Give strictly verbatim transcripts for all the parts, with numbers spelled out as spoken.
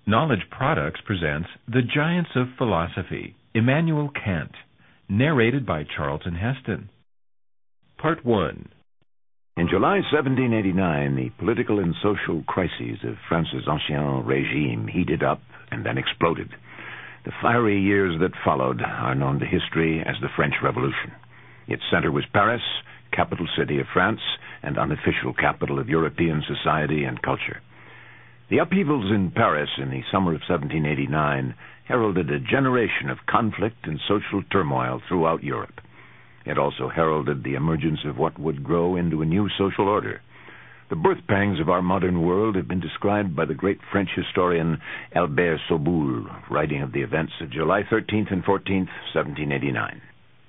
Knowledge Products presents The Giants of Philosophy, Immanuel Kant, narrated by Charlton Heston. Part one. In July seventeen eighty-nine, the political and social crises of France's Ancien regime heated up and then exploded. The fiery years that followed are known to history as the French Revolution. Its center was Paris, capital city of France, and unofficial capital of European society and culture. The upheavals in Paris in the summer of seventeen eighty-nine heralded a generation of conflict and social turmoil throughout Europe. It also heralded the emergence of what would grow into a new social order. The birth pangs of our modern world have been described by the great French historian Albert Soboul, writing of the events of July thirteenth and fourteenth, seventeen eighty-nine.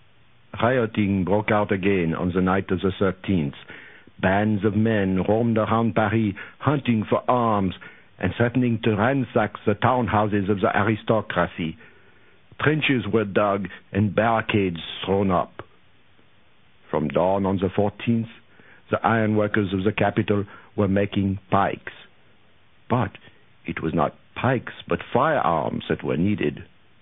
Rioting broke out again on the night of the thirteenth. Bands of men roamed around Paris, hunting for arms and threatening to ransack the townhouses of the aristocracy. Trenches were dug and barricades thrown up. From dawn on the fourteenth, the ironworkers of the capital were making pikes. But it was not pikes, but firearms that were needed.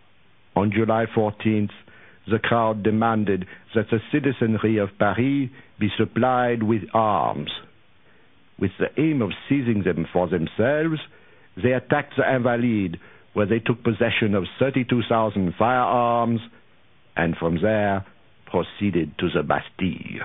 On July fourteenth, the crowd demanded that the citizenry of Paris be supplied with arms. With the aim of seizing them for themselves, they attacked the Invalides, where they took possession of thirty-two thousand firearms, and from there proceeded to the Bastille.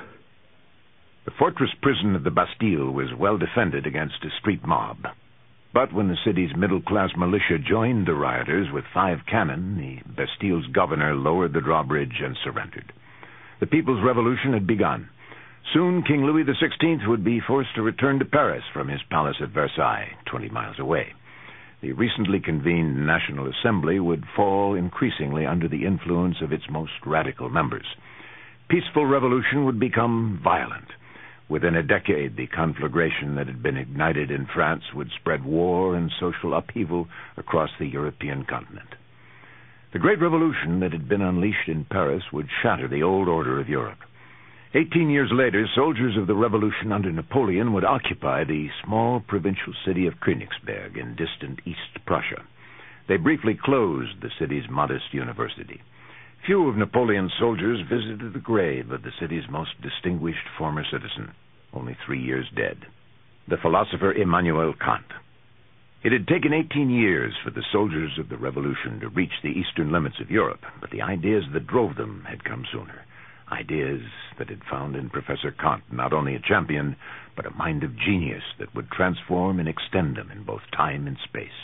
The fortress prison of the Bastille was well defended against a street mob. But when the city's middle-class militia joined the rioters with five cannon, the Bastille's governor lowered the drawbridge and surrendered. The People's Revolution had begun. Soon King Louis the Sixteenth would be forced to return to Paris from his palace at Versailles, twenty miles away. The recently convened National Assembly would fall increasingly under the influence of its most radical members. Peaceful revolution would become violent. Within a decade, the conflagration that had been ignited in France would spread war and social upheaval across the European continent. The Great Revolution that had been unleashed in Paris would shatter the old order of Europe. Eighteen years later, soldiers of the revolution under Napoleon would occupy the small provincial city of Königsberg in distant East Prussia. They briefly closed the city's modest university. Few of Napoleon's soldiers visited the grave of the city's most distinguished former citizen, only three years dead, the philosopher Immanuel Kant. It had taken eighteen years for the soldiers of the revolution to reach the eastern limits of Europe, but the ideas that drove them had come sooner. Ideas that had found in Professor Kant not only a champion, but a mind of genius that would transform and extend them in both time and space.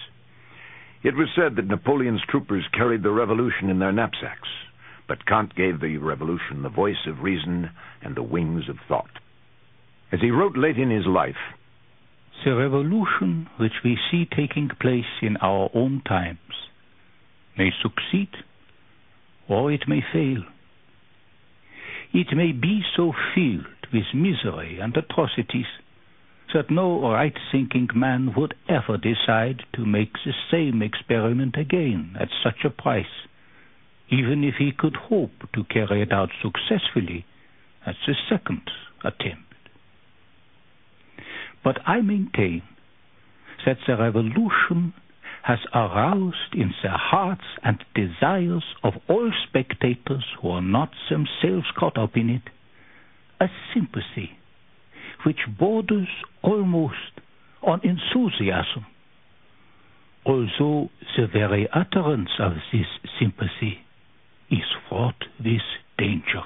It was said that Napoleon's troopers carried the revolution in their knapsacks, but Kant gave the revolution the voice of reason and the wings of thought. As he wrote late in his life, "The revolution which we see taking place in our own times may succeed or it may fail. It may be so filled with misery and atrocities that no right-thinking man would ever decide to make the same experiment again at such a price, even if he could hope to carry it out successfully at the second attempt. But I maintain that the revolution has aroused in the hearts and desires of all spectators who are not themselves caught up in it, a sympathy which borders almost on enthusiasm, although the very utterance of this sympathy is fraught with danger.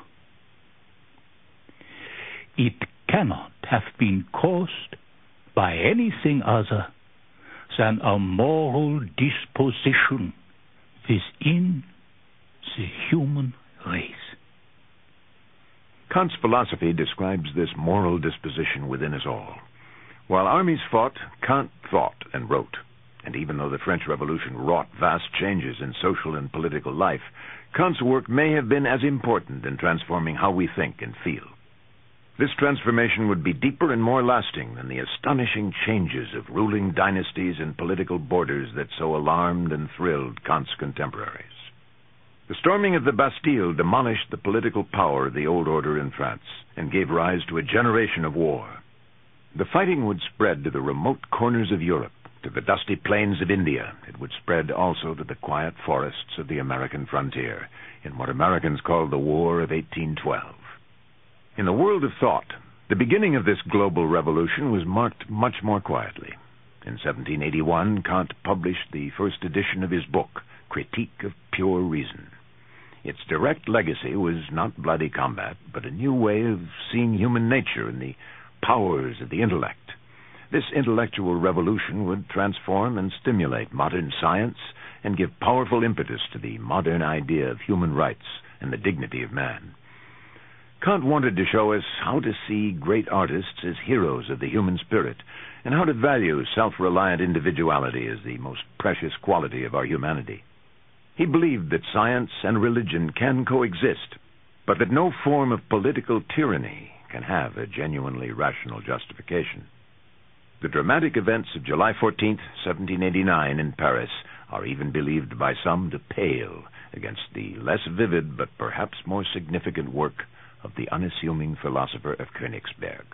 It cannot have been caused by anything other than a moral disposition within the human race." Kant's philosophy describes this moral disposition within us all. While armies fought, Kant thought and wrote. And even though the French Revolution wrought vast changes in social and political life, Kant's work may have been as important in transforming how we think and feel. This transformation would be deeper and more lasting than the astonishing changes of ruling dynasties and political borders that so alarmed and thrilled Kant's contemporaries. The storming of the Bastille demolished the political power of the old order in France and gave rise to a generation of war. The fighting would spread to the remote corners of Europe, to the dusty plains of India. It would spread also to the quiet forests of the American frontier, in what Americans called the War of eighteen twelve. In the world of thought, the beginning of this global revolution was marked much more quietly. In seventeen eighty-one, Kant published the first edition of his book, Critique of Pure Reason. Its direct legacy was not bloody combat, but a new way of seeing human nature and the powers of the intellect. This intellectual revolution would transform and stimulate modern science and give powerful impetus to the modern idea of human rights and the dignity of man. Kant wanted to show us how to see great artists as heroes of the human spirit, and how to value self-reliant individuality as the most precious quality of our humanity. He believed that science and religion can coexist, but that no form of political tyranny can have a genuinely rational justification. The dramatic events of July fourteenth, seventeen eighty-nine in Paris are even believed by some to pale against the less vivid but perhaps more significant work of the unassuming philosopher of Königsberg.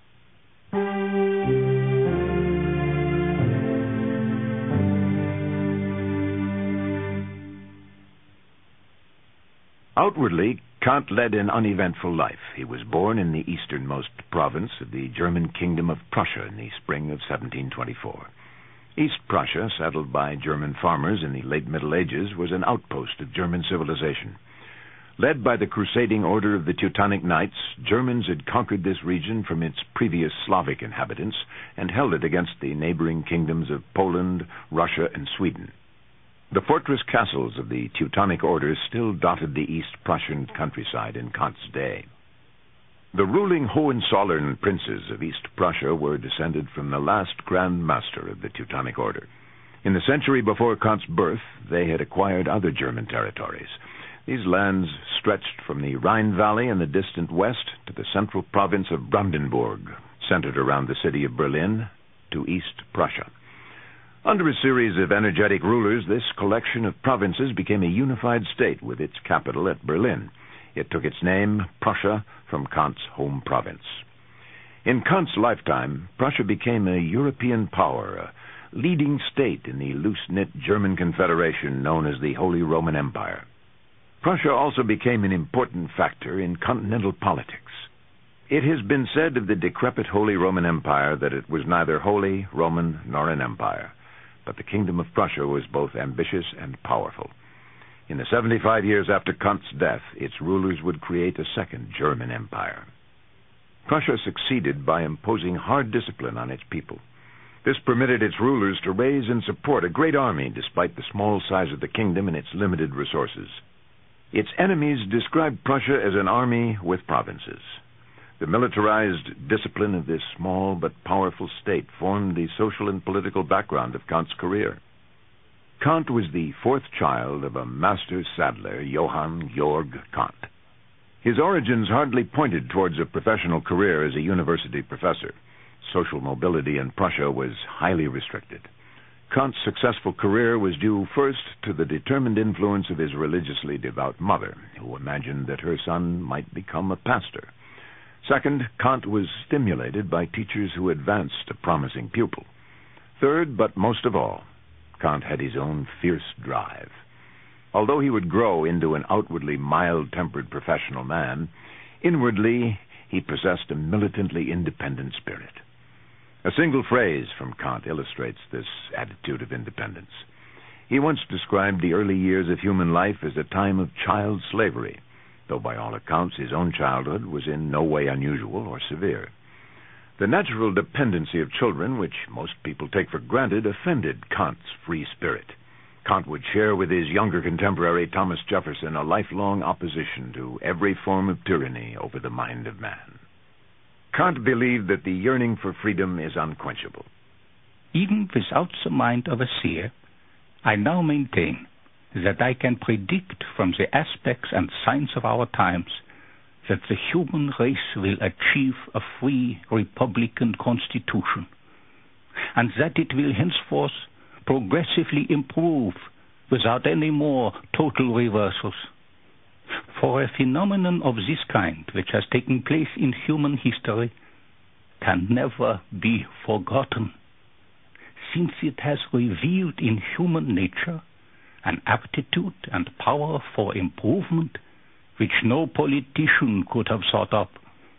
Outwardly, Kant led an uneventful life. He was born in the easternmost province of the German kingdom of Prussia in the spring of seventeen twenty-four. East Prussia, settled by German farmers in the late Middle Ages, was an outpost of German civilization. Led by the crusading order of the Teutonic Knights, Germans had conquered this region from its previous Slavic inhabitants and held it against the neighboring kingdoms of Poland, Russia, and Sweden. The fortress castles of the Teutonic orders still dotted the East Prussian countryside in Kant's day. The ruling Hohenzollern princes of East Prussia were descended from the last Grand Master of the Teutonic order. In the century before Kant's birth, they had acquired other German territories. These lands stretched from the Rhine Valley in the distant west to the central province of Brandenburg, centered around the city of Berlin, to East Prussia. Under a series of energetic rulers, this collection of provinces became a unified state with its capital at Berlin. It took its name, Prussia, from Kant's home province. In Kant's lifetime, Prussia became a European power, a leading state in the loose-knit German confederation known as the Holy Roman Empire. Prussia also became an important factor in continental politics. It has been said of the decrepit Holy Roman Empire that it was neither holy, Roman, nor an empire. But the kingdom of Prussia was both ambitious and powerful. In the seventy-five years after Kant's death, its rulers would create a second German empire. Prussia succeeded by imposing hard discipline on its people. This permitted its rulers to raise and support a great army despite the small size of the kingdom and its limited resources. Its enemies described Prussia as an army with provinces. The militarized discipline of this small but powerful state formed the social and political background of Kant's career. Kant was the fourth child of a master saddler, Johann Georg Kant. His origins hardly pointed towards a professional career as a university professor. Social mobility in Prussia was highly restricted. Kant's successful career was due first to the determined influence of his religiously devout mother, who imagined that her son might become a pastor. Second, Kant was stimulated by teachers who advanced a promising pupil. Third, but most of all, Kant had his own fierce drive. Although he would grow into an outwardly mild-tempered professional man, inwardly he possessed a militantly independent spirit. A single phrase from Kant illustrates this attitude of independence. He once described the early years of human life as a time of child slavery, though by all accounts his own childhood was in no way unusual or severe. The natural dependency of children, which most people take for granted, offended Kant's free spirit. Kant would share with his younger contemporary Thomas Jefferson a lifelong opposition to every form of tyranny over the mind of man. Kant believed that the yearning for freedom is unquenchable. Even without the mind of a seer, I now maintain that I can predict from the aspects and signs of our times that the human race will achieve a free republican constitution, and that it will henceforth progressively improve without any more total reversals. For a phenomenon of this kind, which has taken place in human history, can never be forgotten. since it has revealed in human nature an aptitude and power for improvement which no politician could have thought up.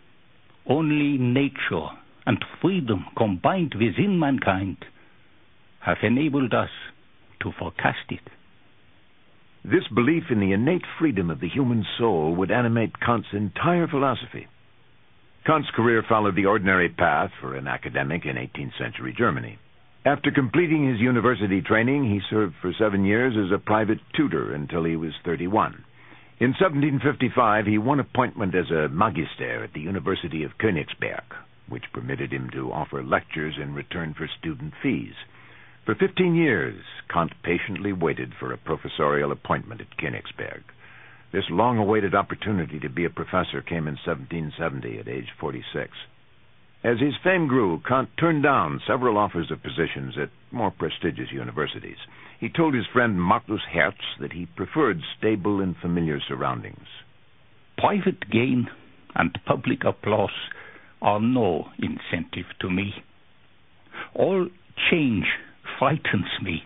Only nature and freedom combined within mankind have enabled us to forecast it. This belief in the innate freedom of the human soul would animate Kant's entire philosophy. Kant's career followed the ordinary path for an academic in eighteenth century Germany. After completing his university training, he served for seven years as a private tutor until he was thirty-one. In seventeen fifty-five, he won appointment as a magister at the University of Königsberg, which permitted him to offer lectures in return for student fees. For fifteen years, Kant patiently waited for a professorial appointment at Königsberg. This long-awaited opportunity to be a professor came in seventeen seventy at age forty-six. As his fame grew, Kant turned down several offers of positions at more prestigious universities. He told his friend Markus Hertz that he preferred stable and familiar surroundings. Private gain and public applause are no incentive to me. All change frightens me.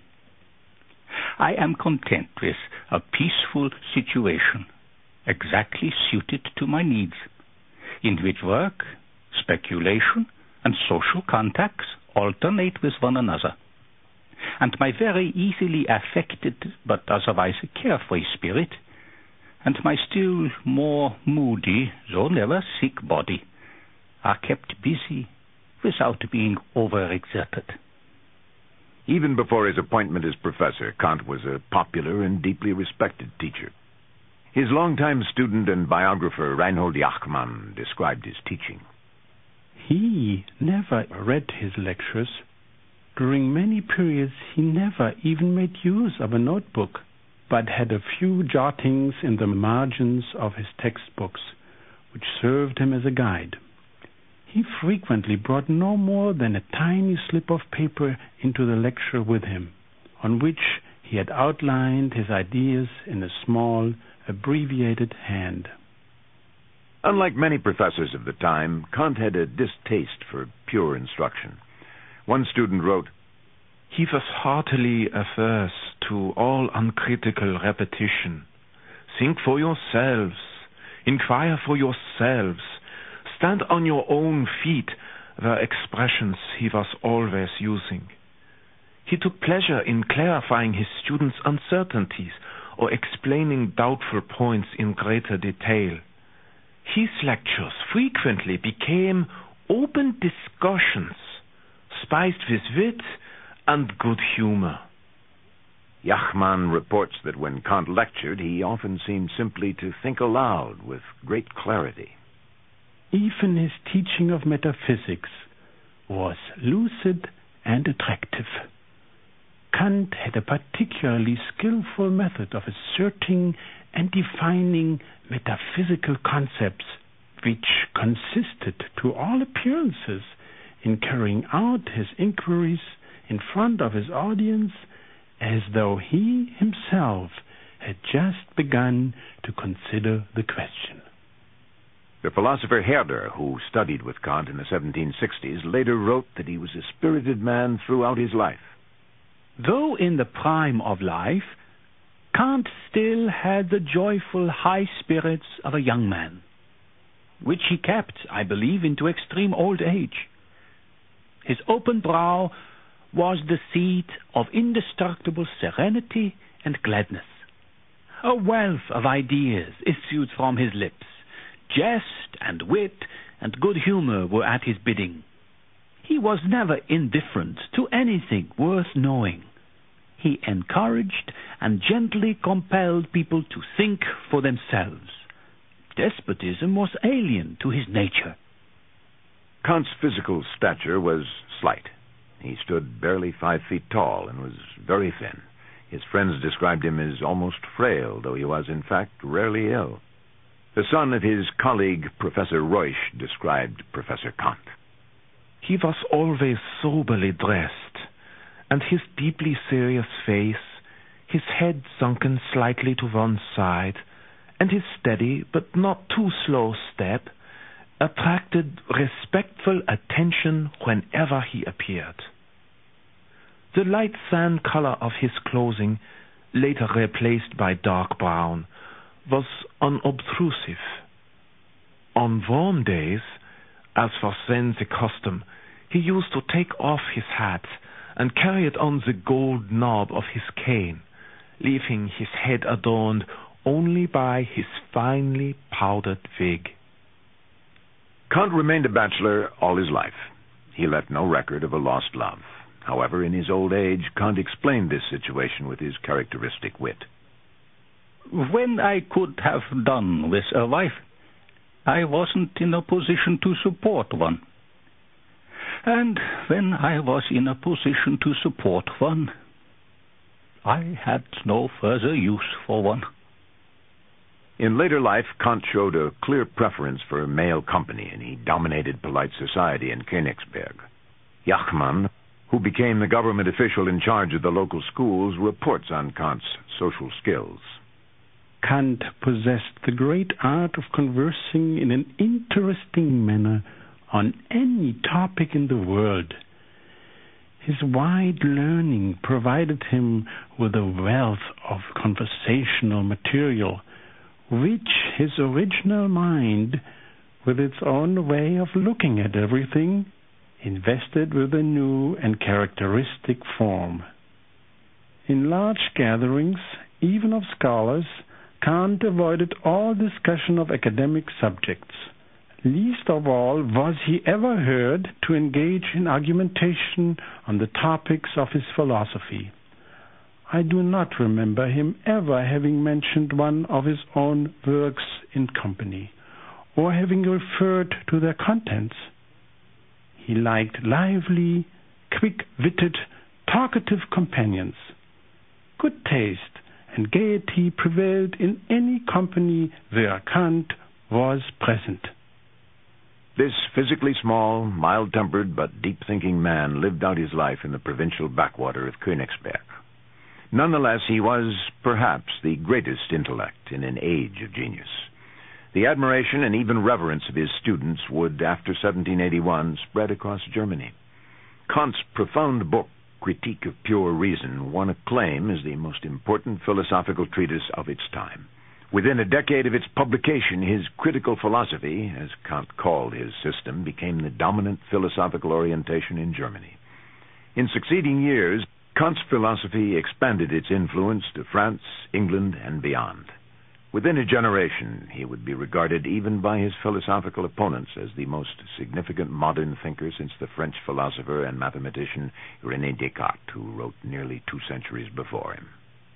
I am content with a peaceful situation, exactly suited to my needs, in which work, speculation, and social contacts alternate with one another. And my very easily affected, but otherwise carefree spirit, and my still more moody, though never sick body, are kept busy without being overexerted. Even before his appointment as professor, Kant was a popular and deeply respected teacher. His longtime student and biographer Reinhold Jachmann described his teaching. He never read his lectures. During many periods he never even made use of a notebook, but had a few jottings in the margins of his textbooks, which served him as a guide. He frequently brought no more than a tiny slip of paper into the lecture with him, on which he had outlined his ideas in a small, abbreviated hand. Unlike many professors of the time, Kant had a distaste for pure instruction. One student wrote, "He was heartily averse to all uncritical repetition. Think for yourselves, inquire for yourselves, stand on your own feet," were expressions he was always using. He took pleasure in clarifying his students' uncertainties or explaining doubtful points in greater detail. His lectures frequently became open discussions, spiced with wit and good humor. Jachmann reports that when Kant lectured, he often seemed simply to think aloud with great clarity. Even his teaching of metaphysics was lucid and attractive. Kant had a particularly skillful method of asserting and defining metaphysical concepts, which consisted, to all appearances, in carrying out his inquiries in front of his audience as though he himself had just begun to consider the question. The philosopher Herder, who studied with Kant in the seventeen sixties, later wrote that he was a spirited man throughout his life. Though in the prime of life, Kant still had the joyful high spirits of a young man, which he kept, I believe, into extreme old age. His open brow was the seat of indestructible serenity and gladness. A wealth of ideas issued from his lips. Jest and wit and good humor were at his bidding. He was never indifferent to anything worth knowing. He encouraged and gently compelled people to think for themselves. Despotism was alien to his nature. Kant's physical stature was slight. He stood barely five feet tall and was very thin. His friends described him as almost frail, though he was, in fact, rarely ill. The son of his colleague, Professor Reusch, described Professor Kant. He was always soberly dressed, and his deeply serious face, his head sunken slightly to one side, and his steady but not too slow step attracted respectful attention whenever he appeared. The light sand color of his clothing, later replaced by dark brown, was unobtrusive. On warm days, as was then the custom, he used to take off his hat and carry it on the gold knob of his cane, leaving his head adorned only by his finely powdered wig. Kant remained a bachelor all his life. He left no record of a lost love. However, in his old age, Kant explained this situation with his characteristic wit. When I could have done with a wife, I wasn't in a position to support one. And when I was in a position to support one, I had no further use for one. In later life, Kant showed a clear preference for male company, and he dominated polite society in Königsberg. Jachmann, who became the government official in charge of the local schools, reports on Kant's social skills. Kant possessed the great art of conversing in an interesting manner on any topic in the world. His wide learning provided him with a wealth of conversational material, which his original mind, with its own way of looking at everything, invested with a new and characteristic form. In large gatherings, even of scholars, Kant avoided all discussion of academic subjects. Least of all was he ever heard to engage in argumentation on the topics of his philosophy. I do not remember him ever having mentioned one of his own works in company, or having referred to their contents. He liked lively, quick-witted, talkative companions. Good taste and gaiety prevailed in any company where Kant was present. This physically small, mild-tempered, but deep-thinking man lived out his life in the provincial backwater of Königsberg. Nonetheless, he was, perhaps, the greatest intellect in an age of genius. The admiration and even reverence of his students would, after seventeen eighty-one, spread across Germany. Kant's profound book, Critique of Pure Reason, won acclaim as the most important philosophical treatise of its time. Within a decade of its publication, his critical philosophy, as Kant called his system, became the dominant philosophical orientation in Germany. In succeeding years, Kant's philosophy expanded its influence to France, England, and beyond. Within a generation, he would be regarded even by his philosophical opponents as the most significant modern thinker since the French philosopher and mathematician René Descartes, who wrote nearly two centuries before him.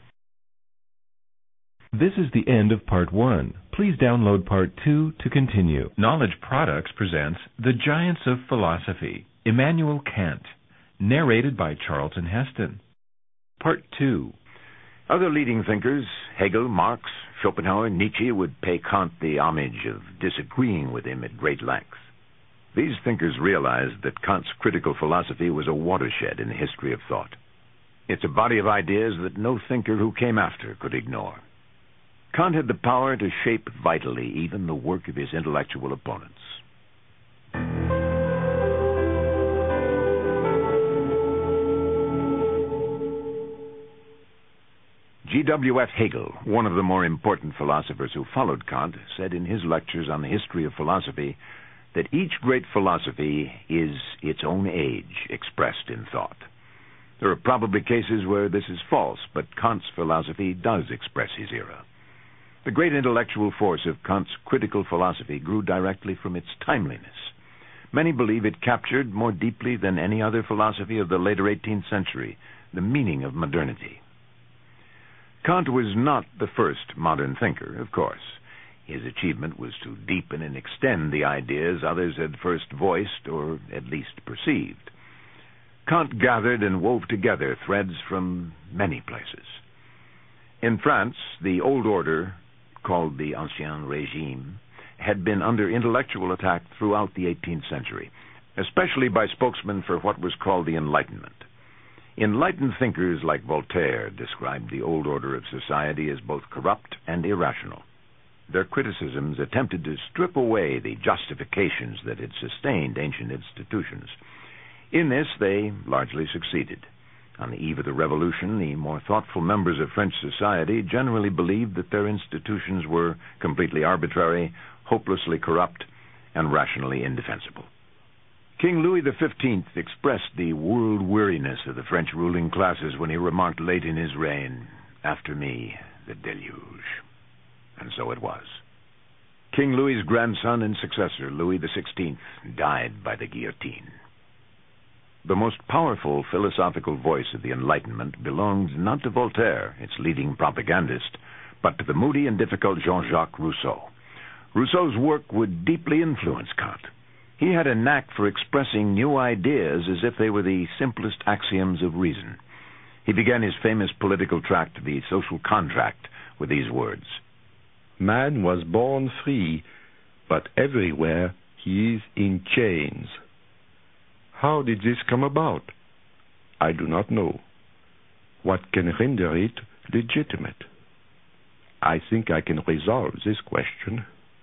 This is the end of part one. Please download part two to continue. Knowledge Products presents The Giants of Philosophy, Immanuel Kant, narrated by Charlton Heston. Part two. Other leading thinkers, Hegel, Marx, Schopenhauer, Nietzsche, would pay Kant the homage of disagreeing with him at great length. These thinkers realized that Kant's critical philosophy was a watershed in the history of thought. It's a body of ideas that no thinker who came after could ignore. Kant had the power to shape vitally even the work of his intellectual opponents. G W F Hegel, one of the more important philosophers who followed Kant, said in his lectures on the history of philosophy that each great philosophy is its own age expressed in thought. There are probably cases where this is false, but Kant's philosophy does express his era. The great intellectual force of Kant's critical philosophy grew directly from its timeliness. Many believe it captured more deeply than any other philosophy of the later eighteenth century the meaning of modernity. Kant was not the first modern thinker, of course. His achievement was to deepen and extend the ideas others had first voiced or at least perceived. Kant gathered and wove together threads from many places. In France, the old order, called the Ancien Régime, had been under intellectual attack throughout the eighteenth century, especially by spokesmen for what was called the Enlightenment. Enlightened thinkers like Voltaire described the old order of society as both corrupt and irrational. Their criticisms attempted to strip away the justifications that had sustained ancient institutions. In this, they largely succeeded. On the eve of the Revolution, the more thoughtful members of French society generally believed that their institutions were completely arbitrary, hopelessly corrupt, and rationally indefensible. King Louis the Fifteenth expressed the world weariness of the French ruling classes when he remarked late in his reign, "After me, the deluge." And so it was. King Louis's grandson and successor, Louis the Sixteenth, died by the guillotine. The most powerful philosophical voice of the Enlightenment belonged not to Voltaire, its leading propagandist, but to the moody and difficult Jean-Jacques Rousseau. Rousseau's work would deeply influence Kant. He had a knack for expressing new ideas as if they were the simplest axioms of reason. He began his famous political tract, The Social Contract, with these words: "Man was born free, but everywhere he is in chains." How did this come about? I do not know. What can render it legitimate? I think I can resolve this question.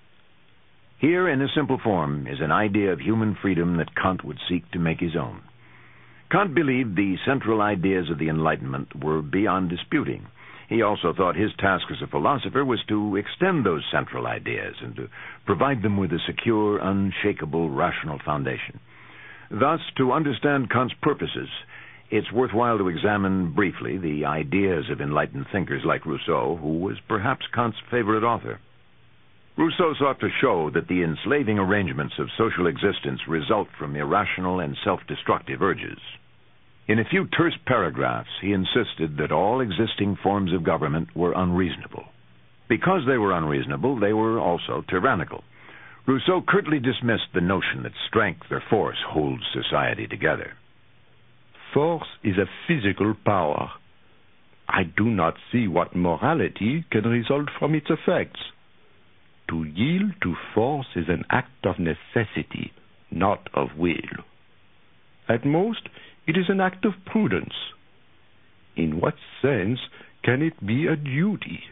Here, in a simple form, is an idea of human freedom that Kant would seek to make his own. Kant believed the central ideas of the Enlightenment were beyond disputing. He also thought his task as a philosopher was to extend those central ideas and to provide them with a secure, unshakable, rational foundation. Thus, to understand Kant's purposes, it's worthwhile to examine briefly the ideas of enlightened thinkers like Rousseau, who was perhaps Kant's favorite author. Rousseau sought to show that the enslaving arrangements of social existence result from irrational and self-destructive urges. In a few terse paragraphs, he insisted that all existing forms of government were unreasonable. Because they were unreasonable, they were also tyrannical. Rousseau curtly dismissed the notion that strength or force holds society together. Force is a physical power. I do not see what morality can result from its effects. To yield to force is an act of necessity, not of will. At most, it is an act of prudence. In what sense can it be a duty?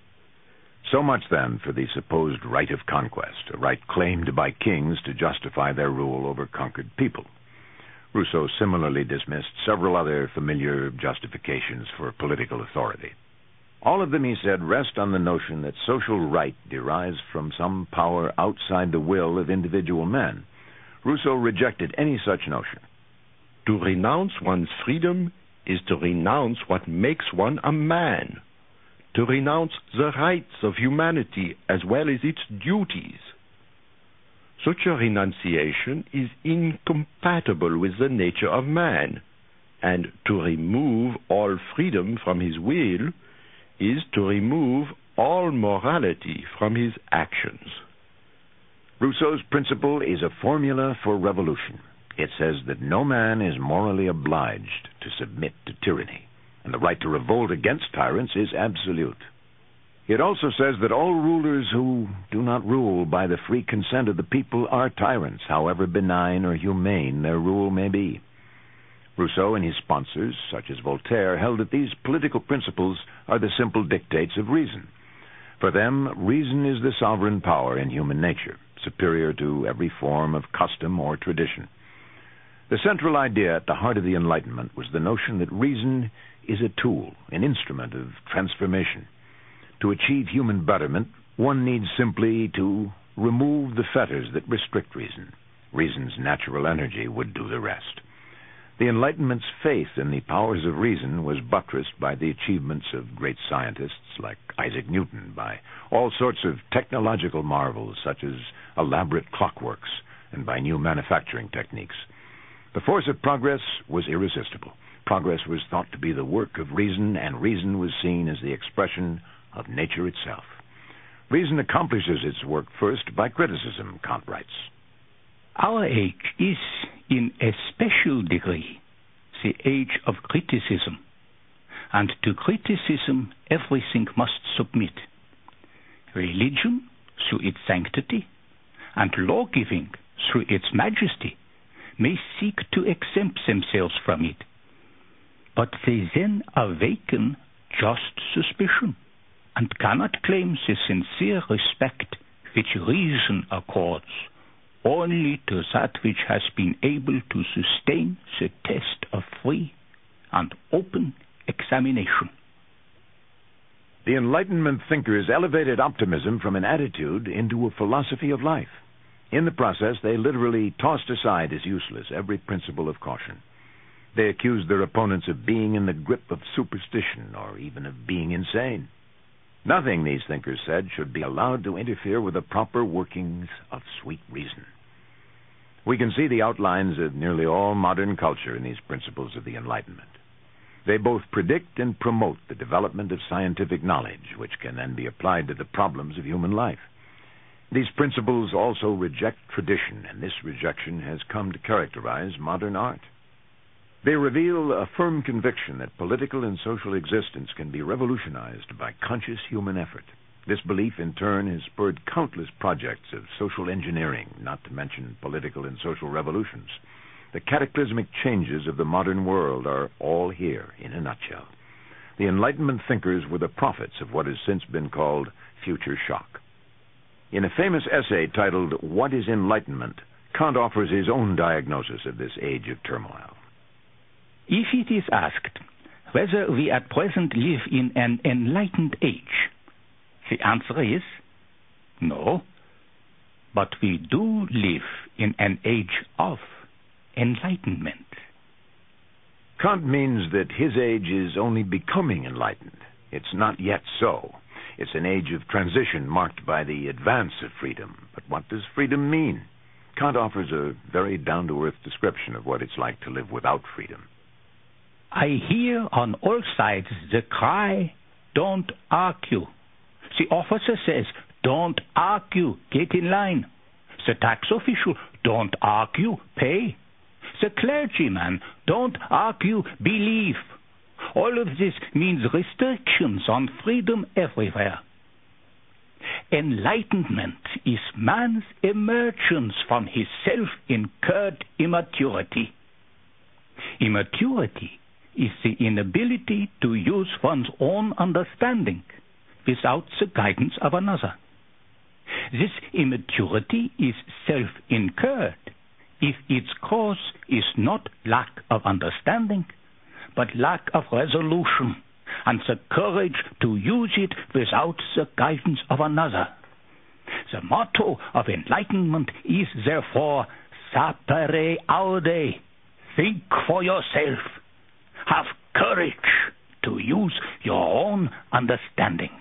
So much, then, for the supposed right of conquest, a right claimed by kings to justify their rule over conquered people. Rousseau similarly dismissed several other familiar justifications for political authority. All of them, he said, rest on the notion that social right derives from some power outside the will of individual men. Rousseau rejected any such notion. To renounce one's freedom is to renounce what makes one a man, to renounce the rights of humanity as well as its duties. Such a renunciation is incompatible with the nature of man, and to remove all freedom from his will is to remove all morality from his actions. Rousseau's principle is a formula for revolution. It says that no man is morally obliged to submit to tyranny, and the right to revolt against tyrants is absolute. It also says that all rulers who do not rule by the free consent of the people are tyrants, however benign or humane their rule may be. Rousseau and his sponsors, such as Voltaire, held that these political principles are the simple dictates of reason. For them, reason is the sovereign power in human nature, superior to every form of custom or tradition. The central idea at the heart of the Enlightenment was the notion that reason is a tool, an instrument of transformation. To achieve human betterment, one needs simply to remove the fetters that restrict reason. Reason's natural energy would do the rest. The Enlightenment's faith in the powers of reason was buttressed by the achievements of great scientists like Isaac Newton, by all sorts of technological marvels such as elaborate clockworks, and by new manufacturing techniques. The force of progress was irresistible. Progress was thought to be the work of reason, and reason was seen as the expression of nature itself. Reason accomplishes its work first by criticism, Kant writes. Our age is, in a special degree, the age of criticism, and to criticism everything must submit. Religion, through its sanctity, and law-giving, through its majesty, may seek to exempt themselves from it. But they then awaken just suspicion, and cannot claim the sincere respect which reason accords, only to that which has been able to sustain the test of free and open examination. The Enlightenment thinkers elevated optimism from an attitude into a philosophy of life. In the process, they literally tossed aside as useless every principle of caution. They accused their opponents of being in the grip of superstition or even of being insane. Nothing, these thinkers said, should be allowed to interfere with the proper workings of sweet reason. We can see the outlines of nearly all modern culture in these principles of the Enlightenment. They both predict and promote the development of scientific knowledge, which can then be applied to the problems of human life. These principles also reject tradition, and this rejection has come to characterize modern art. They reveal a firm conviction that political and social existence can be revolutionized by conscious human effort. This belief, in turn, has spurred countless projects of social engineering, not to mention political and social revolutions. The cataclysmic changes of the modern world are all here in a nutshell. The Enlightenment thinkers were the prophets of what has since been called future shock. In a famous essay titled, "What is Enlightenment?" Kant offers his own diagnosis of this age of turmoil. If it is asked whether we at present live in an enlightened age, the answer is no, but we do live in an age of enlightenment. Kant means that his age is only becoming enlightened. It's not yet so. It's an age of transition marked by the advance of freedom. But what does freedom mean? Kant offers a very down-to-earth description of what it's like to live without freedom. I hear on all sides the cry, "Don't argue." The officer says, "Don't argue, get in line." The tax official, "Don't argue, pay." The clergyman, "Don't argue, believe." All of this means restrictions on freedom everywhere. Enlightenment is man's emergence from his self-incurred immaturity. Immaturity is the inability to use one's own understanding without the guidance of another. This immaturity is self-incurred if its cause is not lack of understanding, but lack of resolution and the courage to use it without the guidance of another. The motto of enlightenment is therefore sapere aude, think for yourself, have courage to use your own understanding.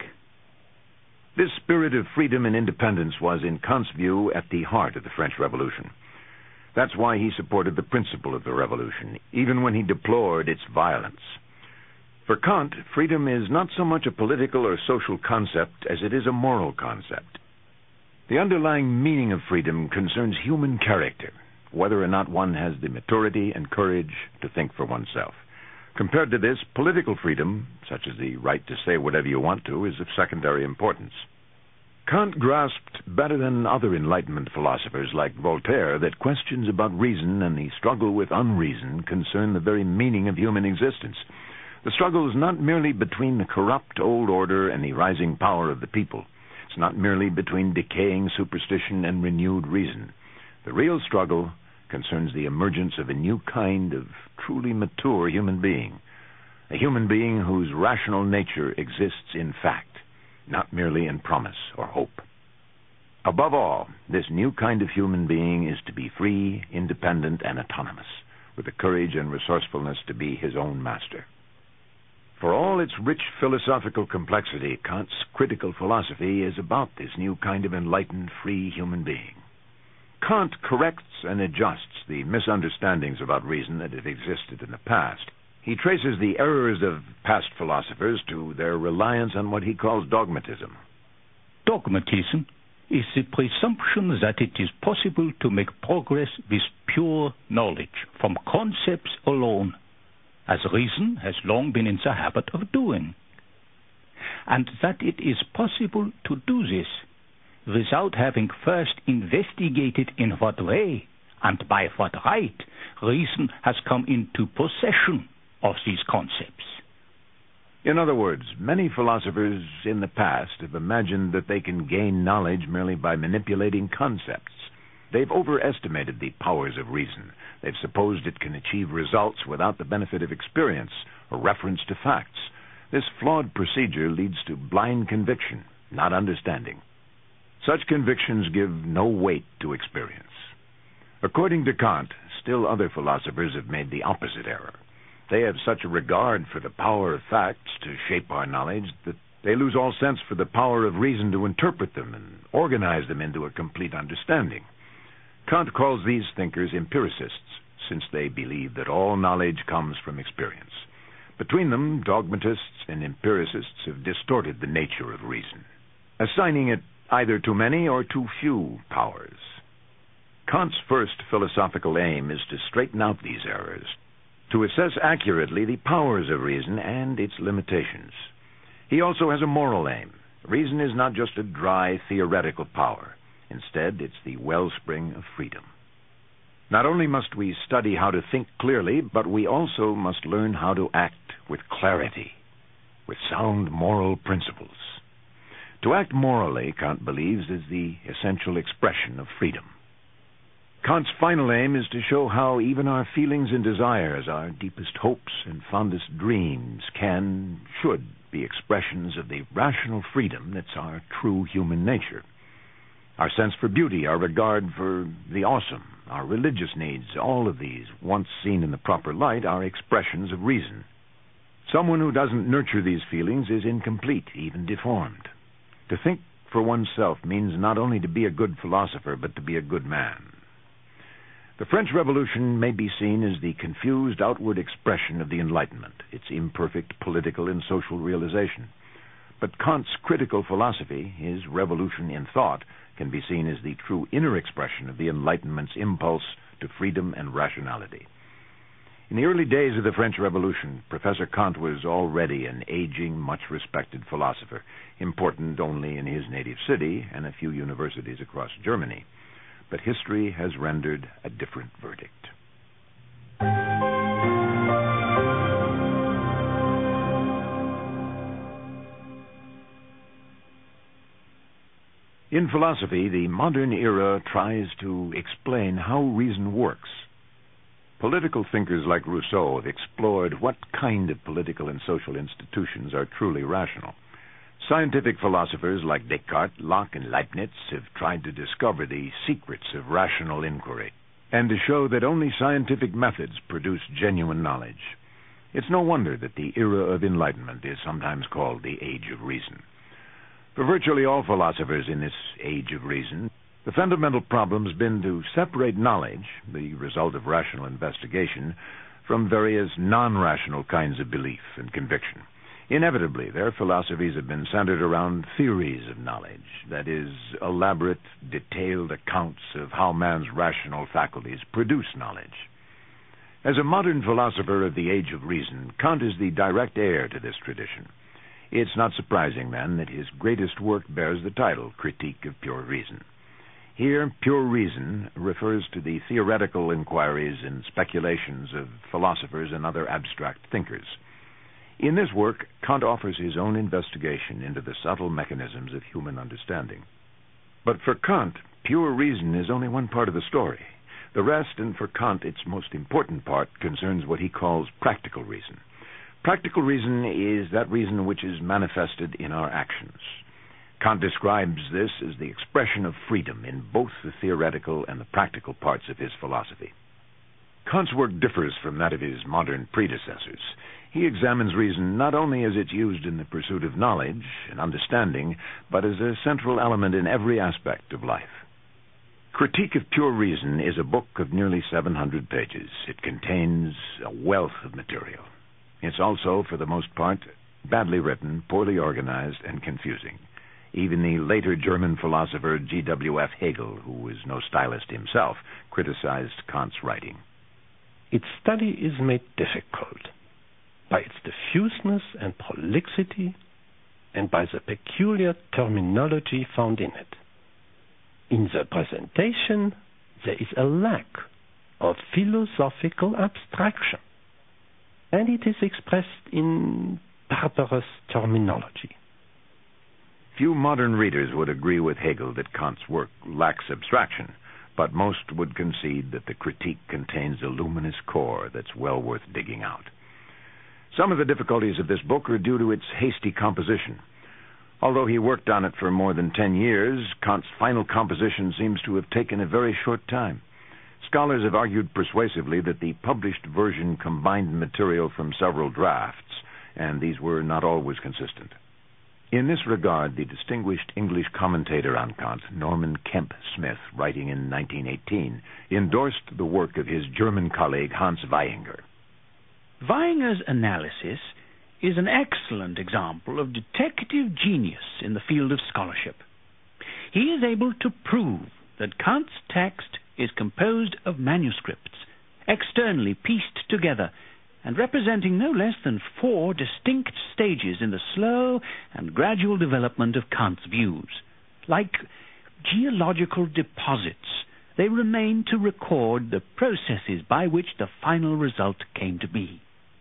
This spirit of freedom and independence was, in Kant's view, at the heart of the French Revolution. That's why he supported the principle of the revolution, even when he deplored its violence. For Kant, freedom is not so much a political or social concept as it is a moral concept. The underlying meaning of freedom concerns human character, whether or not one has the maturity and courage to think for oneself. Compared to this, political freedom, such as the right to say whatever you want to, is of secondary importance. Kant grasped better than other Enlightenment philosophers like Voltaire that questions about reason and the struggle with unreason concern the very meaning of human existence. The struggle is not merely between the corrupt old order and the rising power of the people. It's not merely between decaying superstition and renewed reason. The real struggle concerns the emergence of a new kind of truly mature human being, a human being whose rational nature exists in fact, not merely in promise or hope. Above all, this new kind of human being is to be free, independent, and autonomous, with the courage and resourcefulness to be his own master. For all its rich philosophical complexity, Kant's critical philosophy is about this new kind of enlightened, free human being. Kant corrects and adjusts the misunderstandings about reason that have existed in the past. He traces the errors of past philosophers to their reliance on what he calls dogmatism. Dogmatism is the presumption that it is possible to make progress with pure knowledge from concepts alone, as reason has long been in the habit of doing, and that it is possible to do this without having first investigated in what way and by what right reason has come into possession of these concepts. In other words, many philosophers in the past have imagined that they can gain knowledge merely by manipulating concepts. They've overestimated the powers of reason. They've supposed it can achieve results without the benefit of experience or reference to facts. This flawed procedure leads to blind conviction, not understanding. Such convictions give no weight to experience. According to Kant, still other philosophers have made the opposite error. They have such a regard for the power of facts to shape our knowledge that they lose all sense for the power of reason to interpret them and organize them into a complete understanding. Kant calls these thinkers empiricists, since they believe that all knowledge comes from experience. Between them, dogmatists and empiricists have distorted the nature of reason, assigning it either too many or too few powers. Kant's first philosophical aim is to straighten out these errors, to assess accurately the powers of reason and its limitations. He also has a moral aim. Reason is not just a dry theoretical power. Instead, it's the wellspring of freedom. Not only must we study how to think clearly, but we also must learn how to act with clarity, with sound moral principles. To act morally, Kant believes, is the essential expression of freedom. Kant's final aim is to show how even our feelings and desires, our deepest hopes and fondest dreams, can, should be expressions of the rational freedom that's our true human nature. Our sense for beauty, our regard for the awesome, our religious needs, all of these, once seen in the proper light, are expressions of reason. Someone who doesn't nurture these feelings is incomplete, even deformed. To think for oneself means not only to be a good philosopher, but to be a good man. The French Revolution may be seen as the confused outward expression of the Enlightenment, its imperfect political and social realization. But Kant's critical philosophy, his revolution in thought, can be seen as the true inner expression of the Enlightenment's impulse to freedom and rationality. In the early days of the French Revolution, Professor Kant was already an aging, much-respected philosopher, important only in his native city and a few universities across Germany. But history has rendered a different verdict. In philosophy, the modern era tries to explain how reason works. Political thinkers like Rousseau have explored what kind of political and social institutions are truly rational. Scientific philosophers like Descartes, Locke, and Leibniz have tried to discover the secrets of rational inquiry and to show that only scientific methods produce genuine knowledge. It's no wonder that the era of enlightenment is sometimes called the Age of Reason. For virtually all philosophers in this Age of Reason, the fundamental problem has been to separate knowledge, the result of rational investigation, from various non-rational kinds of belief and conviction. Inevitably, their philosophies have been centered around theories of knowledge, that is, elaborate, detailed accounts of how man's rational faculties produce knowledge. As a modern philosopher of the Age of Reason, Kant is the direct heir to this tradition. It's not surprising, then, that his greatest work bears the title, Critique of Pure Reason. Here, pure reason refers to the theoretical inquiries and speculations of philosophers and other abstract thinkers. In this work, Kant offers his own investigation into the subtle mechanisms of human understanding. But for Kant, pure reason is only one part of the story. The rest, and for Kant its most important part, concerns what he calls practical reason. Practical reason is that reason which is manifested in our actions. Kant describes this as the expression of freedom in both the theoretical and the practical parts of his philosophy. Kant's work differs from that of his modern predecessors. He examines reason not only as it's used in the pursuit of knowledge and understanding, but as a central element in every aspect of life. Critique of Pure Reason is a book of nearly seven hundred pages. It contains a wealth of material. It's also, for the most part, badly written, poorly organized, and confusing. Even the later German philosopher G W F Hegel, who was no stylist himself, criticized Kant's writing. Its study is made difficult by its diffuseness and prolixity and by the peculiar terminology found in it. In the presentation, there is a lack of philosophical abstraction, and it is expressed in barbarous terminology. Few modern readers would agree with Hegel that Kant's work lacks abstraction, but most would concede that the critique contains a luminous core that's well worth digging out. Some of the difficulties of this book are due to its hasty composition. Although he worked on it for more than ten years, Kant's final composition seems to have taken a very short time. Scholars have argued persuasively that the published version combined material from several drafts, and these were not always consistent. In this regard, the distinguished English commentator on Kant, Norman Kemp Smith, writing in nineteen eighteen, endorsed the work of his German colleague Hans Weihinger. Weihinger's analysis is an excellent example of detective genius in the field of scholarship. He is able to prove that Kant's text is composed of manuscripts, externally pieced together, and representing no less than four distinct stages in the slow and gradual development of Kant's views. Like geological deposits, they remain to record the processes by which the final result came to be.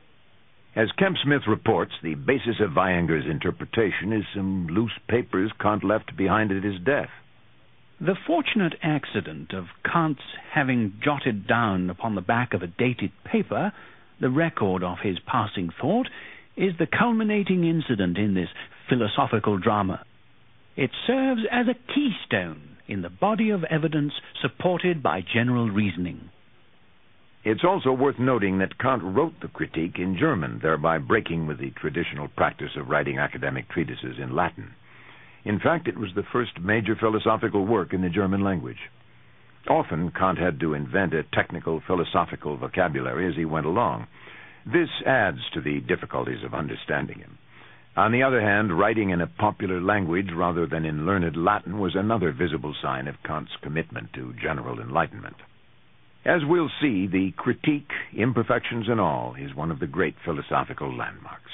As Kemp Smith reports, the basis of Weihinger's interpretation is some loose papers Kant left behind at his death. The fortunate accident of Kant's having jotted down upon the back of a dated paper the record of his passing thought is the culminating incident in this philosophical drama. It serves as a keystone in the body of evidence supported by general reasoning. It's also worth noting that Kant wrote the critique in German, thereby breaking with the traditional practice of writing academic treatises in Latin. In fact, it was the first major philosophical work in the German language. Often, Kant had to invent a technical philosophical vocabulary as he went along. This adds to the difficulties of understanding him. On the other hand, writing in a popular language rather than in learned Latin was another visible sign of Kant's commitment to general enlightenment. As we'll see, the Critique, imperfections and all, is one of the great philosophical landmarks.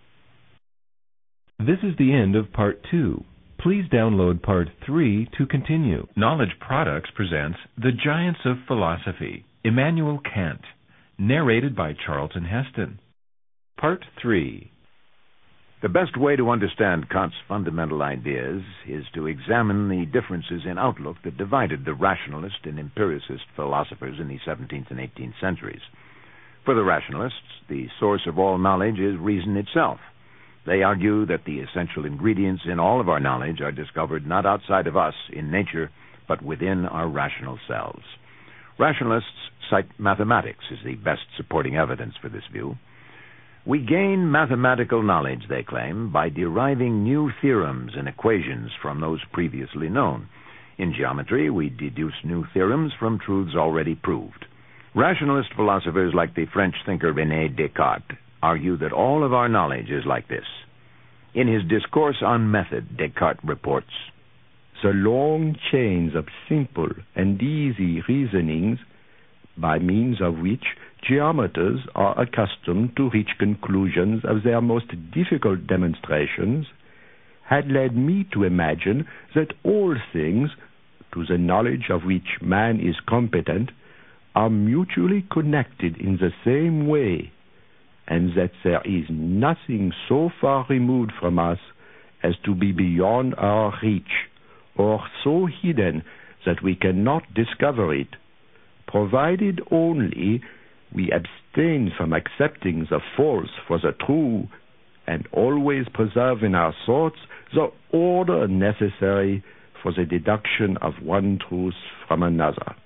This is the end of part two. Please download part three to continue. Knowledge Products presents The Giants of Philosophy, Immanuel Kant, narrated by Charlton Heston. Part three. The best way to understand Kant's fundamental ideas is to examine the differences in outlook that divided the rationalist and empiricist philosophers in the seventeenth and eighteenth centuries. For the rationalists, the source of all knowledge is reason itself. They argue that the essential ingredients in all of our knowledge are discovered not outside of us in nature, but within our rational selves. Rationalists cite mathematics as the best supporting evidence for this view. We gain mathematical knowledge, they claim, by deriving new theorems and equations from those previously known. In geometry, we deduce new theorems from truths already proved. Rationalist philosophers like the French thinker René Descartes argue that all of our knowledge is like this. In his Discourse on Method, Descartes reports, "The long chains of simple and easy reasonings, by means of which geometers are accustomed to reach conclusions of their most difficult demonstrations, had led me to imagine that all things, to the knowledge of which man is competent, are mutually connected in the same way, and that there is nothing so far removed from us as to be beyond our reach, or so hidden that we cannot discover it, provided only we abstain from accepting the false for the true, and always preserve in our thoughts the order necessary for the deduction of one truth from another."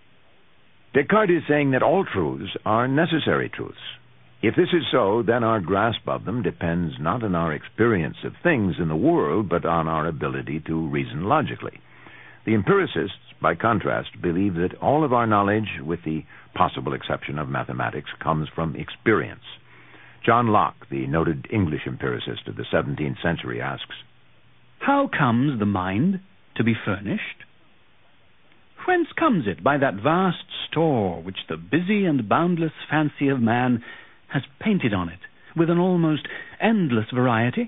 Descartes is saying that all truths are necessary truths. If this is so, then our grasp of them depends not on our experience of things in the world, but on our ability to reason logically. The empiricists, by contrast, believe that all of our knowledge, with the possible exception of mathematics, comes from experience. John Locke, the noted English empiricist of the seventeenth century, asks, "How comes the mind to be furnished? Whence comes it by that vast store which the busy and boundless fancy of man has painted on it with an almost endless variety?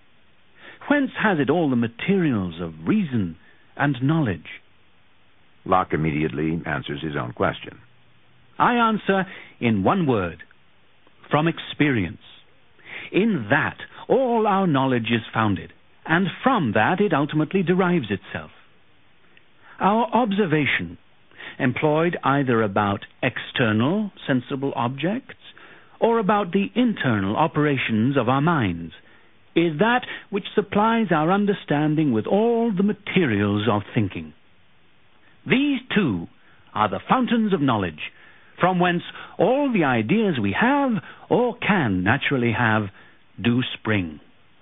Whence has it all the materials of reason and knowledge?" Locke immediately answers his own question. "I answer in one word: from experience. In that all our knowledge is founded, and from that it ultimately derives itself. Our observation employed either about external sensible objects or about the internal operations of our minds, is that which supplies our understanding with all the materials of thinking. These two are the fountains of knowledge, from whence all the ideas we have, or can naturally have, do spring.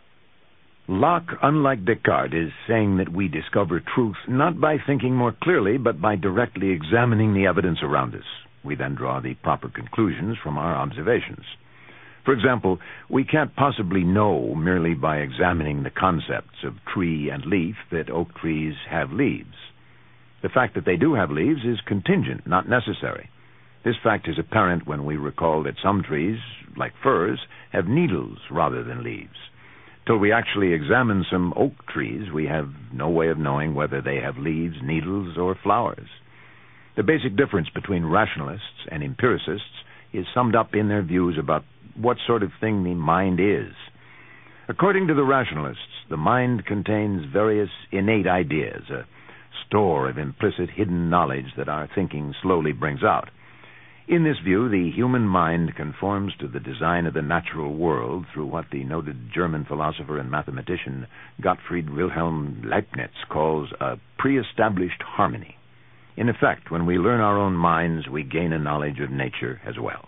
Locke, unlike Descartes, is saying that we discover truth not by thinking more clearly, but by directly examining the evidence around us. We then draw the proper conclusions from our observations. For example, we can't possibly know merely by examining the concepts of tree and leaf that oak trees have leaves. The fact that they do have leaves is contingent, not necessary. This fact is apparent when we recall that some trees, like firs, have needles rather than leaves. Till we actually examine some oak trees, we have no way of knowing whether they have leaves, needles, or flowers. The basic difference between rationalists and empiricists is summed up in their views about what sort of thing the mind is. According to the rationalists, the mind contains various innate ideas, a store of implicit hidden knowledge that our thinking slowly brings out. In this view, the human mind conforms to the design of the natural world through what the noted German philosopher and mathematician Gottfried Wilhelm Leibniz calls a pre-established harmony. In effect, when we learn our own minds, we gain a knowledge of nature as well.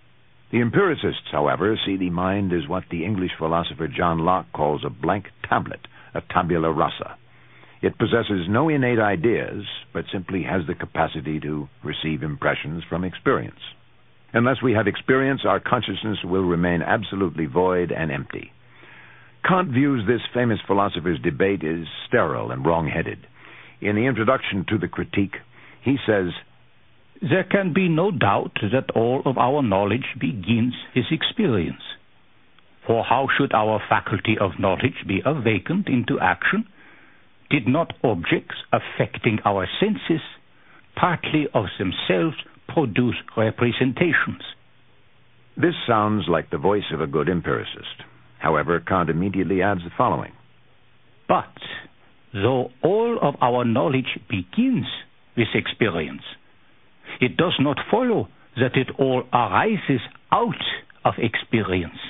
The empiricists, however, see the mind as what the English philosopher John Locke calls a blank tablet, a tabula rasa. It possesses no innate ideas, but simply has the capacity to receive impressions from experience. Unless we have experience, our consciousness will remain absolutely void and empty. Kant views this famous philosopher's debate as sterile and wrong-headed. In the introduction to the Critique, he says, "There can be no doubt that all of our knowledge begins with experience. For how should our faculty of knowledge be awakened into action, did not objects affecting our senses partly of themselves produce representations?" This sounds like the voice of a good empiricist. However, Kant immediately adds the following. "But though all of our knowledge begins with experience, it does not follow that it all arises out of experience.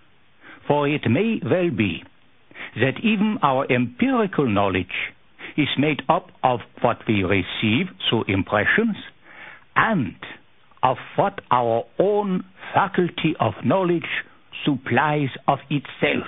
For it may well be that even our empirical knowledge is made up of what we receive through impressions and of what our own faculty of knowledge supplies of itself."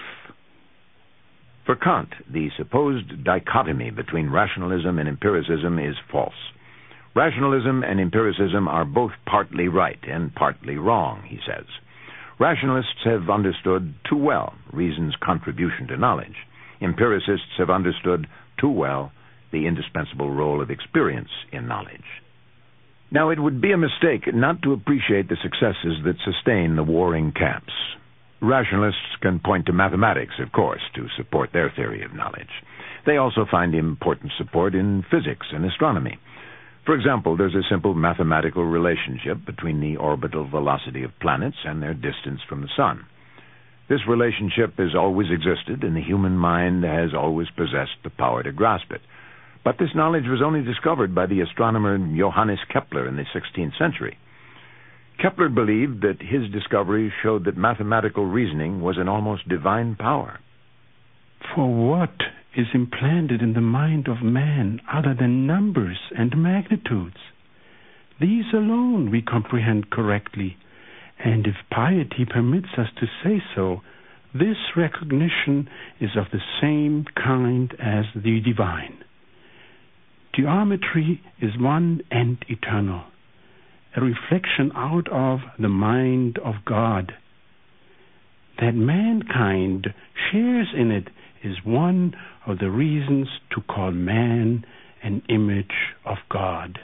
For Kant, the supposed dichotomy between rationalism and empiricism is false. Rationalism and empiricism are both partly right and partly wrong, he says. Rationalists have understood too well reason's contribution to knowledge. Empiricists have understood too well the indispensable role of experience in knowledge. Now, it would be a mistake not to appreciate the successes that sustain the warring camps. Rationalists can point to mathematics, of course, to support their theory of knowledge. They also find important support in physics and astronomy. For example, there's a simple mathematical relationship between the orbital velocity of planets and their distance from the sun. This relationship has always existed, and the human mind has always possessed the power to grasp it. But this knowledge was only discovered by the astronomer Johannes Kepler in the sixteenth century. Kepler believed that his discovery showed that mathematical reasoning was an almost divine power. For what is implanted in the mind of man other than numbers and magnitudes? These alone we comprehend correctly, and if piety permits us to say so, this recognition is of the same kind as the divine. Geometry is one and eternal, a reflection out of the mind of God. That mankind shares in it is one of the reasons to call man an image of God.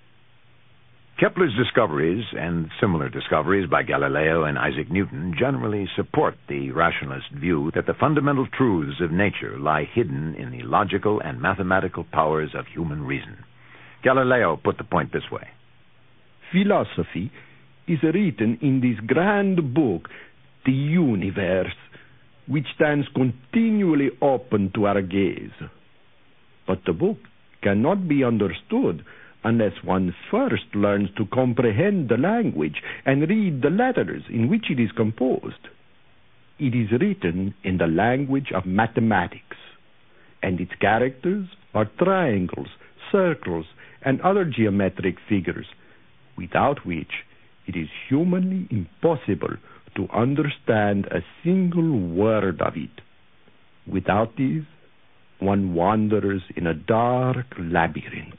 Kepler's discoveries and similar discoveries by Galileo and Isaac Newton generally support the rationalist view that the fundamental truths of nature lie hidden in the logical and mathematical powers of human reason. Galileo put the point this way. Philosophy is written in this grand book, the universe, which stands continually open to our gaze. But the book cannot be understood unless one first learns to comprehend the language and read the letters in which it is composed. It is written in the language of mathematics, and its characters are triangles, circles, and other geometric figures, without which it is humanly impossible to understand a single word of it. Without these, one wanders in a dark labyrinth.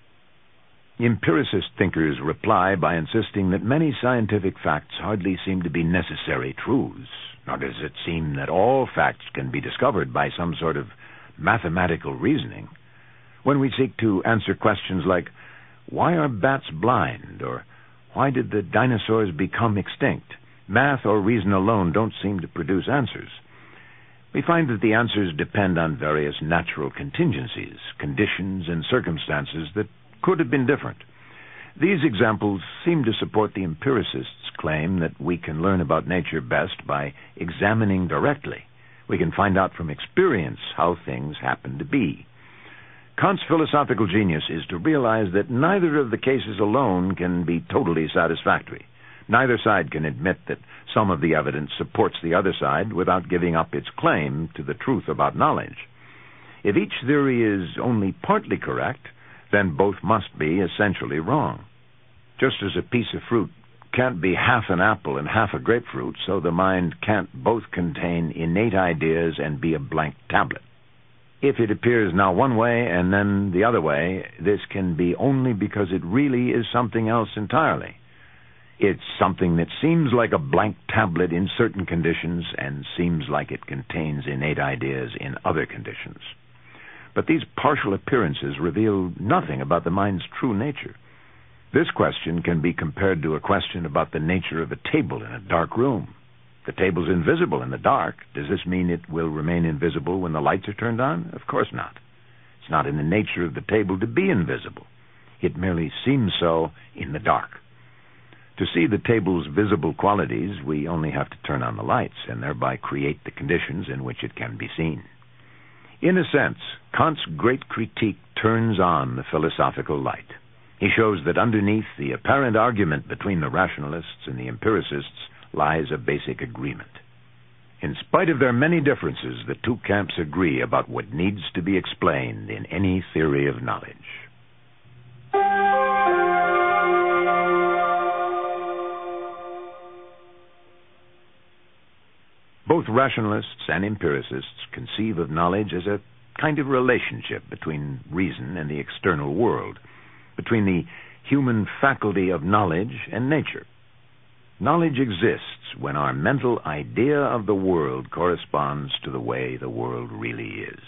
Empiricist thinkers reply by insisting that many scientific facts hardly seem to be necessary truths, nor does it seem that all facts can be discovered by some sort of mathematical reasoning. When we seek to answer questions like, why are bats blind, or why did the dinosaurs become extinct, math or reason alone don't seem to produce answers. We find that the answers depend on various natural contingencies, conditions, and circumstances that could have been different. These examples seem to support the empiricist's claim that we can learn about nature best by examining directly. We can find out from experience how things happen to be. Kant's philosophical genius is to realize that neither of the cases alone can be totally satisfactory. Neither side can admit that some of the evidence supports the other side without giving up its claim to the truth about knowledge. If each theory is only partly correct, then both must be essentially wrong. Just as a piece of fruit can't be half an apple and half a grapefruit, so the mind can't both contain innate ideas and be a blank tablet. If it appears now one way and then the other way, this can be only because it really is something else entirely. It's something that seems like a blank tablet in certain conditions and seems like it contains innate ideas in other conditions. But these partial appearances reveal nothing about the mind's true nature. This question can be compared to a question about the nature of a table in a dark room. The table's invisible in the dark. Does this mean it will remain invisible when the lights are turned on? Of course not. It's not in the nature of the table to be invisible. It merely seems so in the dark. To see the table's visible qualities, we only have to turn on the lights and thereby create the conditions in which it can be seen. In a sense, Kant's great critique turns on the philosophical light. He shows that underneath the apparent argument between the rationalists and the empiricists lies a basic agreement. In spite of their many differences, the two camps agree about what needs to be explained in any theory of knowledge. Both rationalists and empiricists conceive of knowledge as a kind of relationship between reason and the external world, between the human faculty of knowledge and nature. Knowledge exists when our mental idea of the world corresponds to the way the world really is.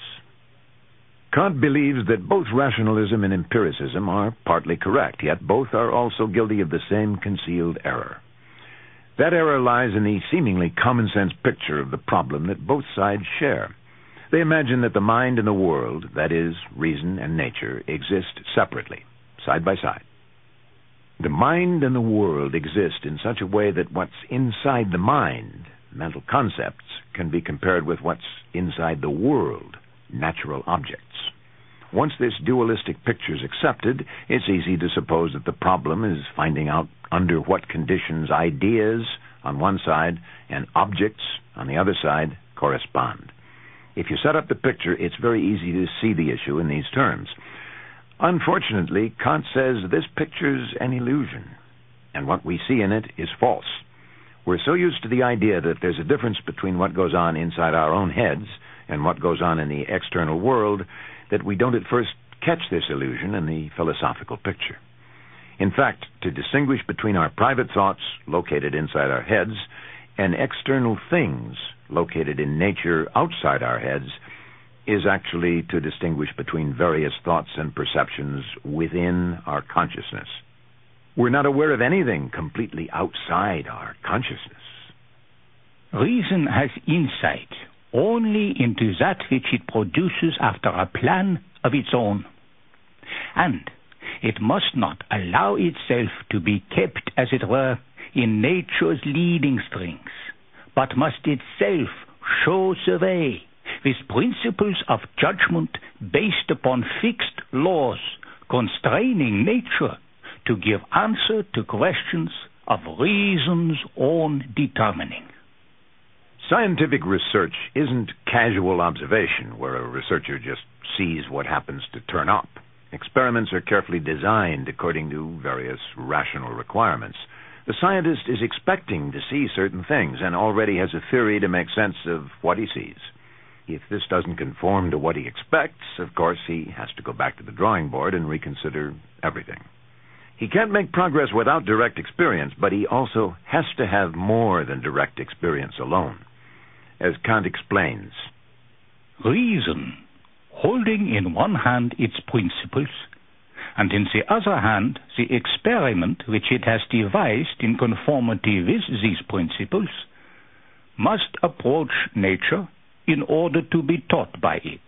Kant believes that both rationalism and empiricism are partly correct, yet both are also guilty of the same concealed error. That error lies in the seemingly common-sense picture of the problem that both sides share. They imagine that the mind and the world, that is, reason and nature, exist separately, side by side. The mind and the world exist in such a way that what's inside the mind, mental concepts, can be compared with what's inside the world, natural objects. Once this dualistic picture is accepted, it's easy to suppose that the problem is finding out under what conditions ideas on one side and objects on the other side correspond. If you set up the picture, it's very easy to see the issue in these terms. Unfortunately, Kant says this picture's an illusion, and what we see in it is false. We're so used to the idea that there's a difference between what goes on inside our own heads and what goes on in the external world that we don't at first catch this illusion in the philosophical picture. In fact, to distinguish between our private thoughts located inside our heads and external things located in nature outside our heads is actually to distinguish between various thoughts and perceptions within our consciousness. We're not aware of anything completely outside our consciousness. Reason has insight only into that which it produces after a plan of its own. And it must not allow itself to be kept, as it were, in nature's leading strings, but must itself show the way with principles of judgment based upon fixed laws, constraining nature to give answer to questions of reason's own determining. Scientific research isn't casual observation where a researcher just sees what happens to turn up. Experiments are carefully designed according to various rational requirements. The scientist is expecting to see certain things and already has a theory to make sense of what he sees. If this doesn't conform to what he expects, of course, he has to go back to the drawing board and reconsider everything. He can't make progress without direct experience, but he also has to have more than direct experience alone. As Kant explains, reason, holding in one hand its principles, and in the other hand the experiment which it has devised in conformity with these principles, must approach nature in order to be taught by it.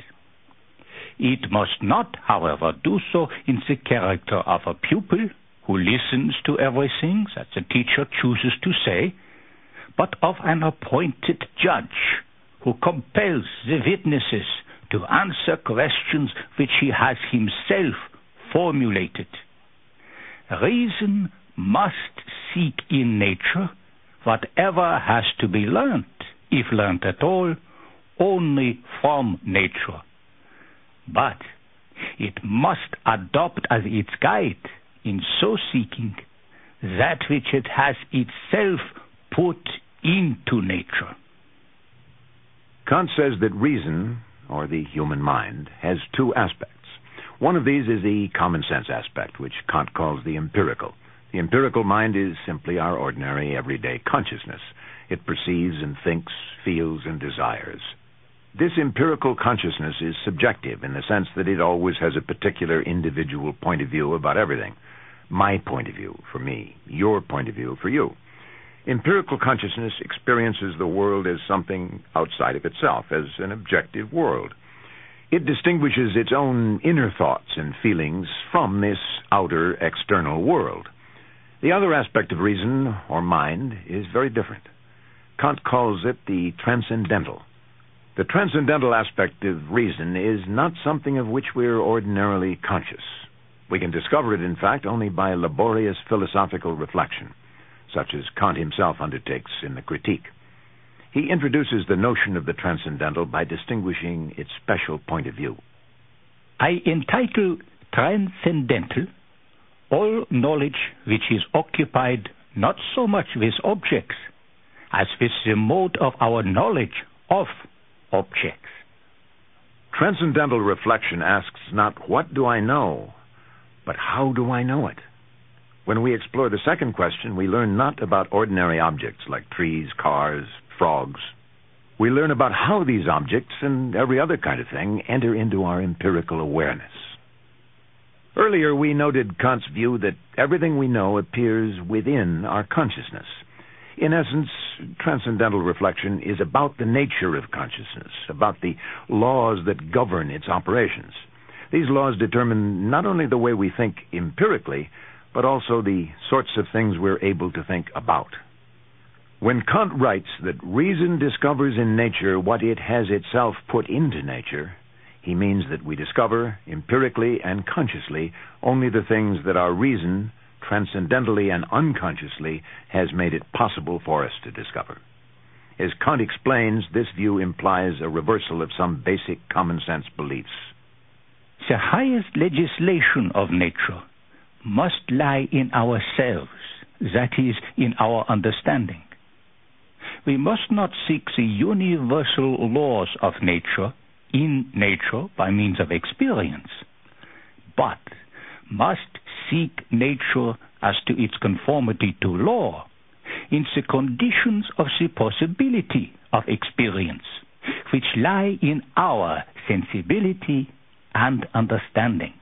It must not, however, do so in the character of a pupil who listens to everything that the teacher chooses to say, but of an appointed judge who compels the witnesses to answer questions which he has himself formulated. Reason must seek in nature whatever has to be learnt, if learnt at all, only from nature. But it must adopt as its guide, in so seeking, that which it has itself put into nature. Kant says that reason, or the human mind, has two aspects. One of these is the common sense aspect, which Kant calls the empirical. The empirical mind is simply our ordinary, everyday consciousness. It perceives and thinks, feels, and desires. This empirical consciousness is subjective in the sense that it always has a particular individual point of view about everything. My point of view for me, your point of view for you. Empirical consciousness experiences the world as something outside of itself, as an objective world. It distinguishes its own inner thoughts and feelings from this outer external world. The other aspect of reason, or mind, is very different. Kant calls it the transcendental. The transcendental aspect of reason is not something of which we are ordinarily conscious. We can discover it, in fact, only by laborious philosophical reflection, such as Kant himself undertakes in the Critique. He introduces the notion of the transcendental by distinguishing its special point of view. I entitle transcendental all knowledge which is occupied not so much with objects as with the mode of our knowledge of objects. Transcendental reflection asks not what do I know, but how do I know it? When we explore the second question, we learn not about ordinary objects like trees, cars, frogs. We learn about how these objects and every other kind of thing enter into our empirical awareness. Earlier, we noted Kant's view that everything we know appears within our consciousness. In essence, transcendental reflection is about the nature of consciousness, about the laws that govern its operations. These laws determine not only the way we think empirically, but also the sorts of things we're able to think about. When Kant writes that reason discovers in nature what it has itself put into nature, he means that we discover, empirically and consciously, only the things that our reason, transcendentally and unconsciously, has made it possible for us to discover. As Kant explains, this view implies a reversal of some basic common-sense beliefs. The highest legislation of nature must lie in ourselves, that is, in our understanding. We must not seek the universal laws of nature in nature by means of experience, but must seek nature as to its conformity to law in the conditions of the possibility of experience, which lie in our sensibility and understanding.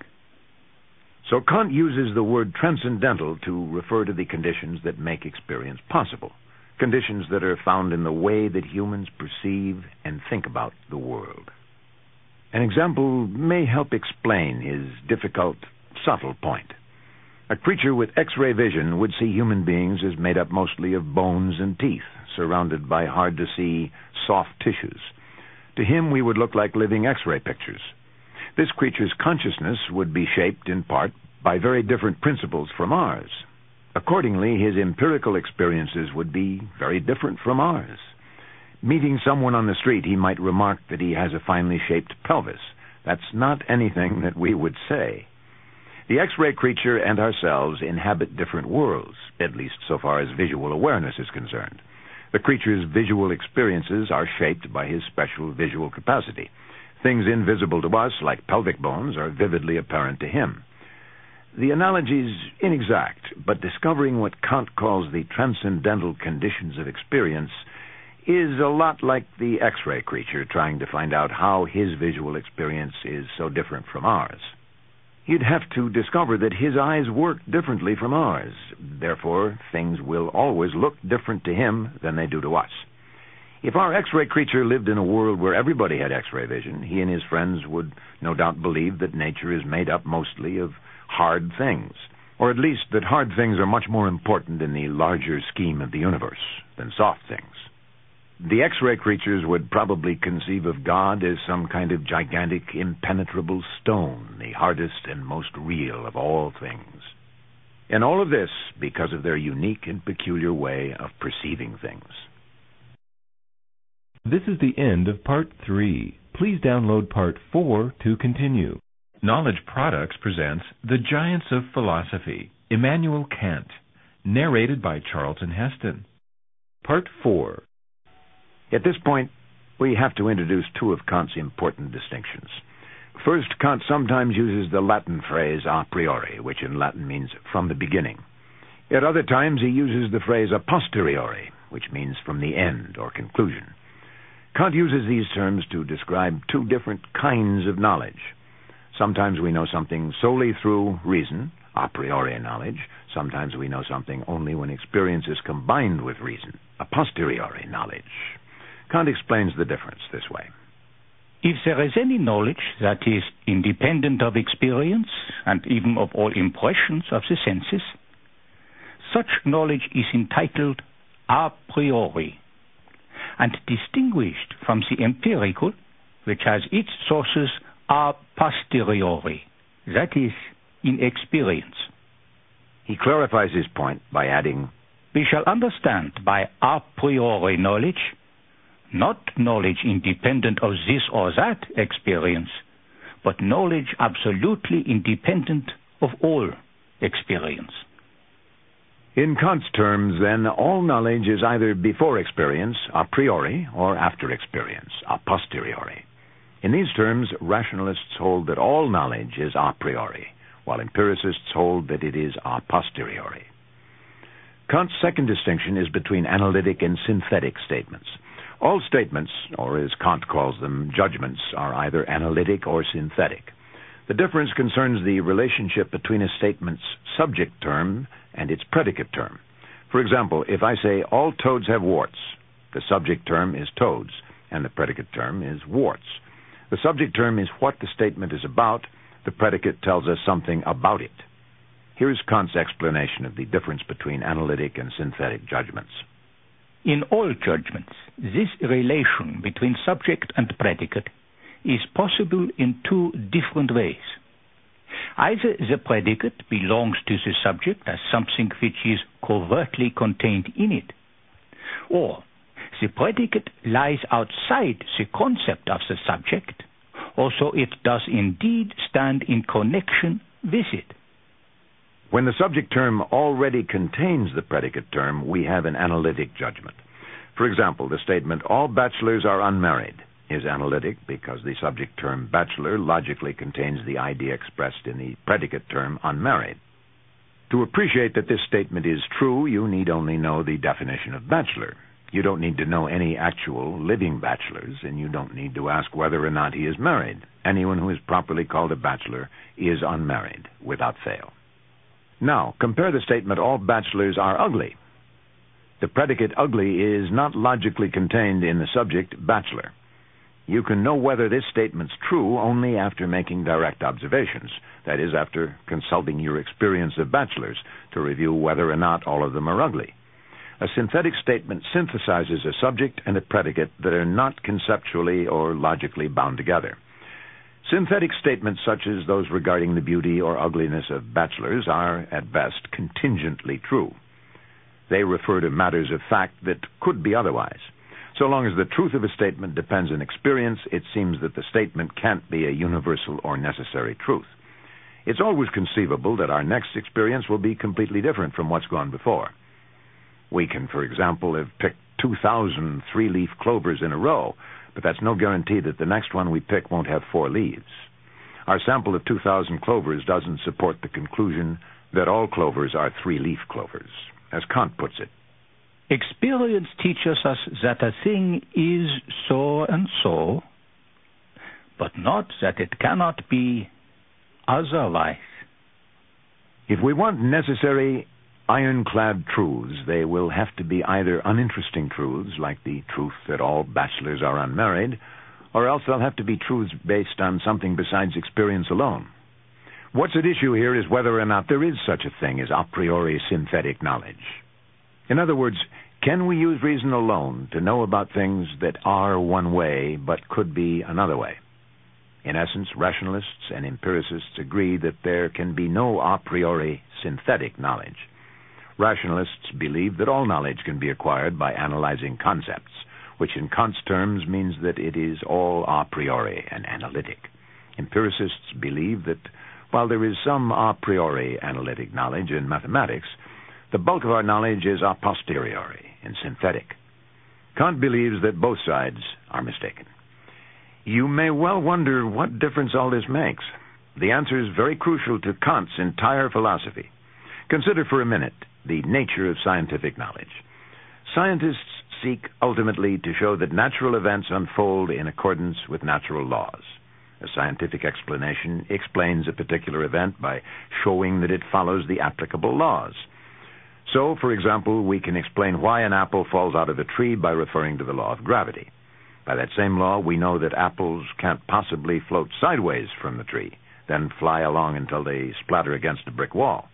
So Kant uses the word transcendental to refer to the conditions that make experience possible, conditions that are found in the way that humans perceive and think about the world. An example may help explain his difficult, subtle point. A creature with X-ray vision would see human beings as made up mostly of bones and teeth, surrounded by hard-to-see, soft tissues. To him, we would look like living X-ray pictures. this creature's consciousness would be shaped in part by very different principles from ours. Accordingly, his empirical experiences would be very different from ours. Meeting someone on the street, he might remark that he has a finely shaped pelvis. That's not anything that we would say. The X-ray creature and ourselves inhabit different worlds, at least so far as visual awareness is concerned. The creature's visual experiences are shaped by his special visual capacity. Things invisible to us, like pelvic bones, are vividly apparent to him. The analogy's inexact, but discovering what Kant calls the transcendental conditions of experience is a lot like the X-ray creature trying to find out how his visual experience is so different from ours. He'd have to discover that his eyes work differently from ours. Therefore, things will always look different to him than they do to us. If our X-ray creature lived in a world where everybody had X-ray vision, he and his friends would no doubt believe that nature is made up mostly of hard things, or at least that hard things are much more important in the larger scheme of the universe than soft things. The X-ray creatures would probably conceive of God as some kind of gigantic, impenetrable stone, the hardest and most real of all things. And all of this because of their unique and peculiar way of perceiving things. This is the end of Part three. Please download Part four to continue. Knowledge Products presents The Giants of Philosophy, Immanuel Kant, narrated by Charlton Heston. Part four. At this point, we have to introduce two of Kant's important distinctions. First, Kant sometimes uses the Latin phrase a priori, which in Latin means from the beginning. At other times, he uses the phrase a posteriori, which means from the end or conclusion. Kant uses these terms to describe two different kinds of knowledge. Sometimes we know something solely through reason, a priori knowledge. Sometimes we know something only when experience is combined with reason, a posteriori knowledge. Kant explains the difference this way. If there is any knowledge that is independent of experience and even of all impressions of the senses, such knowledge is entitled a priori and distinguished from the empirical, which has its sources a posteriori, that is, in experience. He clarifies his point by adding, we shall understand by a priori knowledge not knowledge independent of this or that experience, but knowledge absolutely independent of all experience. In Kant's terms, then, all knowledge is either before experience, a priori, or after experience, a posteriori. In these terms, rationalists hold that all knowledge is a priori, while empiricists hold that it is a posteriori. Kant's second distinction is between analytic and synthetic statements. All statements, or as Kant calls them, judgments, are either analytic or synthetic. The difference concerns the relationship between a statement's subject term and its predicate term. For example, if I say, all toads have warts, the subject term is toads, and the predicate term is warts. The subject term is what the statement is about. The predicate tells us something about it. Here's Kant's explanation of the difference between analytic and synthetic judgments. In all judgments, this relation between subject and predicate is possible in two different ways. Either the predicate belongs to the subject as something which is covertly contained in it, or the predicate lies outside the concept of the subject, also it does indeed stand in connection with it. When the subject term already contains the predicate term, we have an analytic judgment. For example, the statement, all bachelors are unmarried, is analytic because the subject term bachelor logically contains the idea expressed in the predicate term unmarried. To appreciate that this statement is true, you need only know the definition of bachelor. You don't need to know any actual living bachelors, and you don't need to ask whether or not he is married. Anyone who is properly called a bachelor is unmarried, without fail. Now, compare the statement, all bachelors are ugly. The predicate ugly is not logically contained in the subject bachelor. You can know whether this statement's true only after making direct observations, that is, after consulting your experience of bachelors to review whether or not all of them are ugly. A synthetic statement synthesizes a subject and a predicate that are not conceptually or logically bound together. Synthetic statements such as those regarding the beauty or ugliness of bachelors are, at best, contingently true. They refer to matters of fact that could be otherwise. So long as the truth of a statement depends on experience, it seems that the statement can't be a universal or necessary truth. It's always conceivable that our next experience will be completely different from what's gone before. We can, for example, have picked two thousand three-leaf clovers in a row, but that's no guarantee that the next one we pick won't have four leaves. Our sample of two thousand clovers doesn't support the conclusion that all clovers are three-leaf clovers, as Kant puts it. Experience teaches us that a thing is so and so, but not that it cannot be otherwise. If we want necessary, ironclad truths, they will have to be either uninteresting truths, like the truth that all bachelors are unmarried, or else they'll have to be truths based on something besides experience alone. What's at issue here is whether or not there is such a thing as a priori synthetic knowledge. In other words, can we use reason alone to know about things that are one way but could be another way? In essence, rationalists and empiricists agree that there can be no a priori synthetic knowledge. Rationalists believe that all knowledge can be acquired by analyzing concepts, which in Kant's terms means that it is all a priori and analytic. Empiricists believe that while there is some a priori analytic knowledge in mathematics, the bulk of our knowledge is a posteriori and synthetic. Kant believes that both sides are mistaken. You may well wonder what difference all this makes. The answer is very crucial to Kant's entire philosophy. Consider for a minute the nature of scientific knowledge. Scientists seek ultimately to show that natural events unfold in accordance with natural laws. A scientific explanation explains a particular event by showing that it follows the applicable laws. So, for example, we can explain why an apple falls out of a tree by referring to the law of gravity. By that same law, we know that apples can't possibly float sideways from the tree, then fly along until they splatter against a brick wall.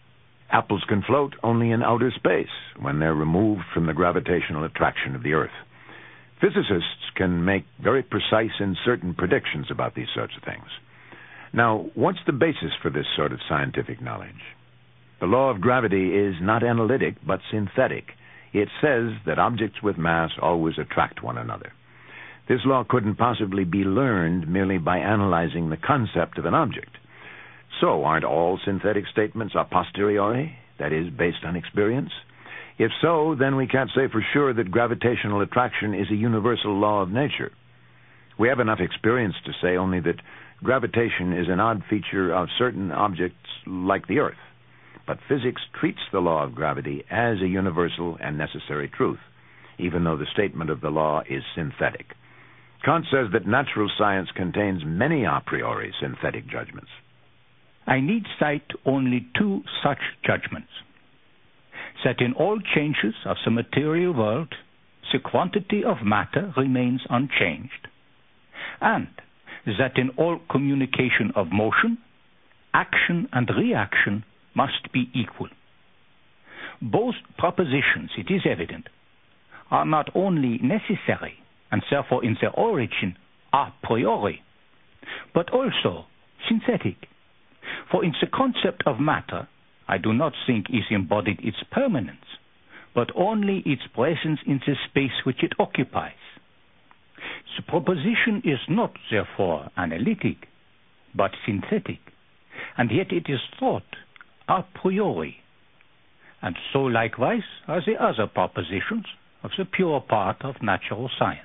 Apples can float only in outer space when they're removed from the gravitational attraction of the Earth. Physicists can make very precise and certain predictions about these sorts of things. Now, what's the basis for this sort of scientific knowledge? The law of gravity is not analytic, but synthetic. It says that objects with mass always attract one another. This law couldn't possibly be learned merely by analyzing the concept of an object. So, aren't all synthetic statements a posteriori, that is, based on experience? If so, then we can't say for sure that gravitational attraction is a universal law of nature. We have enough experience to say only that gravitation is an odd feature of certain objects like the Earth. But physics treats the law of gravity as a universal and necessary truth, even though the statement of the law is synthetic. Kant says that natural science contains many a priori synthetic judgments. I need cite only two such judgments. That in all changes of the material world, the quantity of matter remains unchanged, and that in all communication of motion, action and reaction must be equal. Both propositions, it is evident, are not only necessary, and therefore in their origin a priori, but also synthetic. For in the concept of matter, I do not think is embodied its permanence, but only its presence in the space which it occupies. The proposition is not, therefore, analytic, but synthetic, and yet it is thought a priori, and so likewise are the other propositions of the pure part of natural science.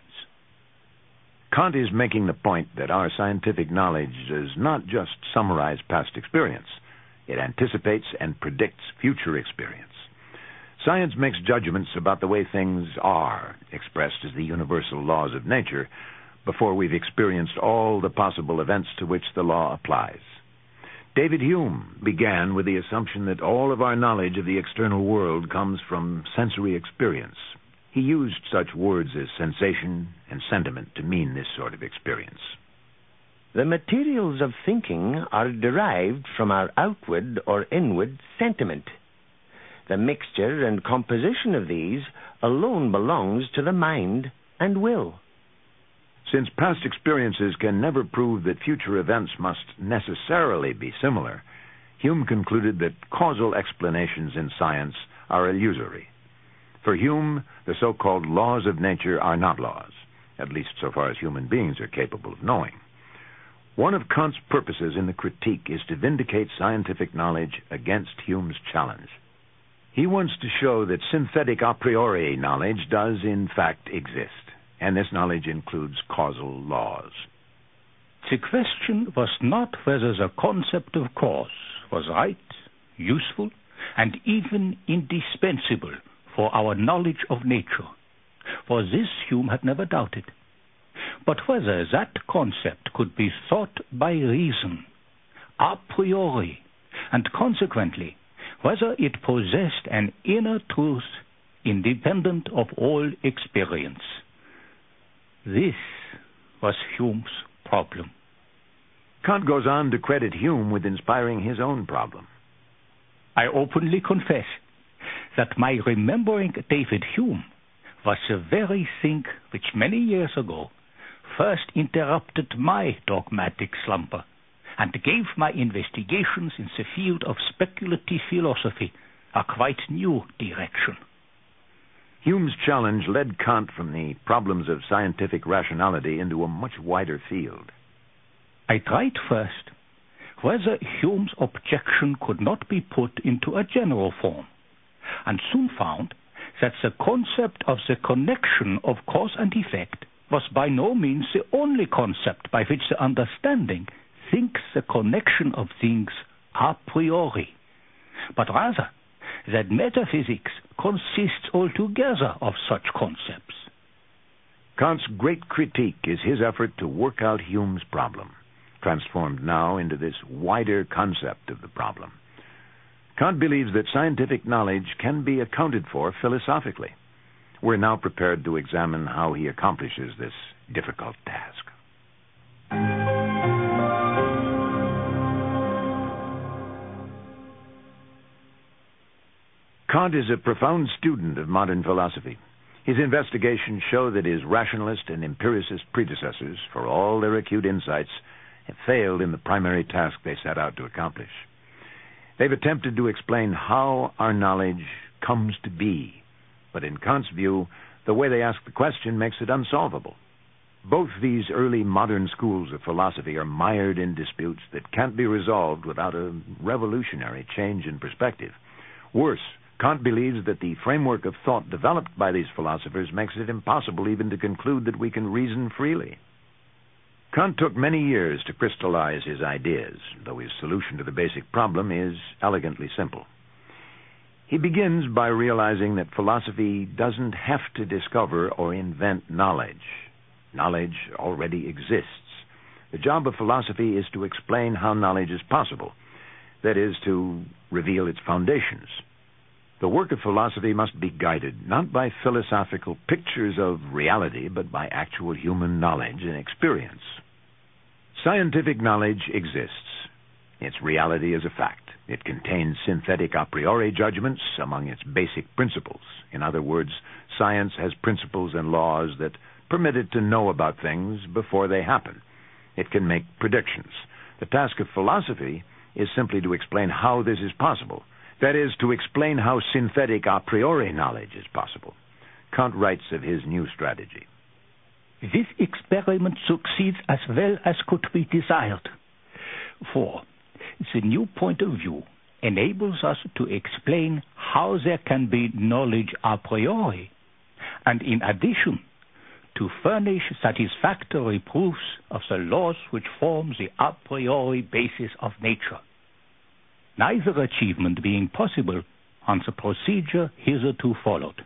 Kant is making the point that our scientific knowledge does not just summarize past experience. It anticipates and predicts future experience. Science makes judgments about the way things are, expressed as the universal laws of nature, before we've experienced all the possible events to which the law applies. David Hume began with the assumption that all of our knowledge of the external world comes from sensory experience. He used such words as sensation and sentiment to mean this sort of experience. The materials of thinking are derived from our outward or inward sentiment. The mixture and composition of these alone belongs to the mind and will. Since past experiences can never prove that future events must necessarily be similar, Hume concluded that causal explanations in science are illusory. For Hume, the so-called laws of nature are not laws, at least so far as human beings are capable of knowing. One of Kant's purposes in the Critique is to vindicate scientific knowledge against Hume's challenge. He wants to show that synthetic a priori knowledge does in fact exist, and this knowledge includes causal laws. The question was not whether the concept of cause was right, useful, and even indispensable for our knowledge of nature, for this Hume had never doubted, but whether that concept could be thought by reason, a priori, and consequently whether it possessed an inner truth independent of all experience. This was Hume's problem. Kant goes on to credit Hume with inspiring his own problem. I openly confess that my remembering David Hume was the very thing which many years ago first interrupted my dogmatic slumber and gave my investigations in the field of speculative philosophy a quite new direction. Hume's challenge led Kant from the problems of scientific rationality into a much wider field. I tried first whether Hume's objection could not be put into a general form, and soon found that the concept of the connection of cause and effect was by no means the only concept by which the understanding thinks the connection of things a priori, but rather that metaphysics consists altogether of such concepts. Kant's great critique is his effort to work out Hume's problem, transformed now into this wider concept of the problem. Kant believes that scientific knowledge can be accounted for philosophically. We're now prepared to examine how he accomplishes this difficult task. Kant is a profound student of modern philosophy. His investigations show that his rationalist and empiricist predecessors, for all their acute insights, have failed in the primary task they set out to accomplish. They've attempted to explain how our knowledge comes to be, but in Kant's view, the way they ask the question makes it unsolvable. Both these early modern schools of philosophy are mired in disputes that can't be resolved without a revolutionary change in perspective. Worse, Kant believes that the framework of thought developed by these philosophers makes it impossible even to conclude that we can reason freely. Kant took many years to crystallize his ideas, though his solution to the basic problem is elegantly simple. He begins by realizing that philosophy doesn't have to discover or invent knowledge. Knowledge already exists. The job of philosophy is to explain how knowledge is possible, that is, to reveal its foundations. The work of philosophy must be guided not by philosophical pictures of reality, but by actual human knowledge and experience. Scientific knowledge exists. Its reality is a fact. It contains synthetic a priori judgments among its basic principles. In other words, science has principles and laws that permit it to know about things before they happen. It can make predictions. The task of philosophy is simply to explain how this is possible. That is, to explain how synthetic a priori knowledge is possible. Kant writes of his new strategy. This experiment succeeds as well as could be desired, for the new point of view enables us to explain how there can be knowledge a priori, and in addition, to furnish satisfactory proofs of the laws which form the a priori basis of nature. Neither achievement being possible on the procedure hitherto followed.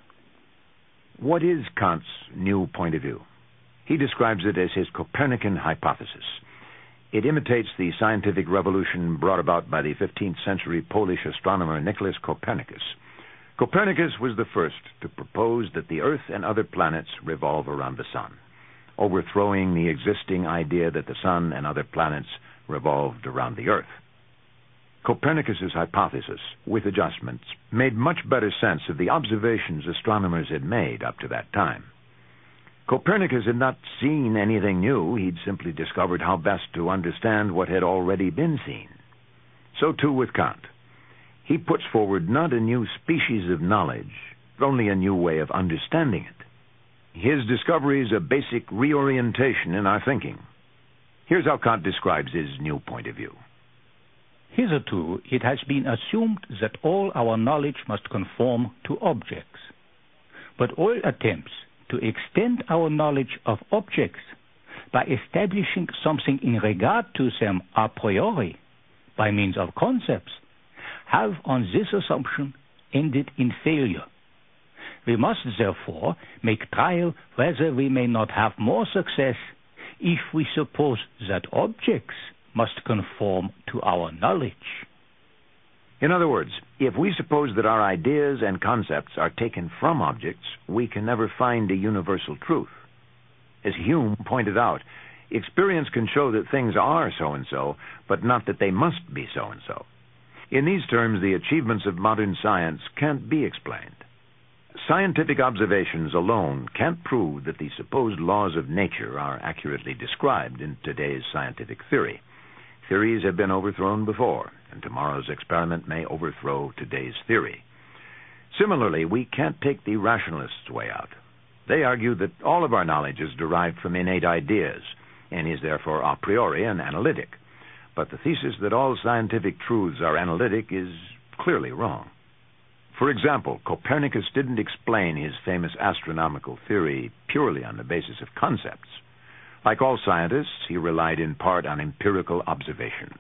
What is Kant's new point of view? He describes it as his Copernican hypothesis. It imitates the scientific revolution brought about by the fifteenth century Polish astronomer Nicholas Copernicus. Copernicus was the first to propose that the Earth and other planets revolve around the sun, overthrowing the existing idea that the sun and other planets revolved around the Earth. Copernicus's hypothesis, with adjustments, made much better sense of the observations astronomers had made up to that time. Copernicus had not seen anything new. He'd simply discovered how best to understand what had already been seen. So too with Kant. He puts forward not a new species of knowledge, but only a new way of understanding it. His discovery is a basic reorientation in our thinking. Here's how Kant describes his new point of view. Hitherto, it has been assumed that all our knowledge must conform to objects. But all attempts to extend our knowledge of objects by establishing something in regard to them a priori, by means of concepts, have on this assumption ended in failure. We must therefore make trial whether we may not have more success if we suppose that objects must conform to our knowledge. In other words, if we suppose that our ideas and concepts are taken from objects, we can never find a universal truth. As Hume pointed out, experience can show that things are so-and-so, but not that they must be so-and-so. In these terms, the achievements of modern science can't be explained. Scientific observations alone can't prove that the supposed laws of nature are accurately described in today's scientific theory. Theories have been overthrown before, and tomorrow's experiment may overthrow today's theory. Similarly, we can't take the rationalists' way out. They argue that all of our knowledge is derived from innate ideas, and is therefore a priori and analytic. But the thesis that all scientific truths are analytic is clearly wrong. For example, Copernicus didn't explain his famous astronomical theory purely on the basis of concepts. Like all scientists, he relied in part on empirical observations.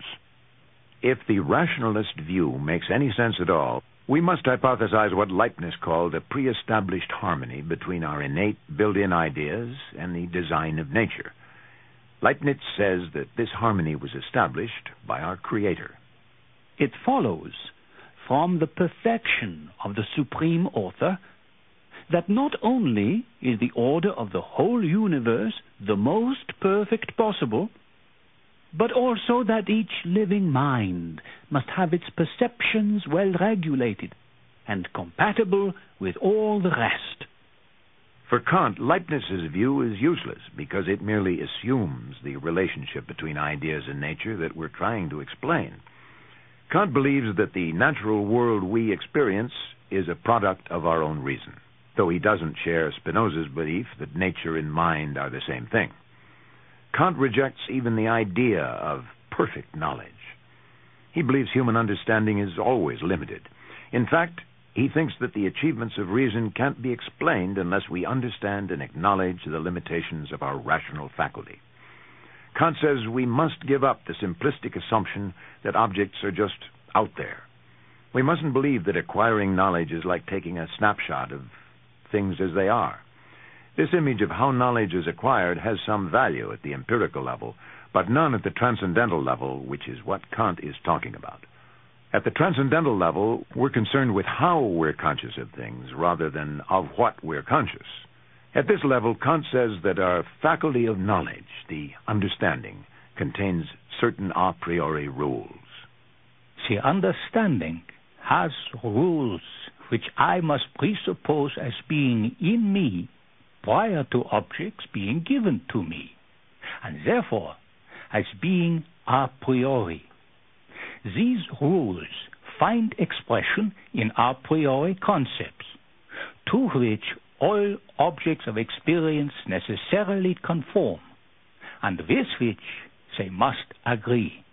If the rationalist view makes any sense at all, we must hypothesize what Leibniz called a pre-established harmony between our innate built-in ideas and the design of nature. Leibniz says that this harmony was established by our Creator. It follows from the perfection of the Supreme Author that not only is the order of the whole universe the most perfect possible, but also that each living mind must have its perceptions well regulated and compatible with all the rest. For Kant, Leibniz's view is useless because it merely assumes the relationship between ideas and nature that we're trying to explain. Kant believes that the natural world we experience is a product of our own reason, though he doesn't share Spinoza's belief that nature and mind are the same thing. Kant rejects even the idea of perfect knowledge. He believes human understanding is always limited. In fact, he thinks that the achievements of reason can't be explained unless we understand and acknowledge the limitations of our rational faculty. Kant says we must give up the simplistic assumption that objects are just out there. We mustn't believe that acquiring knowledge is like taking a snapshot of things as they are. This image of how knowledge is acquired has some value at the empirical level, but none at the transcendental level, which is what Kant is talking about. At the transcendental level, we're concerned with how we're conscious of things rather than of what we're conscious. At this level, Kant says that our faculty of knowledge, the understanding, contains certain a priori rules. The understanding has rules which I must presuppose as being in me prior to objects being given to me, and therefore as being a priori. These rules find expression in a priori concepts, to which all objects of experience necessarily conform, and with which they must agree.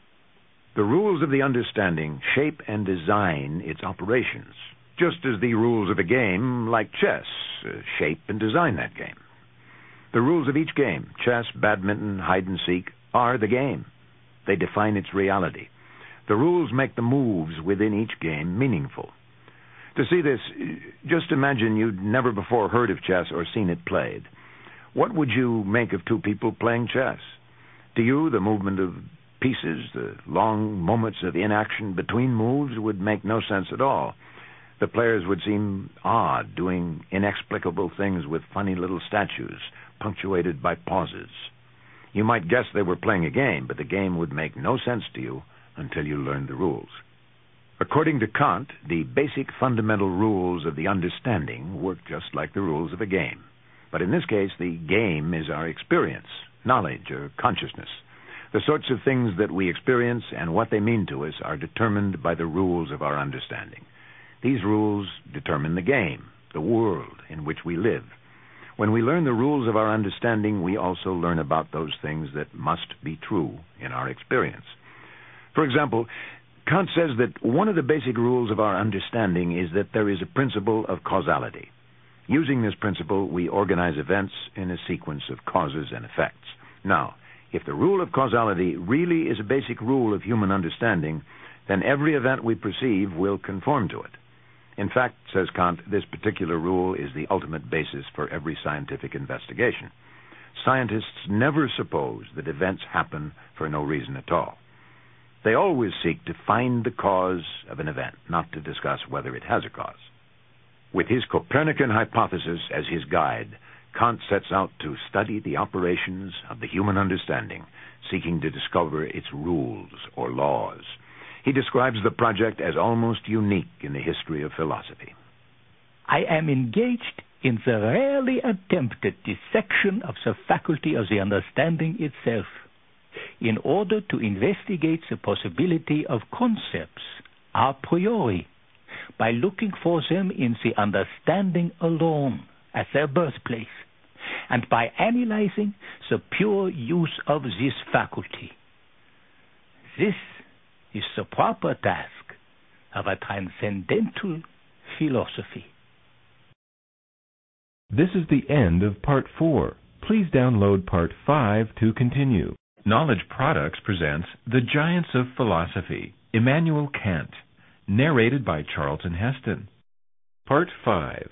The rules of the understanding shape and design its operations, just as the rules of a game, like chess, uh, shape and design that game. The rules of each game, chess, badminton, hide-and-seek, are the game. They define its reality. The rules make the moves within each game meaningful. To see this, just imagine you'd never before heard of chess or seen it played. What would you make of two people playing chess? To you, the movement of pieces, the long moments of inaction between moves would make no sense at all. The players would seem odd, doing inexplicable things with funny little statues, punctuated by pauses. You might guess they were playing a game, but the game would make no sense to you until you learned the rules. According to Kant, the basic fundamental rules of the understanding work just like the rules of a game, But in this case, the game is our experience, knowledge, or consciousness. The sorts of things that we experience and what they mean to us are determined by the rules of our understanding. These rules determine the game, the world in which we live. When we learn the rules of our understanding, we also learn about those things that must be true in our experience. For example, Kant says that one of the basic rules of our understanding is that there is a principle of causality. Using this principle, we organize events in a sequence of causes and effects. Now, if the rule of causality really is a basic rule of human understanding, then every event we perceive will conform to it. In fact, says Kant, this particular rule is the ultimate basis for every scientific investigation. Scientists never suppose that events happen for no reason at all. They always seek to find the cause of an event, not to discuss whether it has a cause. With his Copernican hypothesis as his guide, Kant sets out to study the operations of the human understanding, seeking to discover its rules or laws. He describes the project as almost unique in the history of philosophy. I am engaged in the rarely attempted dissection of the faculty of the understanding itself, in order to investigate the possibility of concepts a priori, by looking for them in the understanding alone as their birthplace, and by analyzing the pure use of this faculty. This is the proper task of a transcendental philosophy. This is the end of Part four. Please download Part five to continue. Knowledge Products presents The Giants of Philosophy, Immanuel Kant, narrated by Charlton Heston. Part five.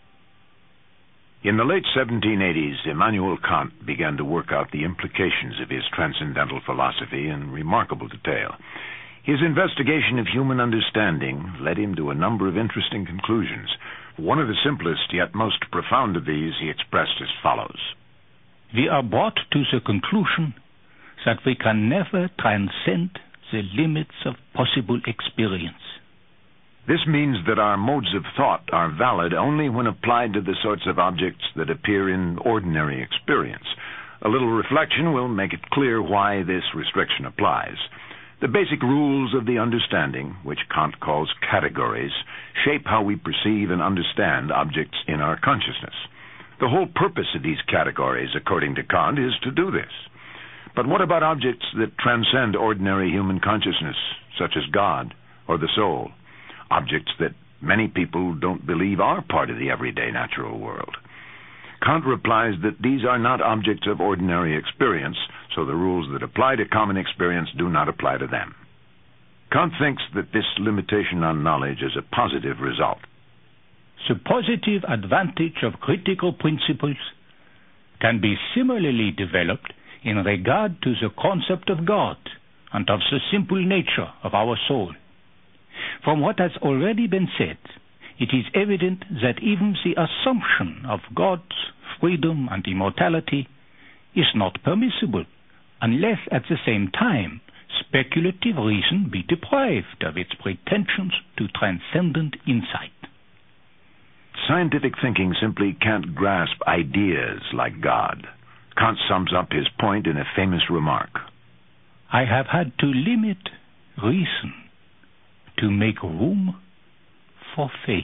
In the late seventeen eighties, Immanuel Kant began to work out the implications of his transcendental philosophy in remarkable detail. His investigation of human understanding led him to a number of interesting conclusions. One of the simplest yet most profound of these he expressed as follows. We are brought to the conclusion that we can never transcend the limits of possible experience. This means that our modes of thought are valid only when applied to the sorts of objects that appear in ordinary experience. A little reflection will make it clear why this restriction applies. The basic rules of the understanding, which Kant calls categories, shape how we perceive and understand objects in our consciousness. The whole purpose of these categories, according to Kant, is to do this. But what about objects that transcend ordinary human consciousness, such as God or the soul? Objects that many people don't believe are part of the everyday natural world. Kant replies that these are not objects of ordinary experience, so the rules that apply to common experience do not apply to them. Kant thinks that this limitation on knowledge is a positive result. The positive advantage of critical principles can be similarly developed in regard to the concept of God and of the simple nature of our soul. From what has already been said, it is evident that even the assumption of God's freedom and immortality is not permissible, unless at the same time speculative reason be deprived of its pretensions to transcendent insight. Scientific thinking simply can't grasp ideas like God. Kant sums up his point in a famous remark. I have had to limit reason to make room for faith.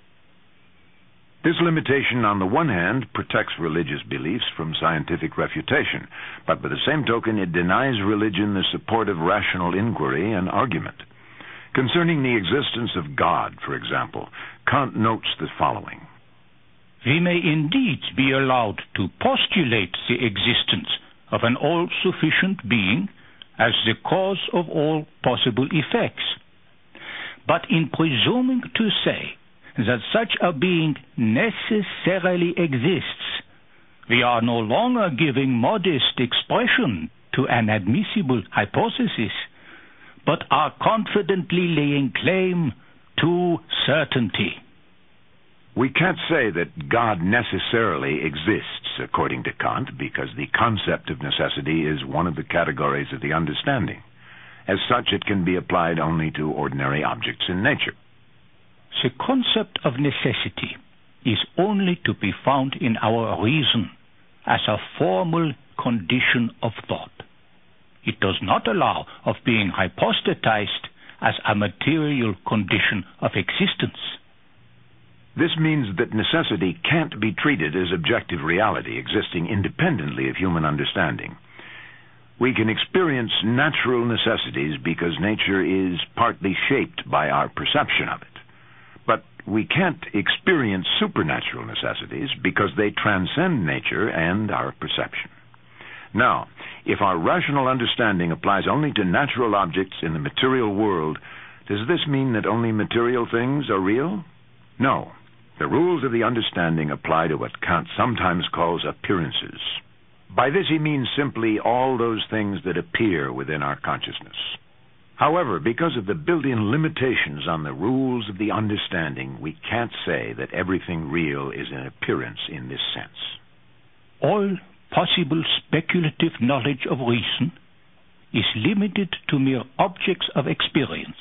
This limitation, on the one hand, protects religious beliefs from scientific refutation, but by the same token, it denies religion the support of rational inquiry and argument. Concerning the existence of God, for example, Kant notes the following. We may indeed be allowed to postulate the existence of an all-sufficient being as the cause of all possible effects. But in presuming to say that such a being necessarily exists, we are no longer giving modest expression to an admissible hypothesis, but are confidently laying claim to certainty. We can't say that God necessarily exists, according to Kant, because the concept of necessity is one of the categories of the understanding. As such, it can be applied only to ordinary objects in nature. The concept of necessity is only to be found in our reason as a formal condition of thought. It does not allow of being hypostatized as a material condition of existence. This means that necessity can't be treated as objective reality existing independently of human understanding. We can experience natural necessities because nature is partly shaped by our perception of it. But we can't experience supernatural necessities because they transcend nature and our perception. Now, if our rational understanding applies only to natural objects in the material world, does this mean that only material things are real? No. The rules of the understanding apply to what Kant sometimes calls appearances. By this he means simply all those things that appear within our consciousness. However, because of the built-in limitations on the rules of the understanding, we can't say that everything real is an appearance in this sense. All possible speculative knowledge of reason is limited to mere objects of experience.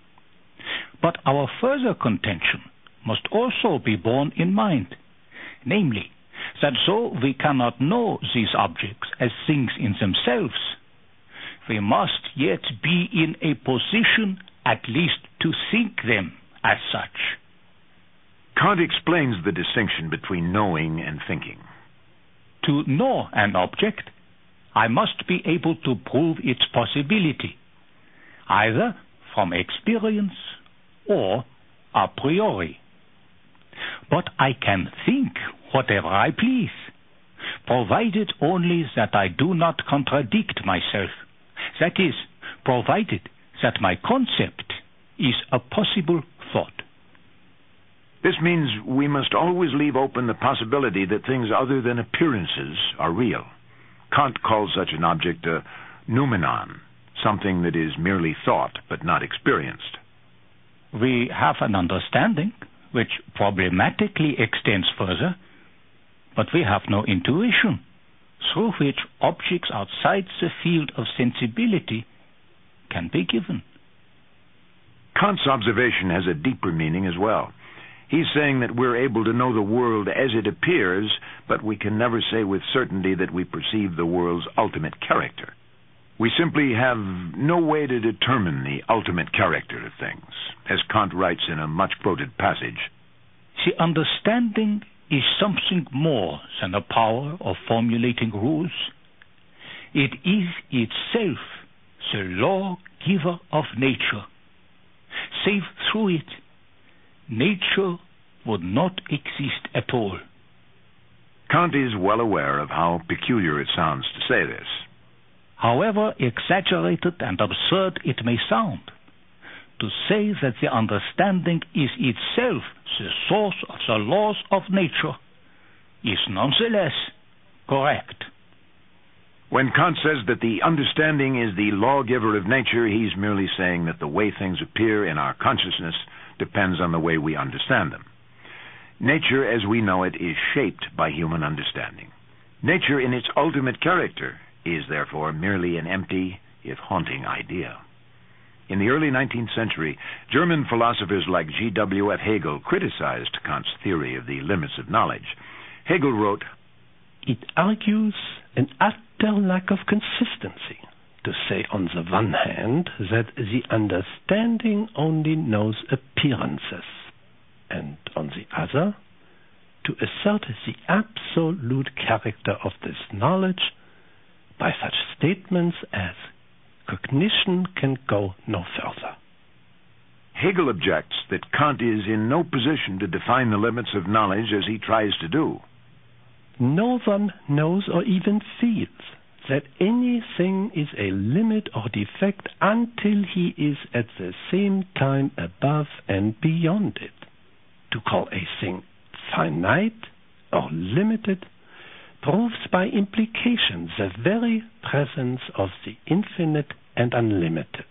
But our further contention must also be borne in mind, namely, that though we cannot know these objects as things in themselves, we must yet be in a position at least to think them as such. Kant explains the distinction between knowing and thinking. To know an object, I must be able to prove its possibility, either from experience or a priori. But I can think whatever I please, provided only that I do not contradict myself. That is, provided that my concept is a possible thought. This means we must always leave open the possibility that things other than appearances are real. Kant calls such an object a noumenon, something that is merely thought but not experienced. We have an understanding which problematically extends further, but we have no intuition, through which objects outside the field of sensibility can be given. Kant's observation has a deeper meaning as well. He's saying that we're able to know the world as it appears, but we can never say with certainty that we perceive the world's ultimate character. We simply have no way to determine the ultimate character of things, as Kant writes in a much-quoted passage. The understanding is something more than a power of formulating rules. It is itself the lawgiver of nature. Save through it, nature would not exist at all. Kant is well aware of how peculiar it sounds to say this. However exaggerated and absurd it may sound, to say that the understanding is itself the source of the laws of nature is nonetheless correct. When Kant says that the understanding is the lawgiver of nature, he's merely saying that the way things appear in our consciousness depends on the way we understand them. Nature, as we know it, is shaped by human understanding. Nature, in its ultimate character, is therefore merely an empty, if haunting, idea. In the early nineteenth century, German philosophers like G W F Hegel criticized Kant's theory of the limits of knowledge. Hegel wrote, "It argues an utter lack of consistency to say on the one hand that the understanding only knows appearances, and on the other, to assert the absolute character of this knowledge by such statements as cognition can go no further." Hegel objects that Kant is in no position to define the limits of knowledge as he tries to do. No one knows or even feels that anything is a limit or defect until he is at the same time above and beyond it. To call a thing finite or limited proves by implication the very presence of the infinite and unlimited.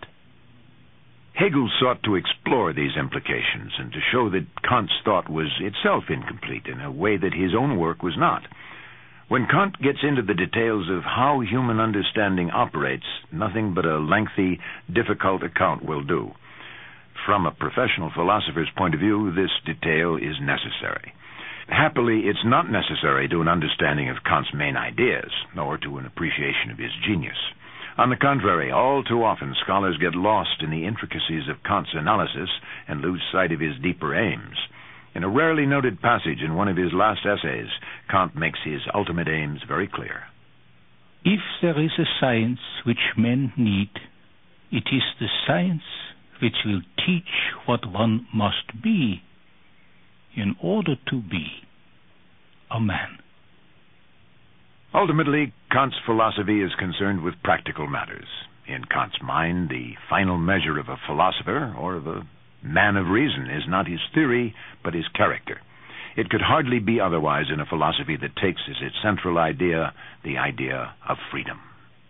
Hegel sought to explore these implications and to show that Kant's thought was itself incomplete in a way that his own work was not. When Kant gets into the details of how human understanding operates, nothing but a lengthy, difficult account will do. From a professional philosopher's point of view, this detail is necessary. Happily, it's not necessary to an understanding of Kant's main ideas, nor to an appreciation of his genius. On the contrary, all too often scholars get lost in the intricacies of Kant's analysis and lose sight of his deeper aims. In a rarely noted passage in one of his last essays, Kant makes his ultimate aims very clear. If there is a science which men need, it is the science which will teach what one must be in order to be a man. Ultimately, Kant's philosophy is concerned with practical matters. In Kant's mind, the final measure of a philosopher or of a man of reason is not his theory, but his character. It could hardly be otherwise in a philosophy that takes as its central idea the idea of freedom.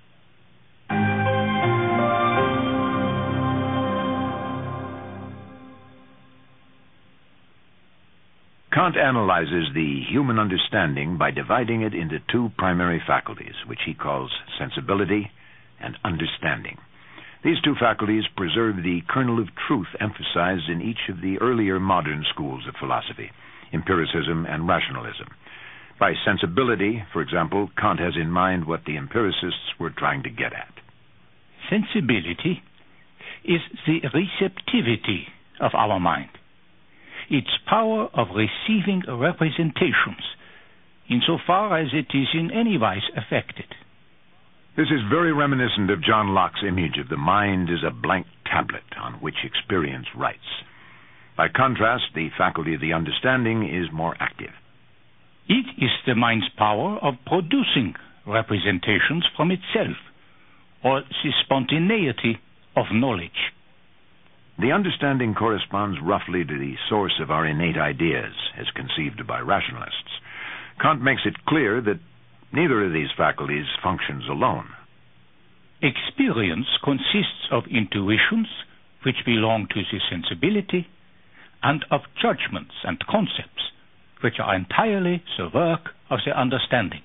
Kant analyzes the human understanding by dividing it into two primary faculties, which he calls sensibility and understanding. These two faculties preserve the kernel of truth emphasized in each of the earlier modern schools of philosophy, empiricism and rationalism. By sensibility, for example, Kant has in mind what the empiricists were trying to get at. Sensibility is the receptivity of our mind, its power of receiving representations, insofar as it is in any wise affected. This is very reminiscent of John Locke's image of the mind as a blank tablet on which experience writes. By contrast, the faculty of the understanding is more active. It is the mind's power of producing representations from itself, or the spontaneity of knowledge. The understanding corresponds roughly to the source of our innate ideas, as conceived by rationalists. Kant makes it clear that neither of these faculties functions alone. Experience consists of intuitions, which belong to the sensibility, and of judgments and concepts, which are entirely the work of the understanding.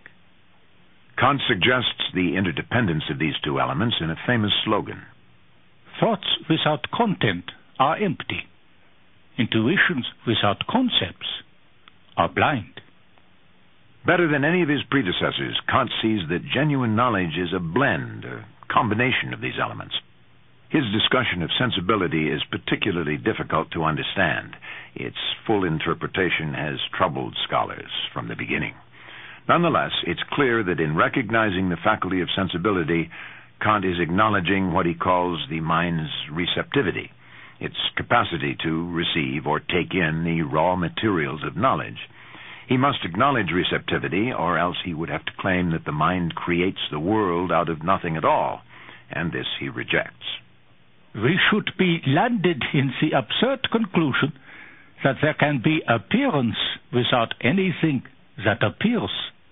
Kant suggests the interdependence of these two elements in a famous slogan. Thoughts without content are empty. Intuitions without concepts are blind. Better than any of his predecessors, Kant sees that genuine knowledge is a blend, a combination of these elements. His discussion of sensibility is particularly difficult to understand. Its full interpretation has troubled scholars from the beginning. Nonetheless, it's clear that in recognizing the faculty of sensibility, Kant is acknowledging what he calls the mind's receptivity, its capacity to receive or take in the raw materials of knowledge. He must acknowledge receptivity, or else he would have to claim that the mind creates the world out of nothing at all, and this he rejects. We should be landed in the absurd conclusion that there can be appearance without anything that appears.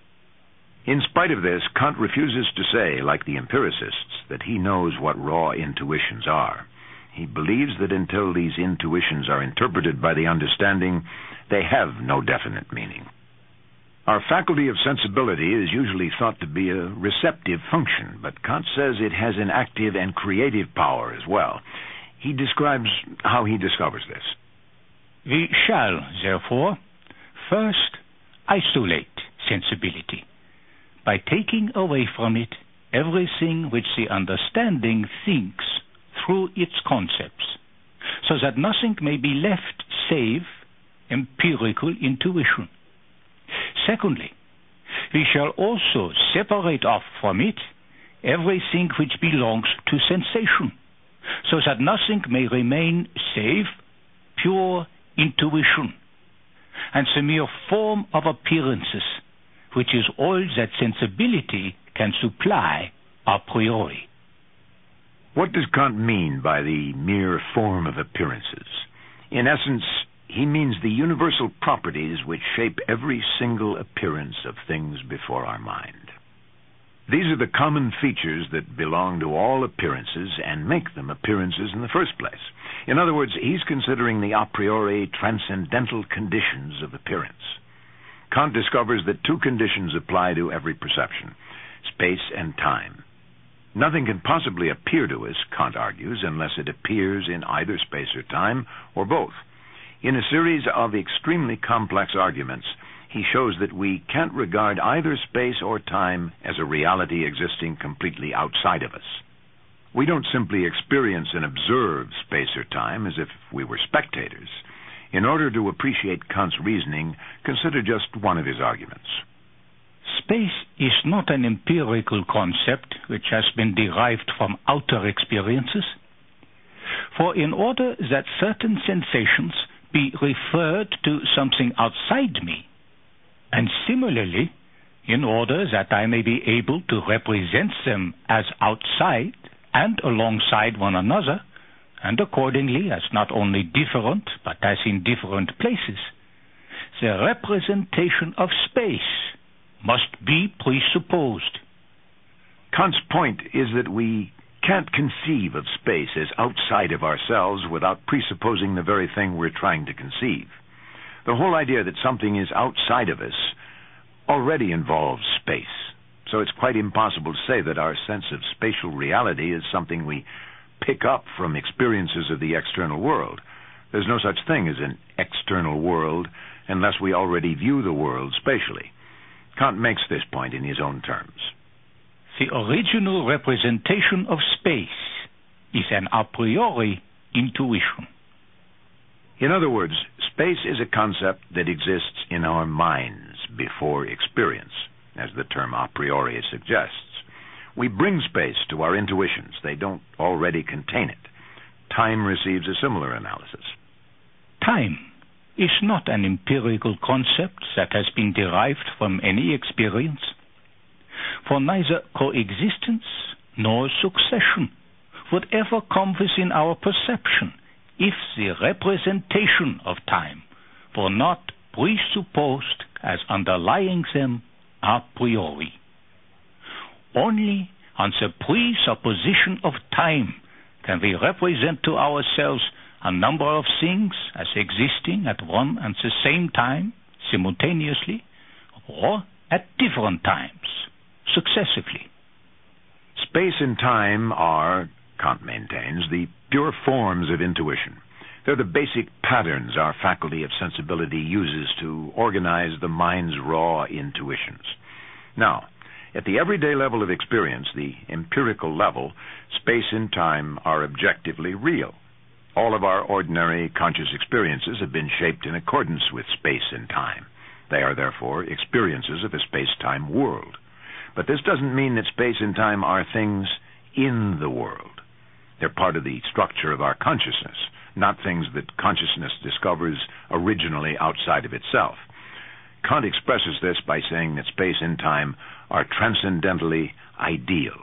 In spite of this, Kant refuses to say, like the empiricists, that he knows what raw intuitions are. He believes that until these intuitions are interpreted by the understanding, they have no definite meaning. Our faculty of sensibility is usually thought to be a receptive function, but Kant says it has an active and creative power as well. He describes how he discovers this. We shall, therefore, first isolate sensibility by taking away from it everything which the understanding thinks through its concepts, so that nothing may be left save empirical intuition. Secondly, we shall also separate off from it everything which belongs to sensation, so that nothing may remain save pure intuition, and the mere form of appearances, which is all that sensibility can supply a priori. What does Kant mean by the mere form of appearances? In essence, he means the universal properties which shape every single appearance of things before our mind. These are the common features that belong to all appearances and make them appearances in the first place. In other words, he's considering the a priori transcendental conditions of appearance. Kant discovers that two conditions apply to every perception: space and time. Nothing can possibly appear to us, Kant argues, unless it appears in either space or time, or both. In a series of extremely complex arguments, he shows that we can't regard either space or time as a reality existing completely outside of us. We don't simply experience and observe space or time as if we were spectators. In order to appreciate Kant's reasoning, consider just one of his arguments. Space is not an empirical concept which has been derived from outer experiences. For in order that certain sensations be referred to something outside me, and similarly, in order that I may be able to represent them as outside and alongside one another, and accordingly as not only different, but as in different places, the representation of space must be presupposed. Kant's point is that we can't conceive of space as outside of ourselves without presupposing the very thing we're trying to conceive. The whole idea that something is outside of us already involves space, so it's quite impossible to say that our sense of spatial reality is something we pick up from experiences of the external world. There's no such thing as an external world unless we already view the world spatially. Kant makes this point in his own terms. The original representation of space is an a priori intuition. In other words, space is a concept that exists in our minds before experience, as the term a priori suggests. We bring space to our intuitions. They don't already contain it. Time receives a similar analysis. Time is not an empirical concept that has been derived from any experience. For neither coexistence nor succession would ever come within our perception if the representation of time were not presupposed as underlying them a priori. Only on the presupposition of time can we represent to ourselves a number of things as existing at one and the same time, simultaneously, or at different times, successively. Space and time are, Kant maintains, the pure forms of intuition. They're the basic patterns our faculty of sensibility uses to organize the mind's raw intuitions. Now, at the everyday level of experience, the empirical level, space and time are objectively real. All of our ordinary conscious experiences have been shaped in accordance with space and time. They are therefore experiences of a space-time world. But this doesn't mean that space and time are things in the world. They're part of the structure of our consciousness, not things that consciousness discovers originally outside of itself. Kant expresses this by saying that space and time are transcendently ideal.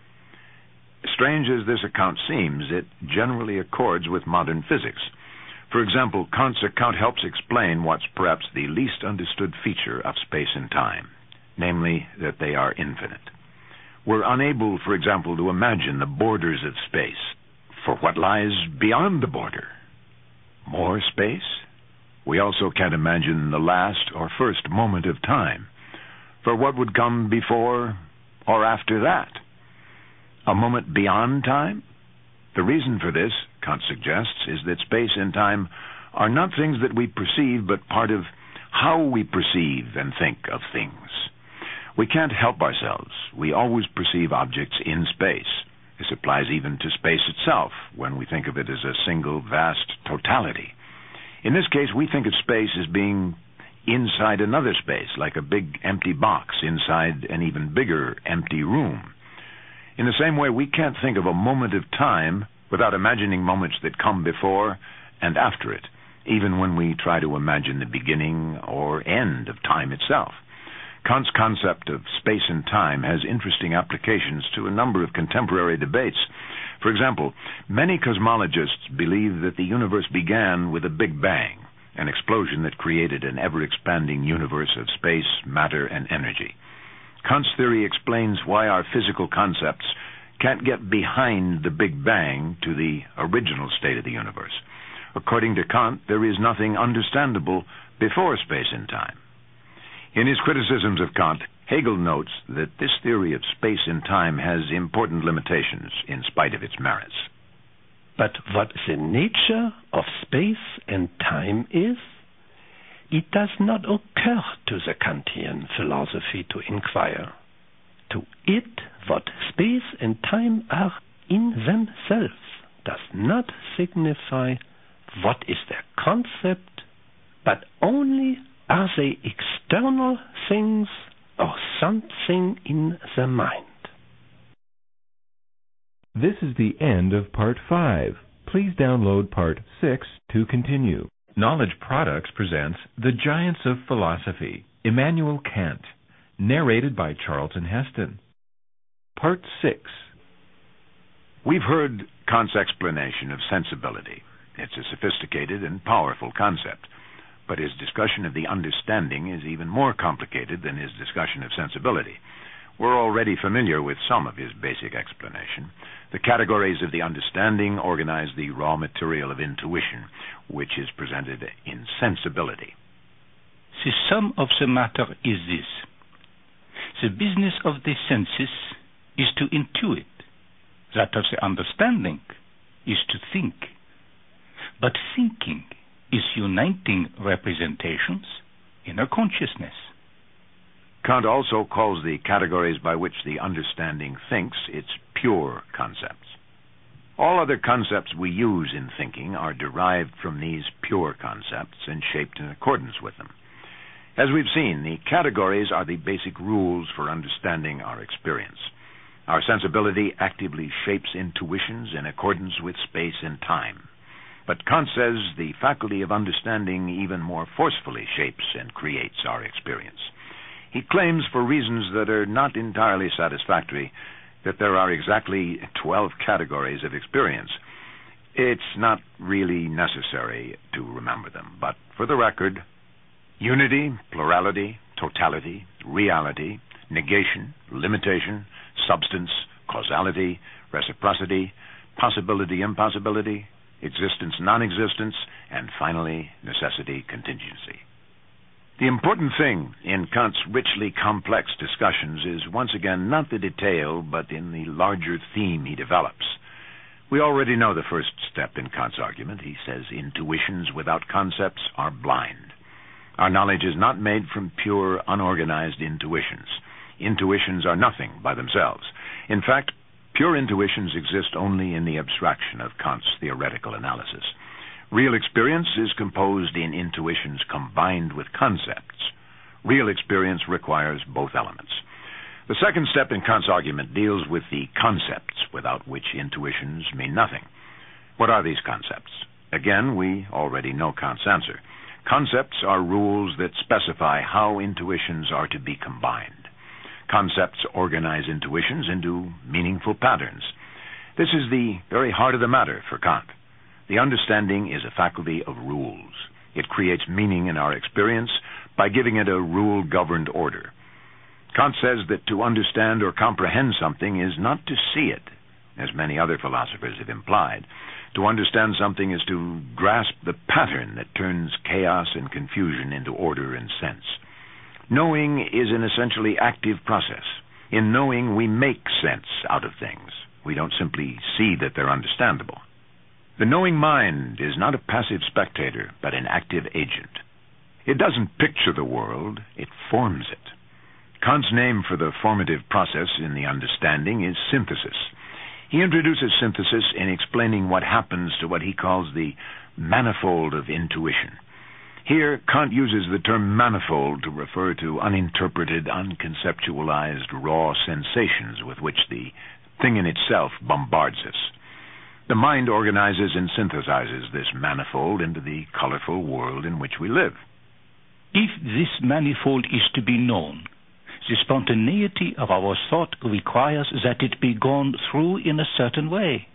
Strange as this account seems, it generally accords with modern physics. For example, Kant's account helps explain what's perhaps the least understood feature of space and time, namely that they are infinite. We're unable, for example, to imagine the borders of space. For what lies beyond the border? More space? We also can't imagine the last or first moment of time. For what would come before or after that? A moment beyond time? The reason for this, Kant suggests, is that space and time are not things that we perceive, but part of how we perceive and think of things. We can't help ourselves. We always perceive objects in space. This applies even to space itself, when we think of it as a single vast totality. In this case, we think of space as being inside another space, like a big empty box inside an even bigger empty room. In the same way, we can't think of a moment of time without imagining moments that come before and after it, even when we try to imagine the beginning or end of time itself. Kant's concept of space and time has interesting applications to a number of contemporary debates. For example, many cosmologists believe that the universe began with a Big Bang, an explosion that created an ever-expanding universe of space, matter, and energy. Kant's theory explains why our physical concepts can't get behind the Big Bang to the original state of the universe. According to Kant, there is nothing understandable before space and time. In his criticisms of Kant, Hegel notes that this theory of space and time has important limitations in spite of its merits. But what the nature of space and time is, it does not occur to the Kantian philosophy to inquire. To it, what space and time are in themselves does not signify what is their concept, but only are they external things or something in the mind. This is the end of Part five. Please download Part six to continue. Knowledge Products presents The Giants of Philosophy, Immanuel Kant, narrated by Charlton Heston. Part six. We've heard Kant's explanation of sensibility. It's a sophisticated and powerful concept, but his discussion of the understanding is even more complicated than his discussion of sensibility. We're already familiar with some of his basic explanation. The categories of the understanding organize the raw material of intuition, which is presented in sensibility. The sum of the matter is this. The business of the senses is to intuit. That of the understanding is to think. But thinking is uniting representations in a consciousness. Kant also calls the categories by which the understanding thinks its pure concepts. All other concepts we use in thinking are derived from these pure concepts and shaped in accordance with them. As we've seen, the categories are the basic rules for understanding our experience. Our sensibility actively shapes intuitions in accordance with space and time. But Kant says the faculty of understanding even more forcefully shapes and creates our experience. He claims, for reasons that are not entirely satisfactory, that there are exactly twelve categories of experience. It's not really necessary to remember them, but for the record, unity, plurality, totality, reality, negation, limitation, substance, causality, reciprocity, possibility, impossibility, existence, non-existence, and finally, necessity, contingency. The important thing in Kant's richly complex discussions is once again not the detail, but in the larger theme he develops. We already know the first step in Kant's argument. He says intuitions without concepts are blind. Our knowledge is not made from pure, unorganized intuitions. Intuitions are nothing by themselves. In fact, pure intuitions exist only in the abstraction of Kant's theoretical analysis. Real experience is composed in intuitions combined with concepts. Real experience requires both elements. The second step in Kant's argument deals with the concepts, without which intuitions mean nothing. What are these concepts? Again, we already know Kant's answer. Concepts are rules that specify how intuitions are to be combined. Concepts organize intuitions into meaningful patterns. This is the very heart of the matter for Kant. The understanding is a faculty of rules. It creates meaning in our experience by giving it a rule-governed order. Kant says that to understand or comprehend something is not to see it, as many other philosophers have implied. To understand something is to grasp the pattern that turns chaos and confusion into order and sense. Knowing is an essentially active process. In knowing, we make sense out of things. We don't simply see that they're understandable. The knowing mind is not a passive spectator, but an active agent. It doesn't picture the world, it forms it. Kant's name for the formative process in the understanding is synthesis. He introduces synthesis in explaining what happens to what he calls the manifold of intuition. Here, Kant uses the term manifold to refer to uninterpreted, unconceptualized, raw sensations with which the thing in itself bombards us. The mind organizes and synthesizes this manifold into the colorful world in which we live. If this manifold is to be known, the spontaneity of our thought requires that it be gone through in a certain way,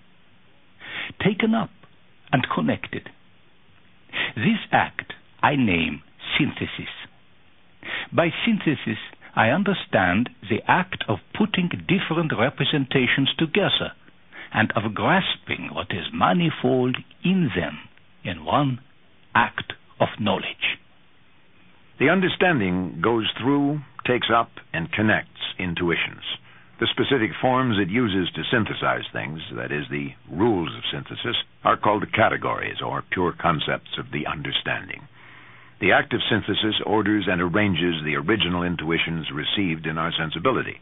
taken up and connected. This act I name synthesis. By synthesis, I understand the act of putting different representations together and of grasping what is manifold in them in one act of knowledge. The understanding goes through, takes up, and connects intuitions. The specific forms it uses to synthesize things, that is, the rules of synthesis, are called categories or pure concepts of the understanding. The active synthesis orders and arranges the original intuitions received in our sensibility.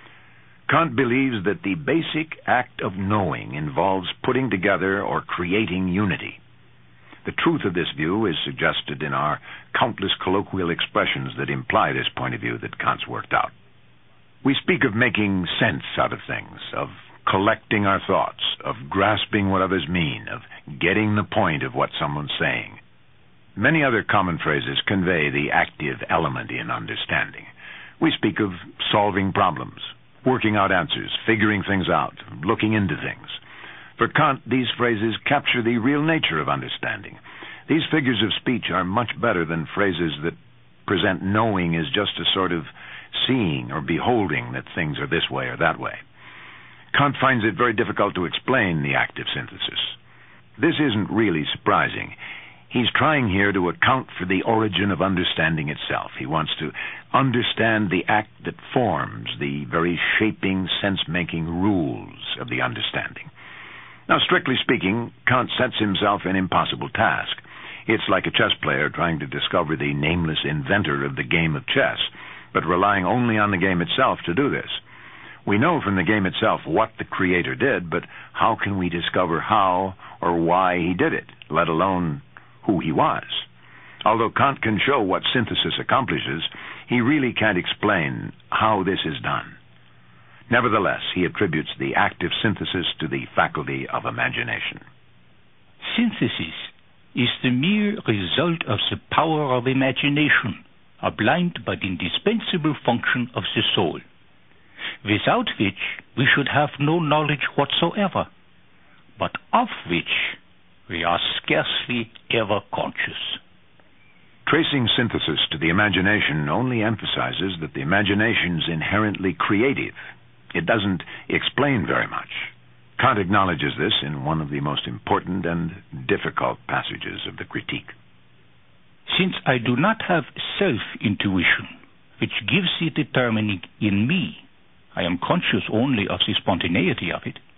Kant believes that the basic act of knowing involves putting together or creating unity. The truth of this view is suggested in our countless colloquial expressions that imply this point of view that Kant's worked out. We speak of making sense out of things, of collecting our thoughts, of grasping what others mean, of getting the point of what someone's saying. Many other common phrases convey the active element in understanding. We speak of solving problems, working out answers, figuring things out, looking into things. For Kant, these phrases capture the real nature of understanding. These figures of speech are much better than phrases that present knowing as just a sort of seeing or beholding that things are this way or that way. Kant finds it very difficult to explain the active synthesis. This isn't really surprising. He's trying here to account for the origin of understanding itself. He wants to understand the act that forms the very shaping, sense-making rules of the understanding. Now, strictly speaking, Kant sets himself an impossible task. It's like a chess player trying to discover the nameless inventor of the game of chess, but relying only on the game itself to do this. We know from the game itself what the creator did, but how can we discover how or why he did it, let alone who he was? Although Kant can show what synthesis accomplishes, he really can't explain how this is done. Nevertheless, he attributes the active synthesis to the faculty of imagination. Synthesis is the mere result of the power of imagination, a blind but indispensable function of the soul, without which we should have no knowledge whatsoever, but of which we are scarcely ever conscious. Tracing synthesis to the imagination only emphasizes that the imagination is inherently creative. It doesn't explain very much. Kant acknowledges this in one of the most important and difficult passages of the Critique. Since I do not have self-intuition, which gives the determining in me, I am conscious only of the spontaneity of it.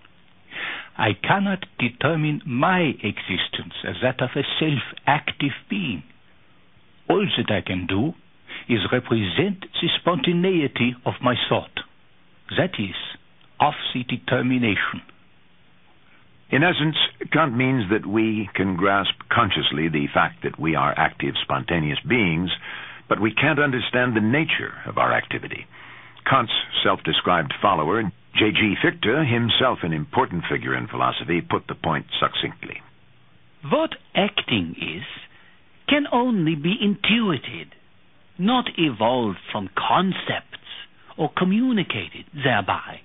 I cannot determine my existence as that of a self-active being. All that I can do is represent the spontaneity of my thought, that is, of the determination. In essence, Kant means that we can grasp consciously the fact that we are active, spontaneous beings, but we can't understand the nature of our activity. Kant's self-described follower, J G Fichte, himself an important figure in philosophy, put the point succinctly. What acting is can only be intuited, not evolved from concepts or communicated thereby.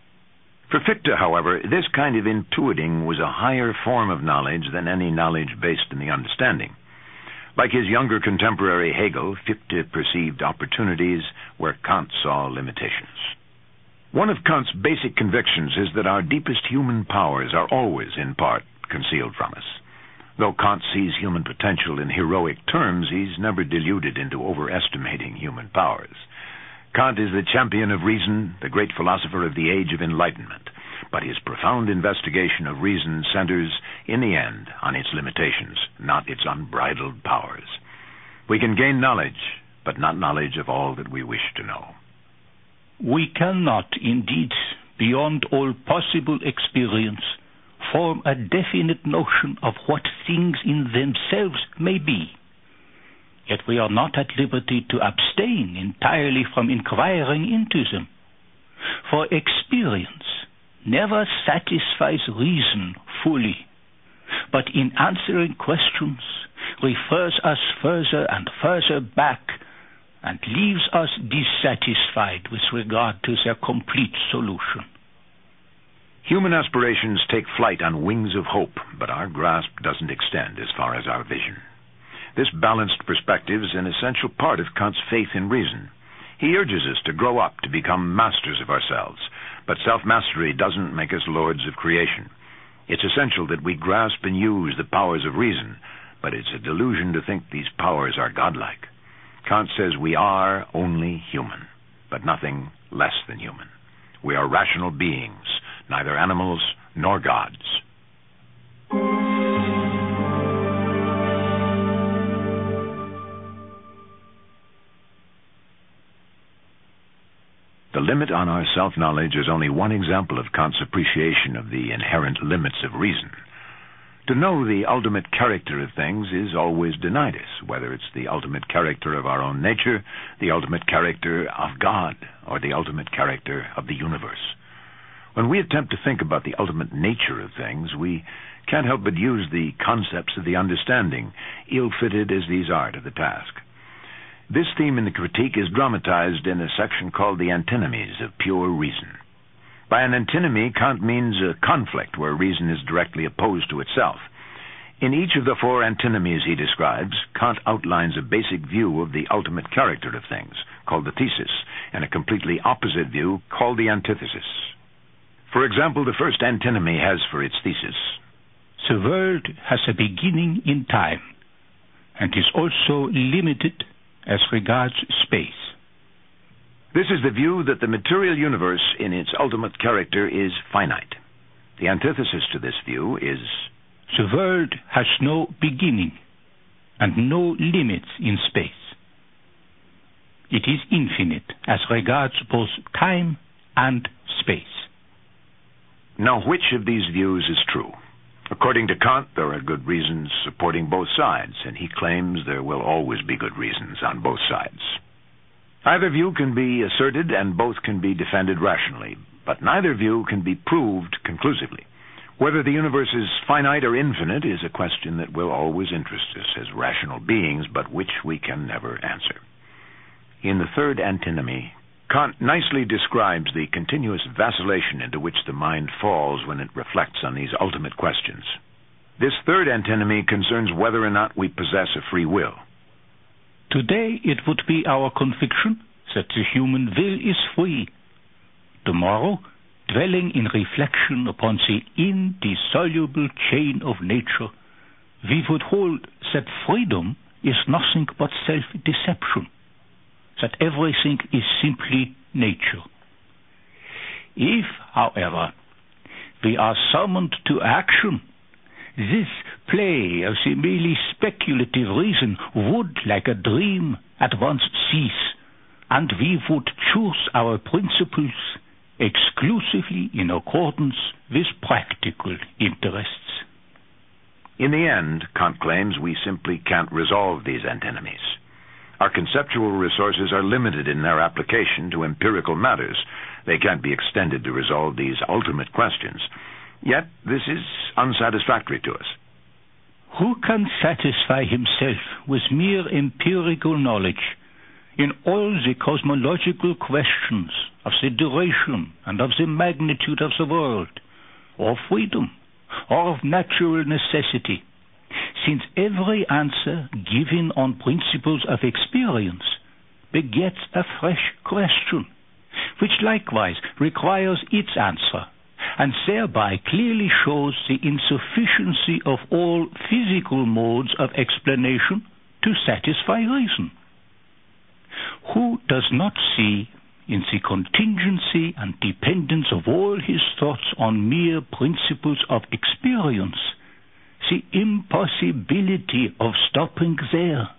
For Fichte, however, this kind of intuiting was a higher form of knowledge than any knowledge based in the understanding. Like his younger contemporary Hegel, Fichte perceived opportunities where Kant saw limitations. One of Kant's basic convictions is that our deepest human powers are always, in part, concealed from us. Though Kant sees human potential in heroic terms, he's never deluded into overestimating human powers. Kant is the champion of reason, the great philosopher of the age of enlightenment, but his profound investigation of reason centers, in the end, on its limitations, not its unbridled powers. We can gain knowledge, but not knowledge of all that we wish to know. We cannot, indeed, beyond all possible experience, form a definite notion of what things in themselves may be. Yet we are not at liberty to abstain entirely from inquiring into them. For experience never satisfies reason fully, but in answering questions refers us further and further back and leaves us dissatisfied with regard to their complete solution. Human aspirations take flight on wings of hope, but our grasp doesn't extend as far as our vision. This balanced perspective is an essential part of Kant's faith in reason. He urges us to grow up, to become masters of ourselves, but self-mastery doesn't make us lords of creation. It's essential that we grasp and use the powers of reason, but it's a delusion to think these powers are godlike. Kant says we are only human, but nothing less than human. We are rational beings, neither animals nor gods. limit on our self-knowledge is only one example of Kant's appreciation of the inherent limits of reason. To know the ultimate character of things is always denied us, whether it's the ultimate character of our own nature, the ultimate character of God, or the ultimate character of the universe. When we attempt to think about the ultimate nature of things, we can't help but use the concepts of the understanding, ill-fitted as these are to the task. This theme in the critique is dramatized in a section called the antinomies of pure reason. By an antinomy, Kant means a conflict where reason is directly opposed to itself. In each of the four antinomies he describes, Kant outlines a basic view of the ultimate character of things, called the thesis, and a completely opposite view called the antithesis. For example, the first antinomy has for its thesis, "The world has a beginning in time, and is also limited as regards space." This is the view that the material universe in its ultimate character is finite. The antithesis to this view is, "The world has no beginning and no limits in space. It is infinite as regards both time and space." Now, which of these views is true? According to Kant, there are good reasons supporting both sides, and he claims there will always be good reasons on both sides. Either view can be asserted and both can be defended rationally, but neither view can be proved conclusively. Whether the universe is finite or infinite is a question that will always interest us as rational beings, but which we can never answer. In the third antinomy, Kant nicely describes the continuous vacillation into which the mind falls when it reflects on these ultimate questions. This third antinomy concerns whether or not we possess a free will. Today it would be our conviction that the human will is free. Tomorrow, dwelling in reflection upon the indissoluble chain of nature, we would hold that freedom is nothing but self-deception, that everything is simply nature. If, however, we are summoned to action, this play of the merely speculative reason would, like a dream, at once cease, and we would choose our principles exclusively in accordance with practical interests. In the end, Kant claims we simply can't resolve these antinomies. Our conceptual resources are limited in their application to empirical matters. They can't be extended to resolve these ultimate questions. Yet, this is unsatisfactory to us. Who can satisfy himself with mere empirical knowledge in all the cosmological questions of the duration and of the magnitude of the world, or freedom, or of natural necessity, since every answer given on principles of experience begets a fresh question, which likewise requires its answer, and thereby clearly shows the insufficiency of all physical modes of explanation to satisfy reason? Who does not see in the contingency and dependence of all his thoughts on mere principles of experience the impossibility of stopping there?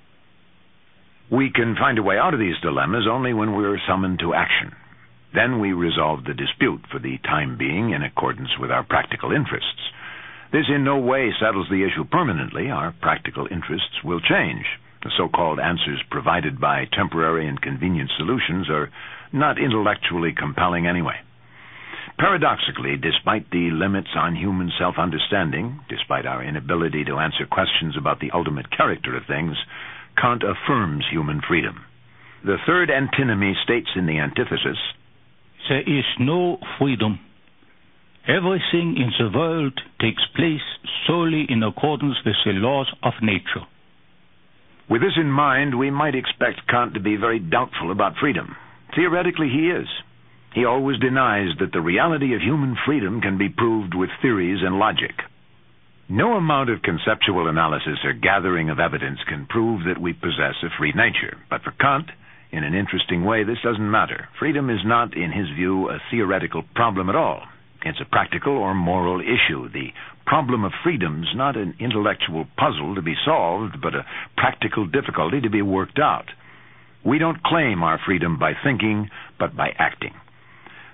We can find a way out of these dilemmas only when we are summoned to action. Then we resolve the dispute for the time being in accordance with our practical interests. This in no way settles the issue permanently. Our practical interests will change. The so-called answers provided by temporary and convenient solutions are not intellectually compelling anyway. Paradoxically, despite the limits on human self-understanding, despite our inability to answer questions about the ultimate character of things, Kant affirms human freedom. The third antinomy states in the antithesis, "There is no freedom. Everything in the world takes place solely in accordance with the laws of nature." With this in mind, we might expect Kant to be very doubtful about freedom. Theoretically, he is. He always denies that the reality of human freedom can be proved with theories and logic. No amount of conceptual analysis or gathering of evidence can prove that we possess a free nature. But for Kant, in an interesting way, this doesn't matter. Freedom is not, in his view, a theoretical problem at all. It's a practical or moral issue. The problem of freedom is not an intellectual puzzle to be solved, but a practical difficulty to be worked out. We don't claim our freedom by thinking, but by acting.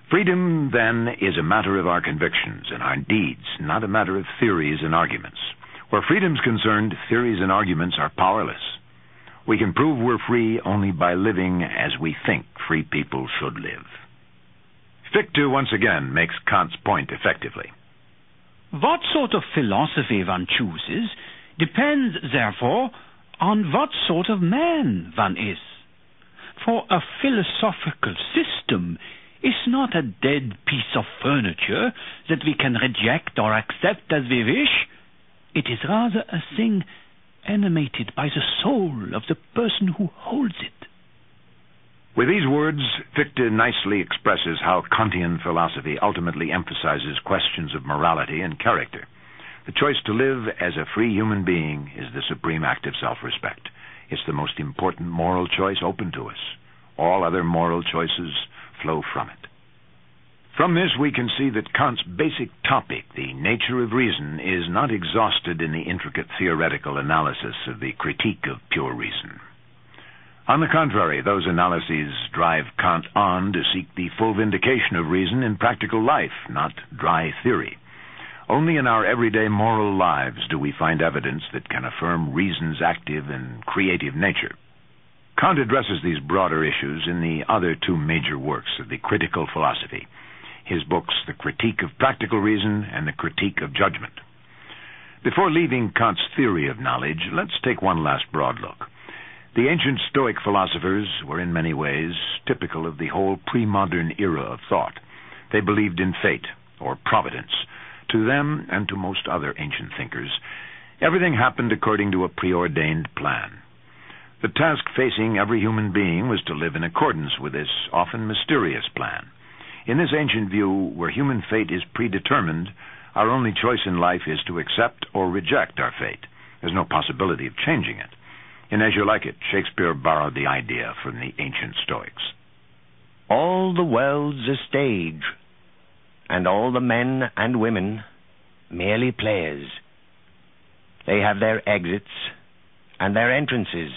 Freedom, then, is a matter of our convictions and our deeds, not a matter of theories and arguments. Where freedom's concerned, theories and arguments are powerless. We can prove we're free only by living as we think free people should live. Fichte once again makes Kant's point effectively. What sort of philosophy one chooses depends, therefore, on what sort of man one is. For a philosophical system is not a dead piece of furniture that we can reject or accept as we wish. It is rather a thing animated by the soul of the person who holds it. With these words, Fichte nicely expresses how Kantian philosophy ultimately emphasizes questions of morality and character. The choice to live as a free human being is the supreme act of self-respect. It's the most important moral choice open to us. All other moral choices flow from it. From this, we can see that Kant's basic topic, the nature of reason, is not exhausted in the intricate theoretical analysis of the Critique of Pure Reason. On the contrary, those analyses drive Kant on to seek the full vindication of reason in practical life, not dry theory. Only in our everyday moral lives do we find evidence that can affirm reason's active and creative nature. Kant addresses these broader issues in the other two major works of the critical philosophy, his books The Critique of Practical Reason and The Critique of Judgment. Before leaving Kant's theory of knowledge, let's take one last broad look. The ancient Stoic philosophers were in many ways typical of the whole pre-modern era of thought. They believed in fate, or providence. To them, and to most other ancient thinkers, everything happened according to a preordained plan. The task facing every human being was to live in accordance with this often mysterious plan. In this ancient view, where human fate is predetermined, our only choice in life is to accept or reject our fate. There's no possibility of changing it. In As You Like It, Shakespeare borrowed the idea from the ancient Stoics. All the world's a stage, and all the men and women merely players. They have their exits and their entrances,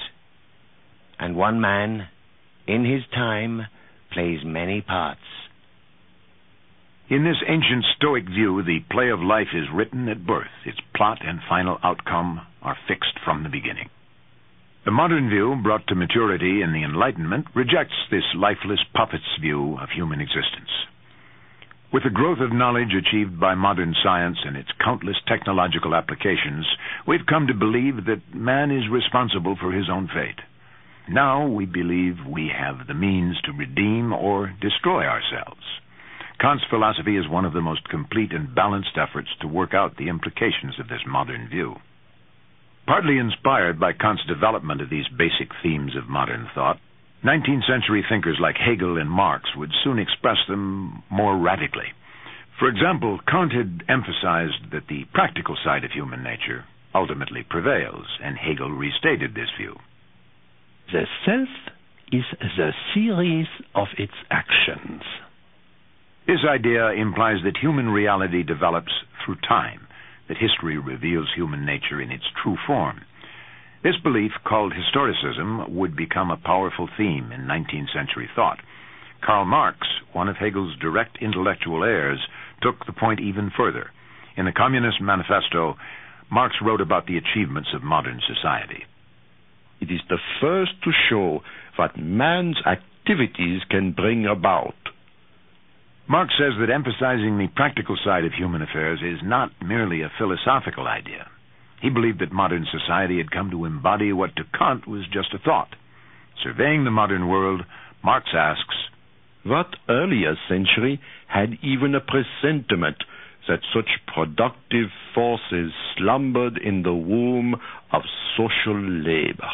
and one man, in his time, plays many parts. In this ancient Stoic view, the play of life is written at birth. Its plot and final outcome are fixed from the beginning. The modern view, brought to maturity in the Enlightenment, rejects this lifeless puppet's view of human existence. With the growth of knowledge achieved by modern science and its countless technological applications, we've come to believe that man is responsible for his own fate. Now we believe we have the means to redeem or destroy ourselves. Kant's philosophy is one of the most complete and balanced efforts to work out the implications of this modern view. Partly inspired by Kant's development of these basic themes of modern thought, nineteenth century thinkers like Hegel and Marx would soon express them more radically. For example, Kant had emphasized that the practical side of human nature ultimately prevails, and Hegel restated this view. The self is the series of its actions. This idea implies that human reality develops through time, that history reveals human nature in its true form. This belief, called historicism, would become a powerful theme in nineteenth century thought. Karl Marx, one of Hegel's direct intellectual heirs, took the point even further. In the Communist Manifesto, Marx wrote about the achievements of modern society. It is the first to show what man's activities can bring about. Marx says that emphasizing the practical side of human affairs is not merely a philosophical idea. He believed that modern society had come to embody what to Kant was just a thought. Surveying the modern world, Marx asks, what earlier century had even a presentiment that such productive forces slumbered in the womb of social labor?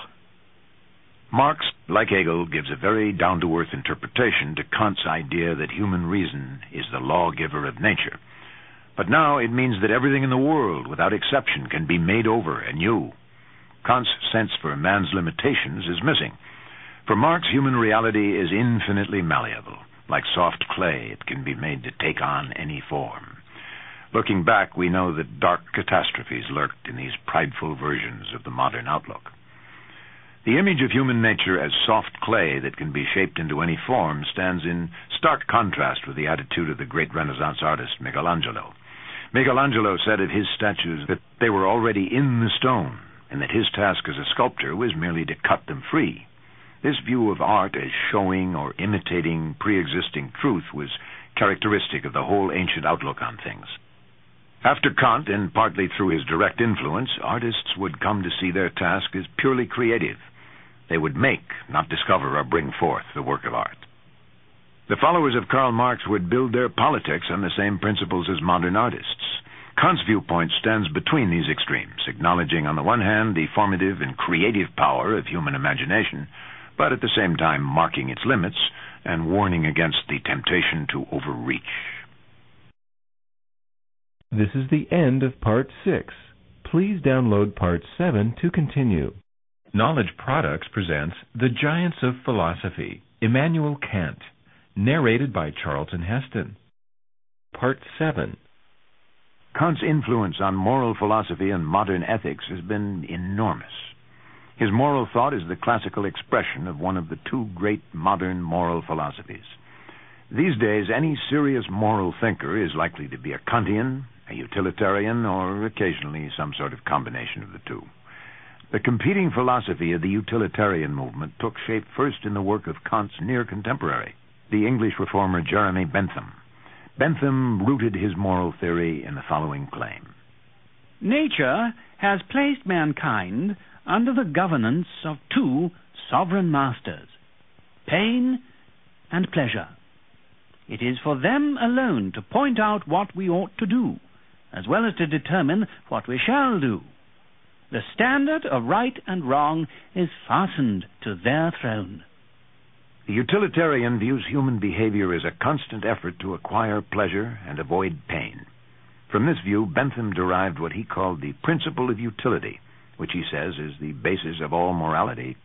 Marx, like Hegel, gives a very down-to-earth interpretation to Kant's idea that human reason is the lawgiver of nature. But now it means that everything in the world, without exception, can be made over anew. Kant's sense for man's limitations is missing. For Marx, human reality is infinitely malleable. Like soft clay, it can be made to take on any form. Looking back, we know that dark catastrophes lurked in these prideful versions of the modern outlook. The image of human nature as soft clay that can be shaped into any form stands in stark contrast with the attitude of the great Renaissance artist Michelangelo. Michelangelo said of his statues that they were already in the stone, and that his task as a sculptor was merely to cut them free. This view of art as showing or imitating pre-existing truth was characteristic of the whole ancient outlook on things. After Kant, and partly through his direct influence, artists would come to see their task as purely creative. They would make, not discover or bring forth, the work of art. The followers of Karl Marx would build their politics on the same principles as modern artists. Kant's viewpoint stands between these extremes, acknowledging on the one hand the formative and creative power of human imagination, but at the same time marking its limits and warning against the temptation to overreach. This is the end of Part six. Please download Part seven to continue. Knowledge Products presents The Giants of Philosophy, Immanuel Kant, narrated by Charlton Heston. Part seven. Kant's influence on moral philosophy and modern ethics has been enormous. His moral thought is the classical expression of one of the two great modern moral philosophies. These days, any serious moral thinker is likely to be a Kantian, a utilitarian, or occasionally some sort of combination of the two. The competing philosophy of the utilitarian movement took shape first in the work of Kant's near contemporary, the English reformer Jeremy Bentham. Bentham rooted his moral theory in the following claim. Nature has placed mankind under the governance of two sovereign masters, pain and pleasure. It is for them alone to point out what we ought to do, as well as to determine what we shall do. The standard of right and wrong is fastened to their throne. The utilitarian views human behavior as a constant effort to acquire pleasure and avoid pain. From this view, Bentham derived what he called the principle of utility, which he says is the basis of all morality.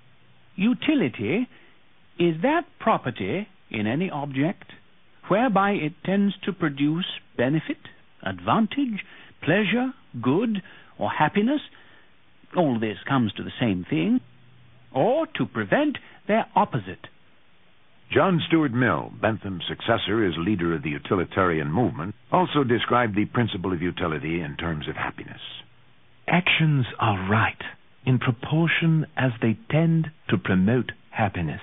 Utility is that property in any object whereby it tends to produce benefit, advantage, pleasure, good, or happiness, all this comes to the same thing, or to prevent their opposite. John Stuart Mill, Bentham's successor as leader of the utilitarian movement, also described the principle of utility in terms of happiness. Actions are right in proportion as they tend to promote happiness,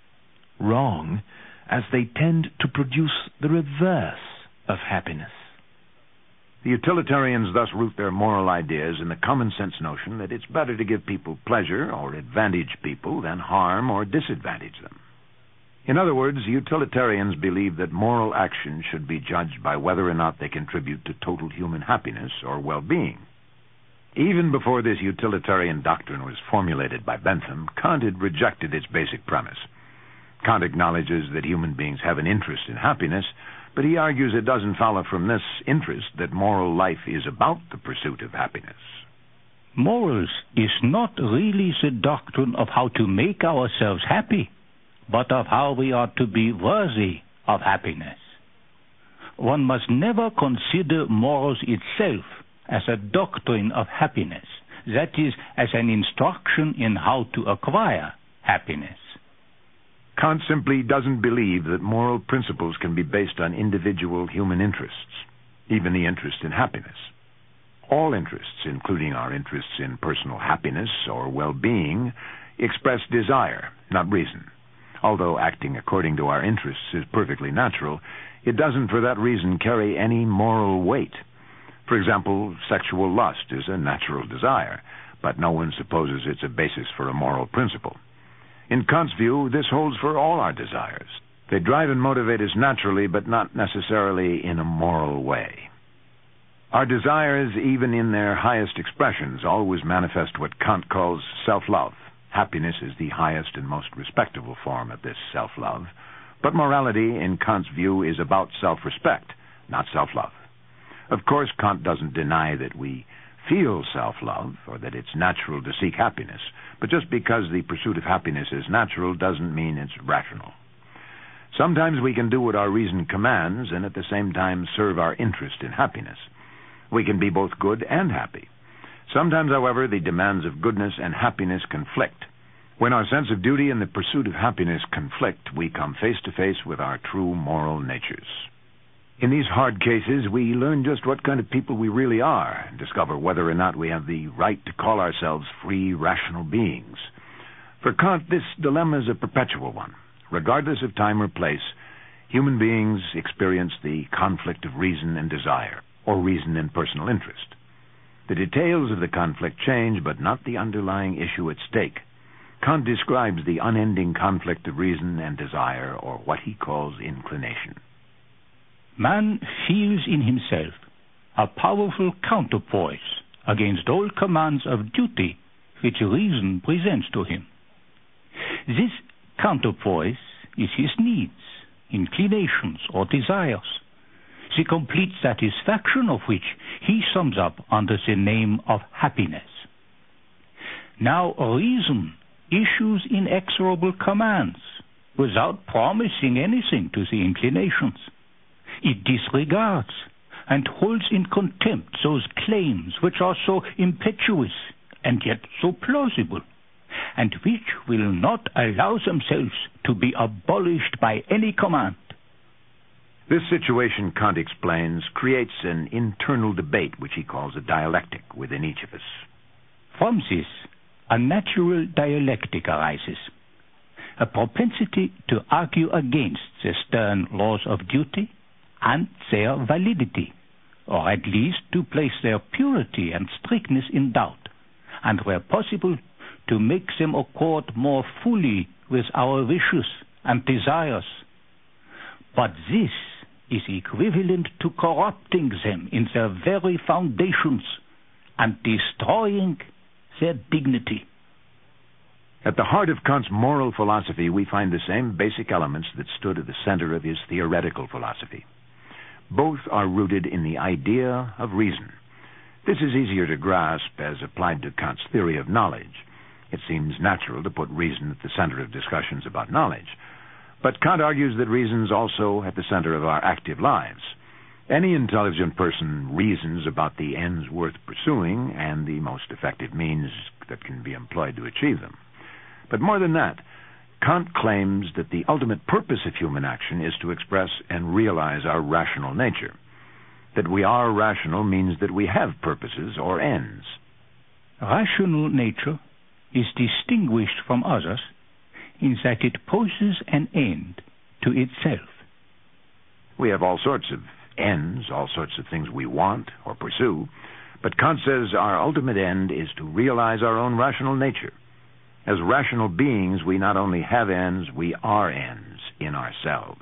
wrong as they tend to produce the reverse of happiness. The utilitarians thus root their moral ideas in the common-sense notion that it's better to give people pleasure or advantage people than harm or disadvantage them. In other words, utilitarians believe that moral action should be judged by whether or not they contribute to total human happiness or well-being. Even before this utilitarian doctrine was formulated by Bentham, Kant had rejected its basic premise. Kant acknowledges that human beings have an interest in happiness, but he argues it doesn't follow from this interest that moral life is about the pursuit of happiness. Morals is not really the doctrine of how to make ourselves happy, but of how we are to be worthy of happiness. One must never consider morals itself as a doctrine of happiness, that is, as an instruction in how to acquire happiness. Kant simply doesn't believe that moral principles can be based on individual human interests, even the interest in happiness. All interests, including our interests in personal happiness or well-being, express desire, not reason. Although acting according to our interests is perfectly natural, it doesn't for that reason carry any moral weight. For example, sexual lust is a natural desire, but no one supposes it's a basis for a moral principle. In Kant's view, this holds for all our desires. They drive and motivate us naturally, but not necessarily in a moral way. Our desires, even in their highest expressions, always manifest what Kant calls self-love. Happiness is the highest and most respectable form of this self-love. But morality, in Kant's view, is about self-respect, not self-love. Of course, Kant doesn't deny that we feel self-love or that it's natural to seek happiness, but just because the pursuit of happiness is natural doesn't mean it's rational. Sometimes we can do what our reason commands and at the same time serve our interest in happiness. We can be both good and happy. Sometimes, however, the demands of goodness and happiness conflict, When our sense of duty and the pursuit of happiness conflict, we come face to face with our true moral natures. In these hard cases, we learn just what kind of people we really are and discover whether or not we have the right to call ourselves free, rational beings. For Kant, this dilemma is a perpetual one. Regardless of time or place, human beings experience the conflict of reason and desire, or reason and personal interest. The details of the conflict change, but not the underlying issue at stake. Kant describes the unending conflict of reason and desire, or what he calls inclination. Man feels in himself a powerful counterpoise against all commands of duty which reason presents to him. This counterpoise is his needs, inclinations, or desires, the complete satisfaction of which he sums up under the name of happiness. Now reason issues inexorable commands without promising anything to the inclinations. It disregards and holds in contempt those claims which are so impetuous and yet so plausible, and which will not allow themselves to be abolished by any command. This situation, Kant explains, creates an internal debate which he calls a dialectic within each of us. From this, a natural dialectic arises, a propensity to argue against the stern laws of duty and their validity, or at least to place their purity and strictness in doubt, and where possible, to make them accord more fully with our wishes and desires. But this is equivalent to corrupting them in their very foundations and destroying their dignity. At the heart of Kant's moral philosophy, we find the same basic elements that stood at the center of his theoretical philosophy. Both are rooted in the idea of reason. This is easier to grasp as applied to Kant's theory of knowledge. It seems natural to put reason at the center of discussions about knowledge. But Kant argues that reason's also at the center of our active lives. Any intelligent person reasons about the ends worth pursuing and the most effective means that can be employed to achieve them. But more than that, Kant claims that the ultimate purpose of human action is to express and realize our rational nature. That we are rational means that we have purposes or ends. Rational nature is distinguished from others in that it poses an end to itself. We have all sorts of ends, all sorts of things we want or pursue, but Kant says our ultimate end is to realize our own rational nature. As rational beings, we not only have ends, we are ends in ourselves.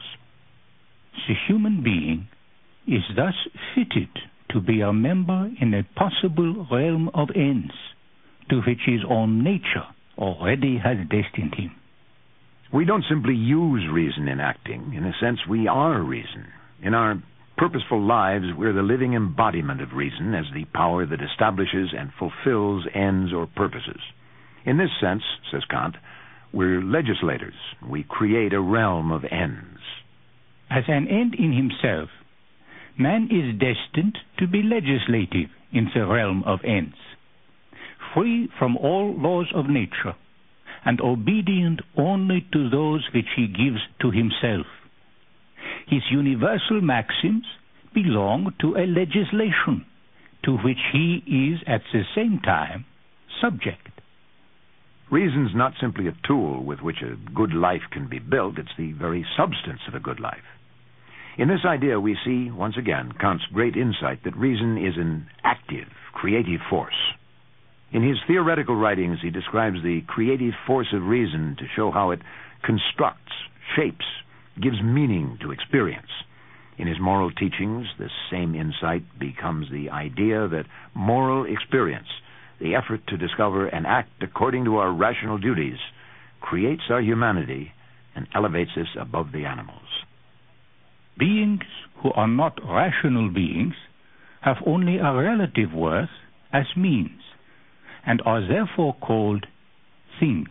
The human being is thus fitted to be a member in a possible realm of ends, to which his own nature already has destined him. We don't simply use reason in acting. In a sense, we are reason. In our purposeful lives, we're the living embodiment of reason as the power that establishes and fulfills ends or purposes. In this sense, says Kant, we're legislators. We create a realm of ends. As an end in himself, man is destined to be legislative in the realm of ends, free from all laws of nature, and obedient only to those which he gives to himself. His universal maxims belong to a legislation to which he is at the same time subject. Reason's not simply a tool with which a good life can be built, it's the very substance of a good life. In this idea, we see, once again, Kant's great insight that reason is an active, creative force. In his theoretical writings, he describes the creative force of reason to show how it constructs, shapes, gives meaning to experience. In his moral teachings, this same insight becomes the idea that moral experience, the effort to discover and act according to our rational duties, creates our humanity and elevates us above the animals. Beings who are not rational beings have only a relative worth as means, and are therefore called things.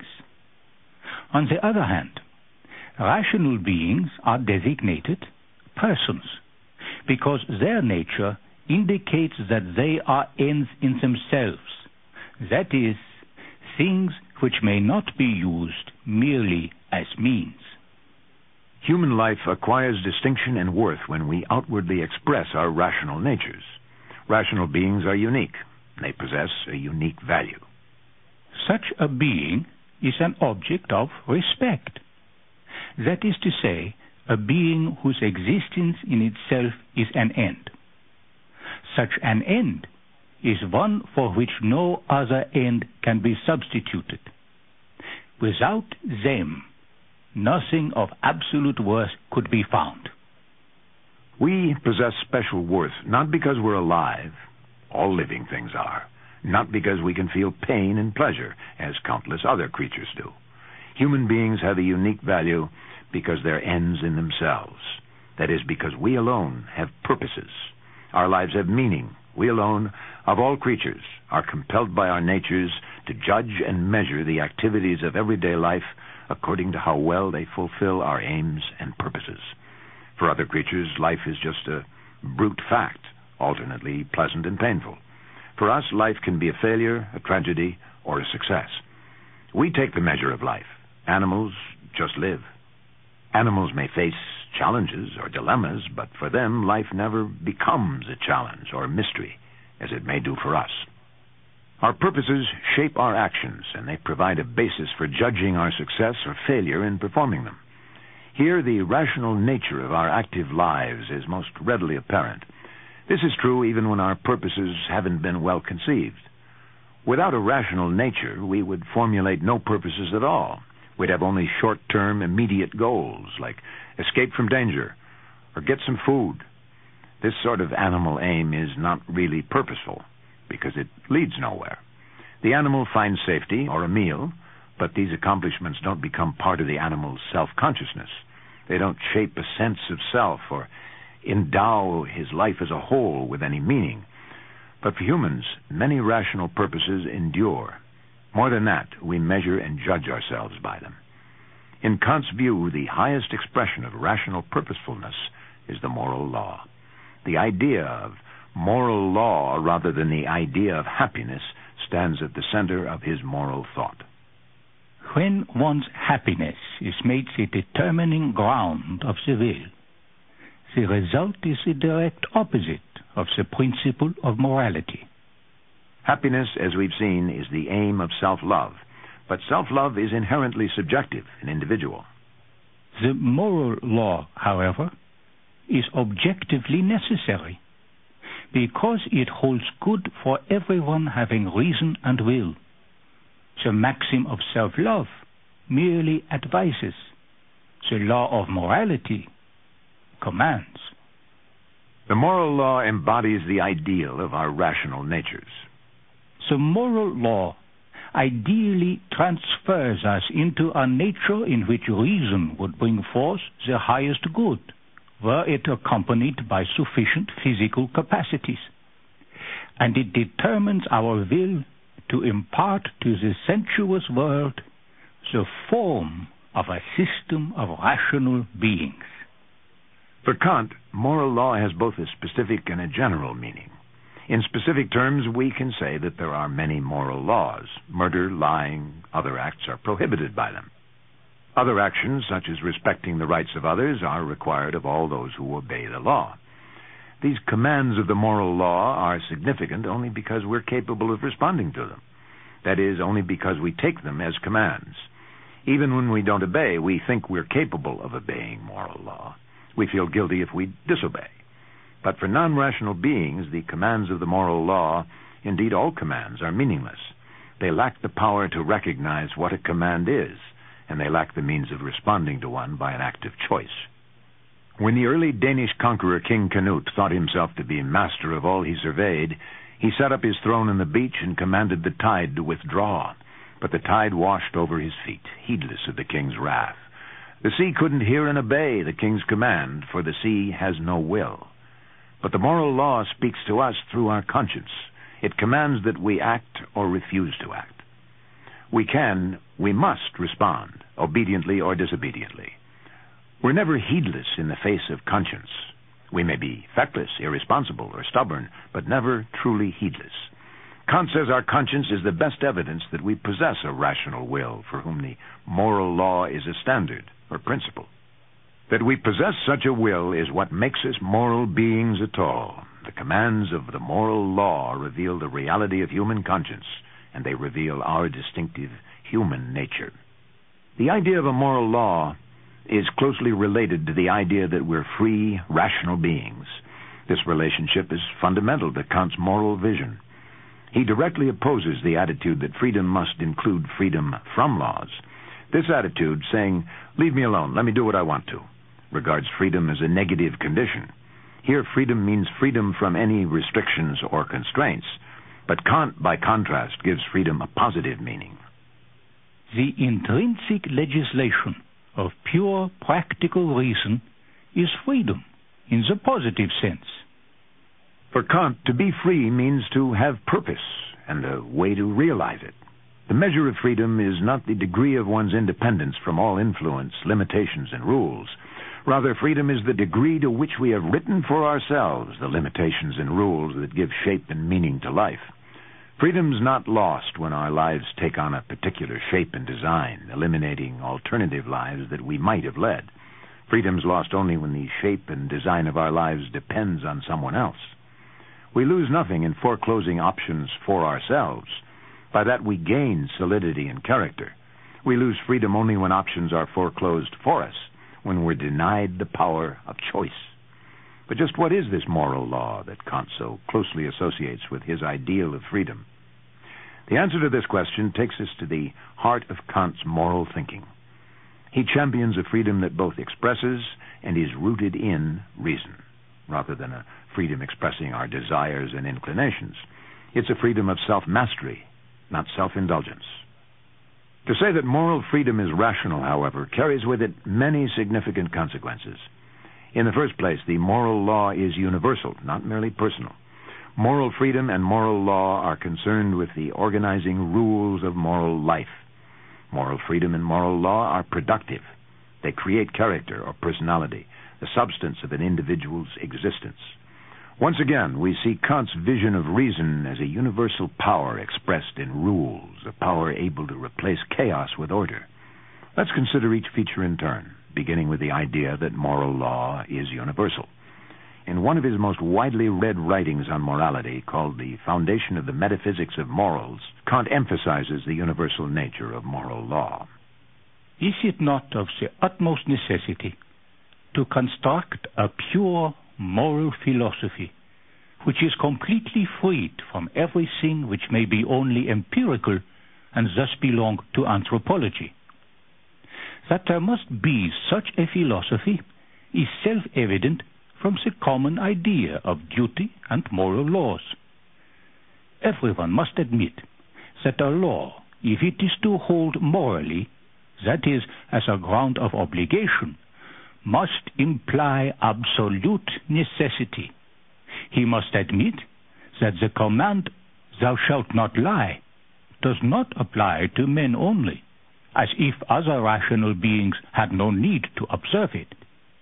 On the other hand, rational beings are designated persons, because their nature indicates that they are ends in themselves, that is, things which may not be used merely as means. Human life acquires distinction and worth when we outwardly express our rational natures. Rational beings are unique. They possess a unique value. Such a being is an object of respect. That is to say, a being whose existence in itself is an end. Such an end is one for which no other end can be substituted. Without them, nothing of absolute worth could be found. We possess special worth not because we're alive, all living things are, not because we can feel pain and pleasure, as countless other creatures do. Human beings have a unique value because they're ends in themselves. That is, because we alone have purposes. Our lives have meaning. We alone, of all creatures, are compelled by our natures to judge and measure the activities of everyday life according to how well they fulfill our aims and purposes. For other creatures, life is just a brute fact, alternately pleasant and painful. For us, life can be a failure, a tragedy, or a success. We take the measure of life. Animals just live. Animals may face challenges or dilemmas, but for them, life never becomes a challenge or a mystery, as it may do for us. Our purposes shape our actions, and they provide a basis for judging our success or failure in performing them. Here, the rational nature of our active lives is most readily apparent. This is true even when our purposes haven't been well conceived. Without a rational nature, we would formulate no purposes at all. We'd have only short-term, immediate goals, like escape from danger or get some food. This sort of animal aim is not really purposeful, because it leads nowhere. The animal finds safety or a meal, but these accomplishments don't become part of the animal's self-consciousness. They don't shape a sense of self or endow his life as a whole with any meaning. But for humans, many rational purposes endure. More than that, we measure and judge ourselves by them. In Kant's view, the highest expression of rational purposefulness is the moral law. The idea of moral law, rather than the idea of happiness, stands at the center of his moral thought. When one's happiness is made the determining ground of the will, the result is the direct opposite of the principle of morality. Happiness, as we've seen, is the aim of self-love, but self-love is inherently subjective and individual. The moral law, however, is objectively necessary, because it holds good for everyone having reason and will. The maxim of self-love merely advises. The law of morality commands. The moral law embodies the ideal of our rational natures. The moral law ideally transfers us into a nature in which reason would bring forth the highest good, were it accompanied by sufficient physical capacities. And it determines our will to impart to the sensuous world the form of a system of rational beings. For Kant, moral law has both a specific and a general meaning. In specific terms, we can say that there are many moral laws. Murder, lying, other acts are prohibited by them. Other actions, such as respecting the rights of others, are required of all those who obey the law. These commands of the moral law are significant only because we're capable of responding to them. That is, only because we take them as commands. Even when we don't obey, we think we're capable of obeying moral law. We feel guilty if we disobey. But for non-rational beings, the commands of the moral law, indeed all commands, are meaningless. They lack the power to recognize what a command is, and they lack the means of responding to one by an active choice. When the early Danish conqueror King Canute thought himself to be master of all he surveyed, he set up his throne on the beach and commanded the tide to withdraw. But the tide washed over his feet, heedless of the king's wrath. The sea couldn't hear and obey the king's command, for the sea has no will. But the moral law speaks to us through our conscience. It commands that we act or refuse to act. We can, we must respond, obediently or disobediently. We're never heedless in the face of conscience. We may be feckless, irresponsible, or stubborn, but never truly heedless. Kant says our conscience is the best evidence that we possess a rational will for whom the moral law is a standard or principle. That we possess such a will is what makes us moral beings at all. The commands of the moral law reveal the reality of human conscience, and they reveal our distinctive human nature. The idea of a moral law is closely related to the idea that we're free, rational beings. This relationship is fundamental to Kant's moral vision. He directly opposes the attitude that freedom must include freedom from laws. This attitude, saying, "Leave me alone, let me do what I want to," regards freedom as a negative condition. Here, freedom means freedom from any restrictions or constraints, but Kant, by contrast, gives freedom a positive meaning. The intrinsic legislation of pure practical reason is freedom in the positive sense. For Kant, to be free means to have purpose and a way to realize it. The measure of freedom is not the degree of one's independence from all influence, limitations, and rules. Rather, freedom is the degree to which we have written for ourselves the limitations and rules that give shape and meaning to life. Freedom's not lost when our lives take on a particular shape and design, eliminating alternative lives that we might have led. Freedom's lost only when the shape and design of our lives depends on someone else. We lose nothing in foreclosing options for ourselves. By that we gain solidity and character. We lose freedom only when options are foreclosed for us, when we're denied the power of choice. But just what is this moral law that Kant so closely associates with his ideal of freedom? The answer to this question takes us to the heart of Kant's moral thinking. He champions a freedom that both expresses and is rooted in reason, rather than a freedom expressing our desires and inclinations. It's a freedom of self-mastery, not self-indulgence. To say that moral freedom is rational, however, carries with it many significant consequences. In the first place, the moral law is universal, not merely personal. Moral freedom and moral law are concerned with the organizing rules of moral life. Moral freedom and moral law are productive. They create character or personality, the substance of an individual's existence. Once again, we see Kant's vision of reason as a universal power expressed in rules, a power able to replace chaos with order. Let's consider each feature in turn, beginning with the idea that moral law is universal. In one of his most widely read writings on morality, called The Foundation of the Metaphysics of Morals, Kant emphasizes the universal nature of moral law. Is it not of the utmost necessity to construct a pure moral philosophy which is completely freed from everything which may be only empirical and thus belong to anthropology? That there must be such a philosophy is self-evident from the common idea of duty and moral laws. Everyone must admit that a law, if it is to hold morally, that is, as a ground of obligation, must imply absolute necessity. He must admit that the command, "Thou shalt not lie," does not apply to men only, as if other rational beings had no need to observe it.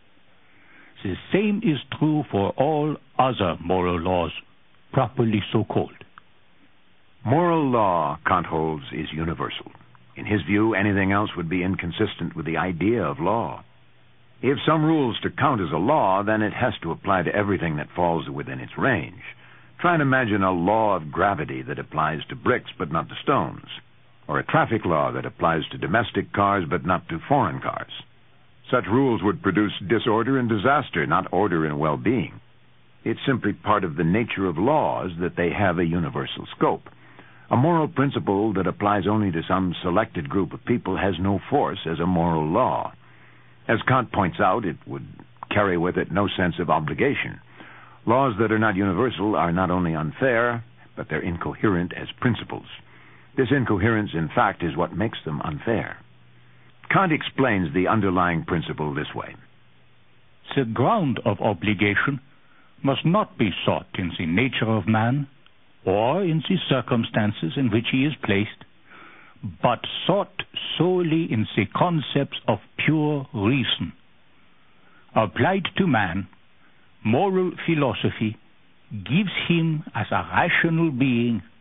The same is true for all other moral laws, properly so called. Moral law, Kant holds, is universal. In his view, anything else would be inconsistent with the idea of law. If some rules to count as a law, then it has to apply to everything that falls within its range. Try and imagine a law of gravity that applies to bricks but not to stones, or a traffic law that applies to domestic cars but not to foreign cars. Such rules would produce disorder and disaster, not order and well-being. It's simply part of the nature of laws that they have a universal scope. A moral principle that applies only to some selected group of people has no force as a moral law. As Kant points out, it would carry with it no sense of obligation. Laws that are not universal are not only unfair, but they're incoherent as principles. This incoherence, in fact, is what makes them unfair. Kant explains the underlying principle this way. The ground of obligation must not be sought in the nature of man or in the circumstances in which he is placed, but sought solely in the concepts of pure reason. Applied to man, moral philosophy gives him, as a rational being,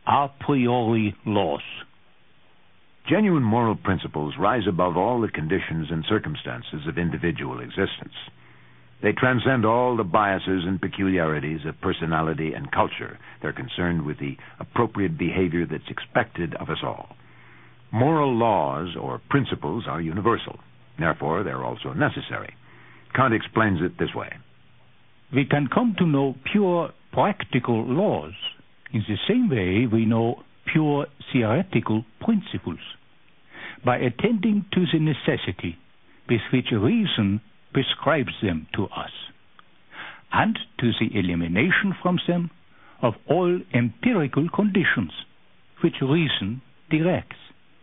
a priori laws. Genuine moral principles rise above all the conditions and circumstances of individual existence. They transcend all the biases and peculiarities of personality and culture. They're concerned with the appropriate behavior that's expected of us all. Moral laws or principles are universal. Therefore, they're also necessary. Kant explains it this way. We can come to know pure practical laws in the same way we know pure theoretical principles, by attending to the necessity with which reason prescribes them to us, and to the elimination from them of all empirical conditions which reason directs.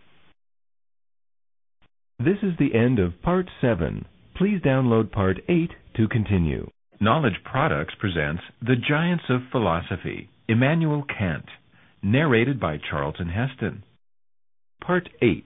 This is the end of Part seven. Please download Part eight to continue. Knowledge Products presents The Giants of Philosophy, Immanuel Kant, narrated by Charlton Heston. Part eight.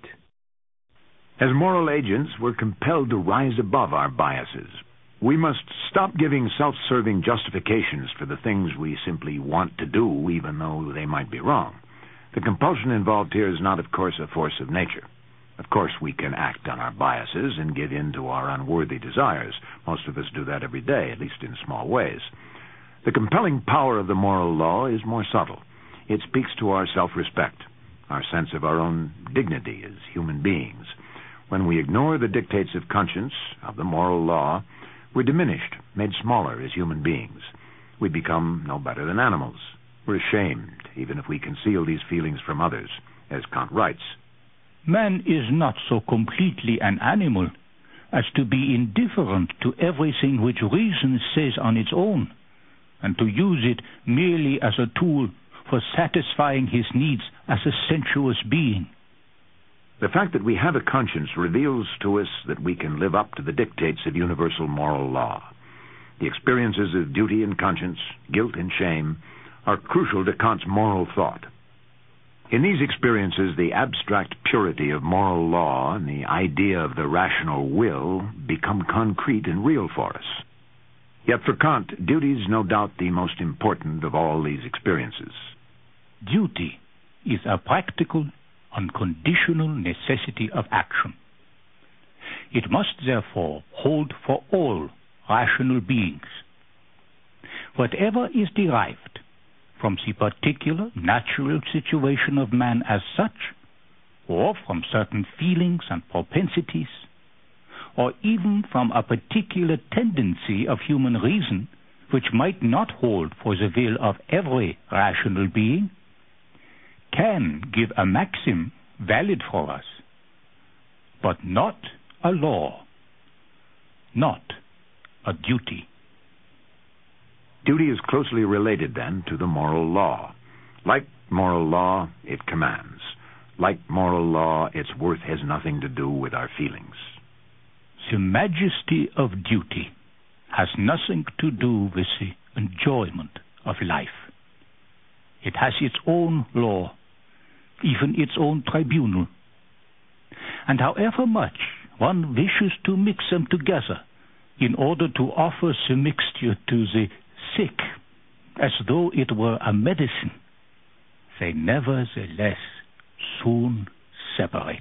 As moral agents, we're compelled to rise above our biases. We must stop giving self-serving justifications for the things we simply want to do, even though they might be wrong. The compulsion involved here is not, of course, a force of nature. Of course, we can act on our biases and give in to our unworthy desires. Most of us do that every day, at least in small ways. The compelling power of the moral law is more subtle. It speaks to our self-respect, our sense of our own dignity as human beings. When we ignore the dictates of conscience, of the moral law, we're diminished, made smaller as human beings. We become no better than animals. We're ashamed, even if we conceal these feelings from others, as Kant writes. Man is not so completely an animal as to be indifferent to everything which reason says on its own, and to use it merely as a tool for satisfying his needs as a sensuous being. The fact that we have a conscience reveals to us that we can live up to the dictates of universal moral law. The experiences of duty and conscience, guilt and shame, are crucial to Kant's moral thought. In these experiences, the abstract purity of moral law and the idea of the rational will become concrete and real for us. Yet for Kant, duty is no doubt the most important of all these experiences. Duty is a practical, unconditional necessity of action. It must therefore hold for all rational beings. Whatever is derived from the particular natural situation of man as such, or from certain feelings and propensities, or even from a particular tendency of human reason which might not hold for the will of every rational being, can give a maxim valid for us, but not a law, not a duty. Duty is closely related, then, to the moral law. Like moral law, it commands. Like moral law, its worth has nothing to do with our feelings. The majesty of duty has nothing to do with the enjoyment of life. It has its own law, even its own tribunal. And however much one wishes to mix them together in order to offer the mixture to the sick, as though it were a medicine, they nevertheless soon separate.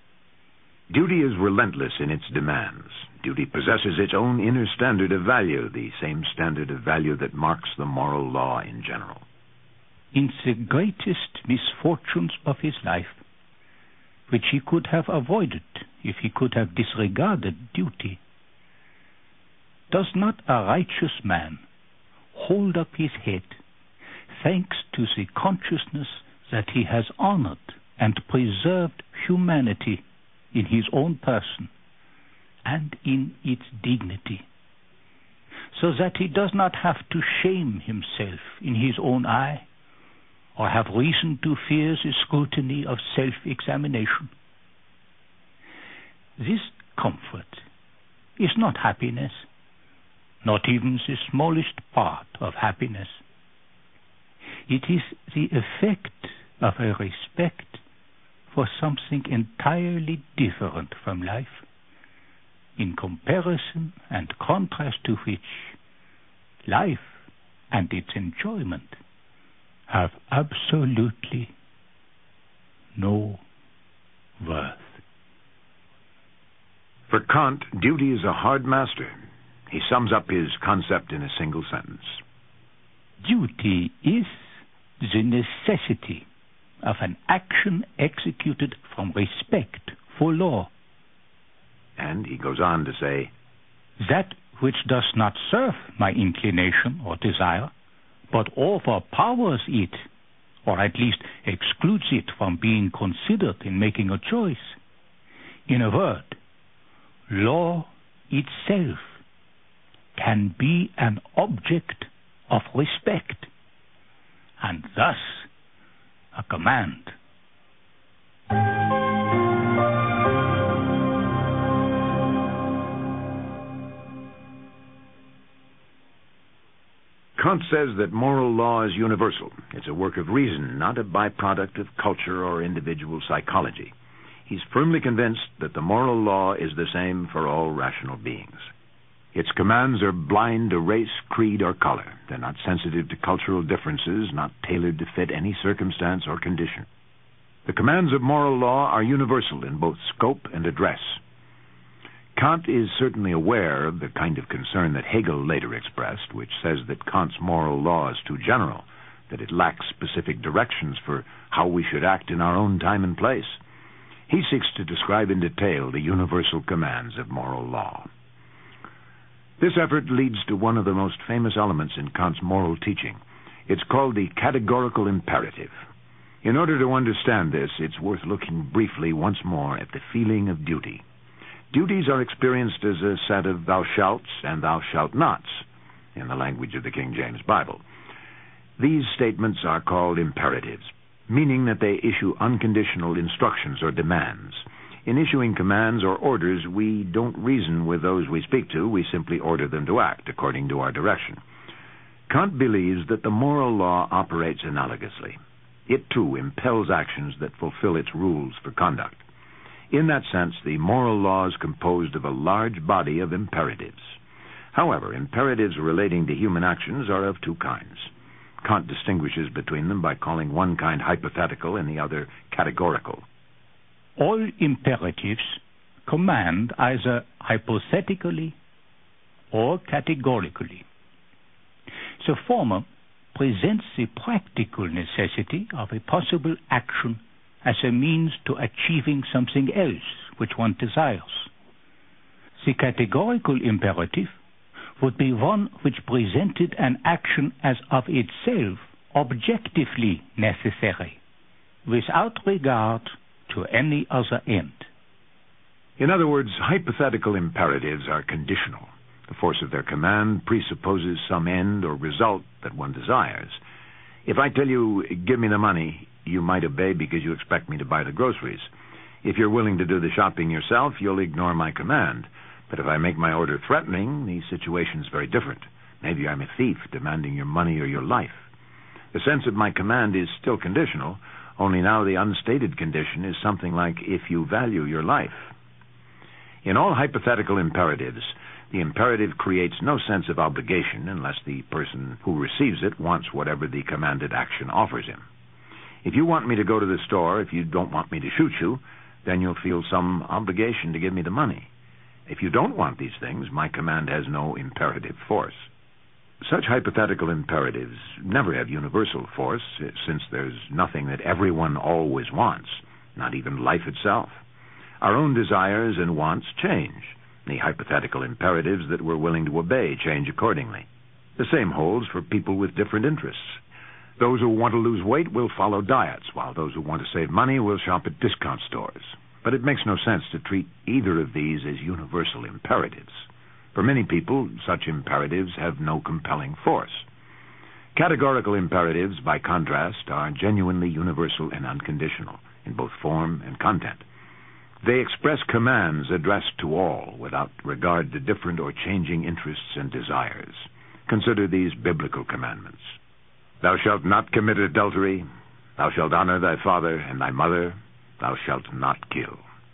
Duty is relentless in its demands. Duty possesses its own inner standard of value, the same standard of value that marks the moral law in general. In the greatest misfortunes of his life, which he could have avoided if he could have disregarded duty, does not a righteous man hold up his head, thanks to the consciousness that he has honored and preserved humanity in his own person and in its dignity, so that he does not have to shame himself in his own eye, or have reason to fear the scrutiny of self-examination. This comfort is not happiness, not even the smallest part of happiness. It is the effect of a respect for something entirely different from life, in comparison and contrast to which life and its enjoyment have absolutely no worth. For Kant, duty is a hard master. He sums up his concept in a single sentence. Duty is the necessity of an action executed from respect for law. And he goes on to say, that which does not serve my inclination or desire, but overpowers it, or at least excludes it from being considered in making a choice. In a word, law itself can be an object of respect, and thus a command. Kant says that moral law is universal. It's a work of reason, not a byproduct of culture or individual psychology. He's firmly convinced that the moral law is the same for all rational beings. Its commands are blind to race, creed, or color. They're not sensitive to cultural differences, not tailored to fit any circumstance or condition. The commands of moral law are universal in both scope and address. Kant is certainly aware of the kind of concern that Hegel later expressed, which says that Kant's moral law is too general, that it lacks specific directions for how we should act in our own time and place. He seeks to describe in detail the universal commands of moral law. This effort leads to one of the most famous elements in Kant's moral teaching. It's called the categorical imperative. In order to understand this, it's worth looking briefly once more at the feeling of duty. Duties are experienced as a set of thou shalts and thou shalt nots, in the language of the King James Bible. These statements are called imperatives, meaning that they issue unconditional instructions or demands. In issuing commands or orders, we don't reason with those we speak to, we simply order them to act according to our direction. Kant believes that the moral law operates analogously. It, too, impels actions that fulfill its rules for conduct. In that sense, the moral law is composed of a large body of imperatives. However, imperatives relating to human actions are of two kinds. Kant distinguishes between them by calling one kind hypothetical and the other categorical. All imperatives command either hypothetically or categorically. The former presents the practical necessity of a possible action as a means to achieving something else which one desires. The categorical imperative would be one which presented an action as of itself objectively necessary, without regard to any other end. In other words, hypothetical imperatives are conditional. The force of their command presupposes some end or result that one desires. If I tell you, give me the money, you might obey because you expect me to buy the groceries. If you're willing to do the shopping yourself, you'll ignore my command. But if I make my order threatening, the situation's very different. Maybe I'm a thief demanding your money or your life. The sense of my command is still conditional, only now the unstated condition is something like, if you value your life. In all hypothetical imperatives, the imperative creates no sense of obligation unless the person who receives it wants whatever the commanded action offers him. If you want me to go to the store, if you don't want me to shoot you, then you'll feel some obligation to give me the money. If you don't want these things, my command has no imperative force. Such hypothetical imperatives never have universal force, since there's nothing that everyone always wants, not even life itself. Our own desires and wants change. The hypothetical imperatives that we're willing to obey change accordingly. The same holds for people with different interests. Those who want to lose weight will follow diets, while those who want to save money will shop at discount stores. But it makes no sense to treat either of these as universal imperatives. For many people, such imperatives have no compelling force. Categorical imperatives, by contrast, are genuinely universal and unconditional, in both form and content. They express commands addressed to all, without regard to different or changing interests and desires. Consider these biblical commandments. Thou shalt not commit adultery. Thou shalt honor thy father and thy mother. Thou shalt not kill.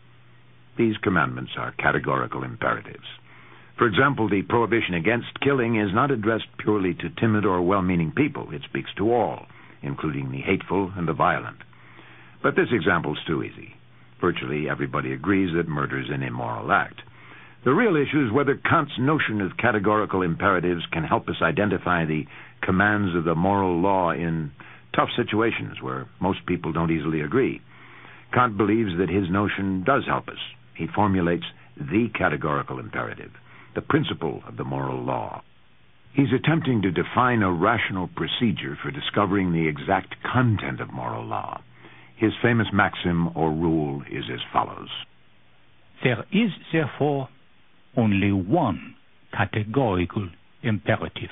These commandments are categorical imperatives. For example, the prohibition against killing is not addressed purely to timid or well-meaning people. It speaks to all, including the hateful and the violent. But this example's too easy. Virtually everybody agrees that murder is an immoral act. The real issue is whether Kant's notion of categorical imperatives can help us identify the commands of the moral law in tough situations where most people don't easily agree. Kant believes that his notion does help us. He formulates the categorical imperative, the principle of the moral law. He's attempting to define a rational procedure for discovering the exact content of moral law. His famous maxim or rule is as follows. There is, therefore, only one categorical imperative.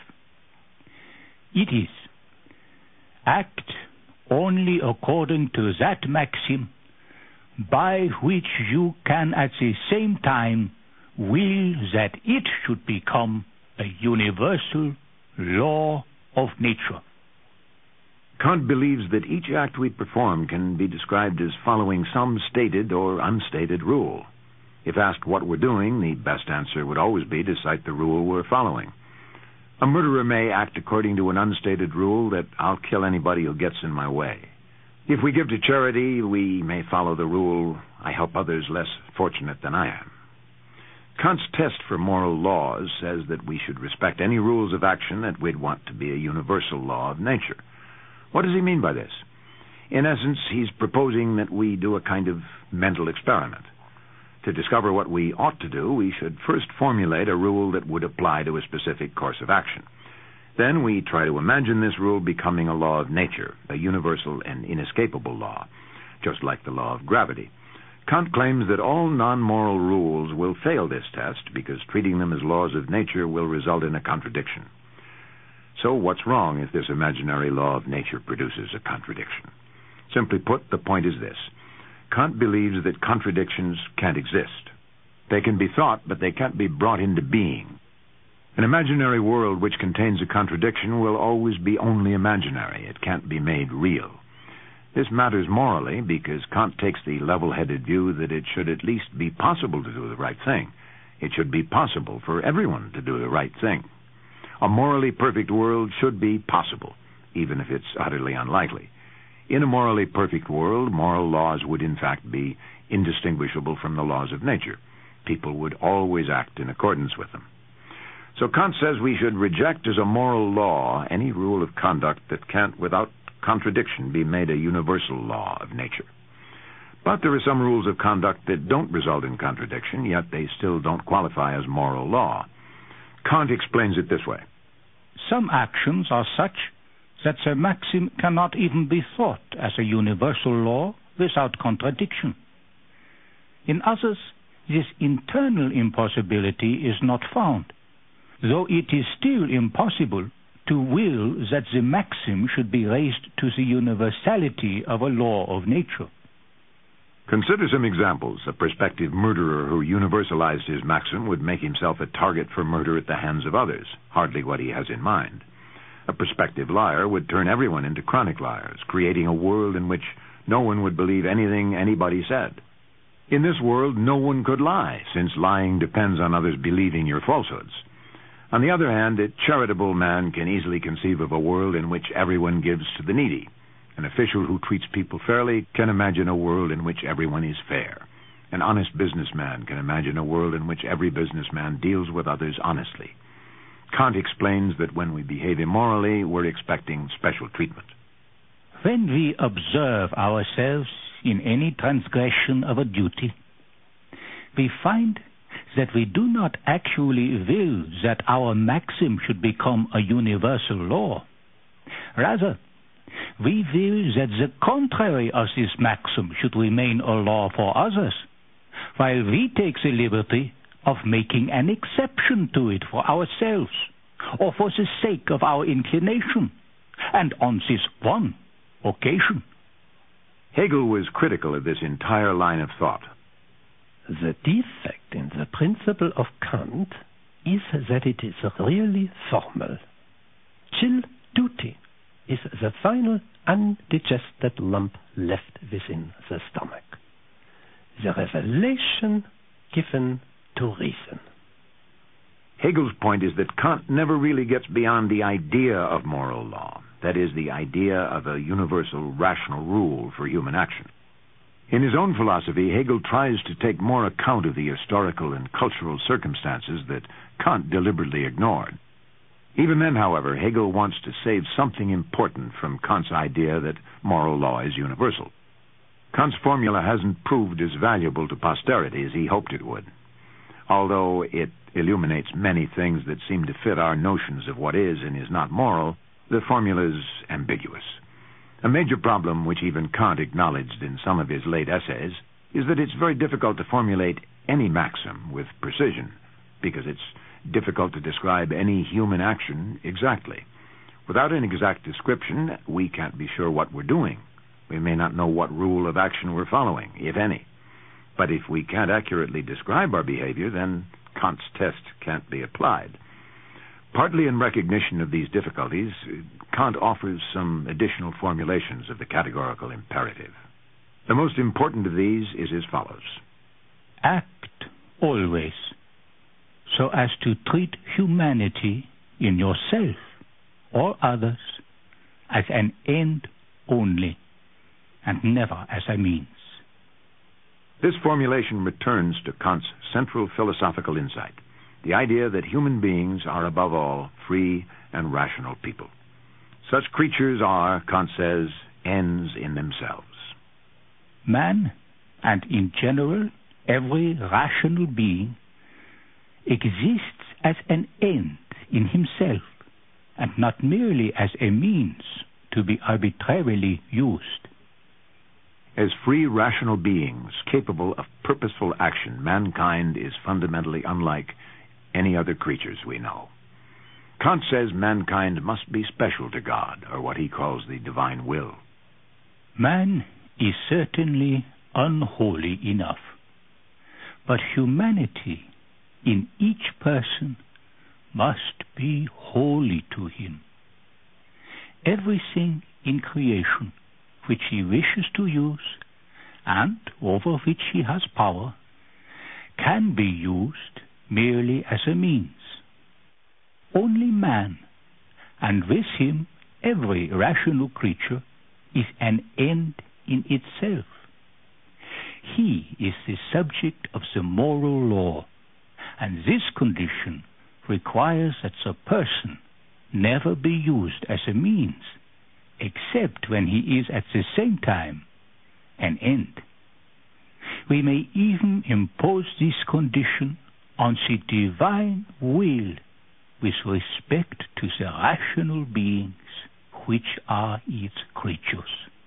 It is, act only according to that maxim by which you can at the same time will that it should become a universal law of nature. Kant believes that each act we perform can be described as following some stated or unstated rule. If asked what we're doing, the best answer would always be to cite the rule we're following. A murderer may act according to an unstated rule that I'll kill anybody who gets in my way. If we give to charity, we may follow the rule, I help others less fortunate than I am. Kant's test for moral laws says that we should respect any rules of action that we'd want to be a universal law of nature. What does he mean by this? In essence, he's proposing that we do a kind of mental experiment. To discover what we ought to do, we should first formulate a rule that would apply to a specific course of action. Then we try to imagine this rule becoming a law of nature, a universal and inescapable law, just like the law of gravity. Kant claims that all non-moral rules will fail this test because treating them as laws of nature will result in a contradiction. So what's wrong if this imaginary law of nature produces a contradiction? Simply put, the point is this. Kant believes that contradictions can't exist. They can be thought, but they can't be brought into being. An imaginary world which contains a contradiction will always be only imaginary. It can't be made real. This matters morally because Kant takes the level-headed view that it should at least be possible to do the right thing. It should be possible for everyone to do the right thing. A morally perfect world should be possible, even if it's utterly unlikely. In a morally perfect world, moral laws would in fact be indistinguishable from the laws of nature. People would always act in accordance with them. So Kant says we should reject as a moral law any rule of conduct that can't, without contradiction, be made a universal law of nature. But there are some rules of conduct that don't result in contradiction, yet they still don't qualify as moral law. Kant explains it this way. Some actions are such that the maxim cannot even be thought as a universal law without contradiction. In others, this internal impossibility is not found, though it is still impossible to will that the maxim should be raised to the universality of a law of nature. Consider some examples. A prospective murderer who universalized his maxim would make himself a target for murder at the hands of others, hardly what he has in mind. A prospective liar would turn everyone into chronic liars, creating a world in which no one would believe anything anybody said. In this world, no one could lie, since lying depends on others believing your falsehoods. On the other hand, a charitable man can easily conceive of a world in which everyone gives to the needy. An official who treats people fairly can imagine a world in which everyone is fair. An honest businessman can imagine a world in which every businessman deals with others honestly. Kant explains that when we behave immorally, we're expecting special treatment. When we observe ourselves in any transgression of a duty, we find that we do not actually will that our maxim should become a universal law. Rather, we will that the contrary of this maxim should remain a law for others, while we take the liberty of making an exception to it for ourselves, or for the sake of our inclination, and on this one occasion. Hegel was critical of this entire line of thought. The defect in the principle of Kant is that it is really formal. Chill duty is the final undigested lump left within the stomach. The revelation given to reason. Hegel's point is that Kant never really gets beyond the idea of moral law. that is, the idea of a universal rational rule for human action. In his own philosophy, Hegel tries to take more account of the historical and cultural circumstances that Kant deliberately ignored. Even then, however, Hegel wants to save something important from Kant's idea that moral law is universal. Kant's formula hasn't proved as valuable to posterity as he hoped it would. Although it illuminates many things that seem to fit our notions of what is and is not moral, the formula is ambiguous. A major problem, which even Kant acknowledged in some of his late essays, is that it's very difficult to formulate any maxim with precision, because it's difficult to describe any human action exactly. Without an exact description, we can't be sure what we're doing. We may not know what rule of action we're following, if any. But if we can't accurately describe our behavior, then Kant's test can't be applied. Partly in recognition of these difficulties, Kant offers some additional formulations of the categorical imperative. The most important of these is as follows. Act always so as to treat humanity in yourself or others as an end only, and never as a means. This formulation returns to Kant's central philosophical insight, the idea that human beings are above all free and rational people. Such creatures are, Kant says, ends in themselves. Man, and in general every rational being, exists as an end in himself, and not merely as a means to be arbitrarily used. As free, rational beings capable of purposeful action, mankind is fundamentally unlike any other creatures we know. Kant says mankind must be special to God, or what he calls the divine will. Man is certainly unholy enough, but humanity in each person must be holy to him. Everything in creation which he wishes to use, and over which he has power, can be used merely as a means. Only man, and with him every rational creature, is an end in itself. He is the subject of the moral law, and this condition requires that the person never be used as a means, except when he is at the same time an end. We may even impose this condition on the divine will with respect to the rational beings which are its creatures.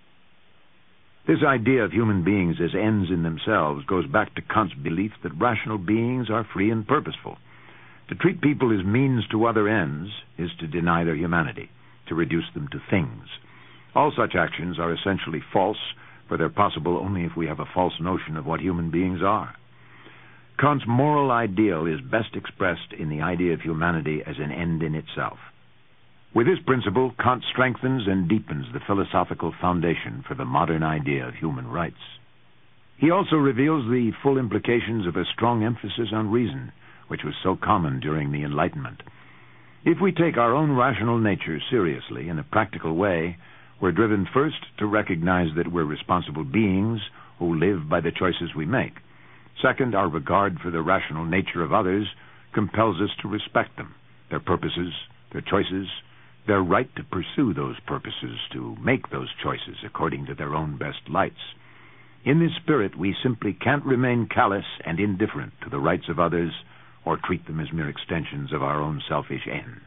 This idea of human beings as ends in themselves goes back to Kant's belief that rational beings are free and purposeful. To treat people as means to other ends is to deny their humanity, to reduce them to things. All such actions are essentially false, for they're possible only if we have a false notion of what human beings are. Kant's moral ideal is best expressed in the idea of humanity as an end in itself. With this principle, Kant strengthens and deepens the philosophical foundation for the modern idea of human rights. He also reveals the full implications of a strong emphasis on reason, which was so common during the Enlightenment. If we take our own rational nature seriously in a practical way, we're driven first to recognize that we're responsible beings who live by the choices we make. Second, our regard for the rational nature of others compels us to respect them, their purposes, their choices, their right to pursue those purposes, to make those choices according to their own best lights. In this spirit, we simply can't remain callous and indifferent to the rights of others or treat them as mere extensions of our own selfish ends.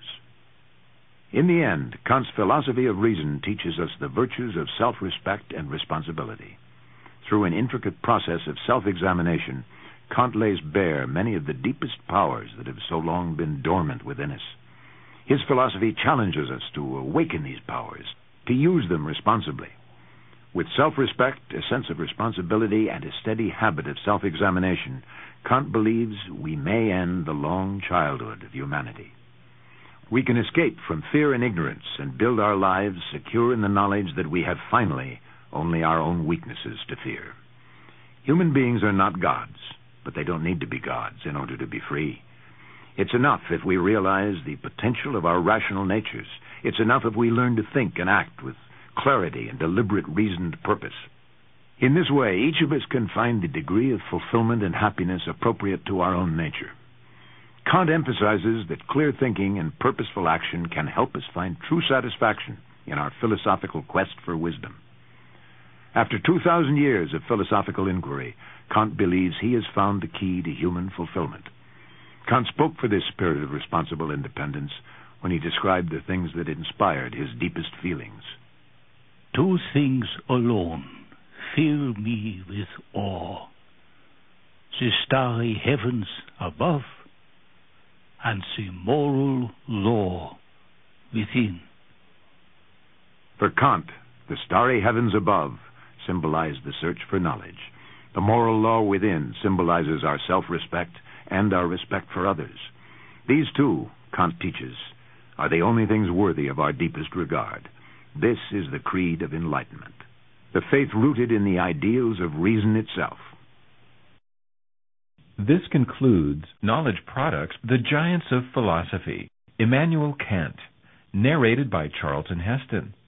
In the end, Kant's philosophy of reason teaches us the virtues of self-respect and responsibility. Through an intricate process of self-examination, Kant lays bare many of the deepest powers that have so long been dormant within us. His philosophy challenges us to awaken these powers, to use them responsibly. With self-respect, a sense of responsibility, and a steady habit of self-examination, Kant believes we may end the long childhood of humanity. We can escape from fear and ignorance and build our lives secure in the knowledge that we have finally only our own weaknesses to fear. Human beings are not gods, but they don't need to be gods in order to be free. It's enough if we realize the potential of our rational natures It's enough if we learn to think and act with clarity and deliberate reasoned purpose. In this way, each of us can find the degree of fulfillment and happiness appropriate to our own nature. Kant emphasizes that clear thinking and purposeful action can help us find true satisfaction in our philosophical quest for wisdom. After two thousand years of philosophical inquiry, Kant believes he has found the key to human fulfillment. Kant spoke for this spirit of responsible independence when he described the things that inspired his deepest feelings. Two things alone fill me with awe: the starry heavens above and the moral law within. For Kant, the starry heavens above symbolize the search for knowledge. The moral law within symbolizes our self-respect and our respect for others. These two, Kant teaches, are the only things worthy of our deepest regard. This is the creed of enlightenment, the faith rooted in the ideals of reason itself. This concludes Knowledge Products, The Giants of Philosophy, Immanuel Kant, narrated by Charlton Heston.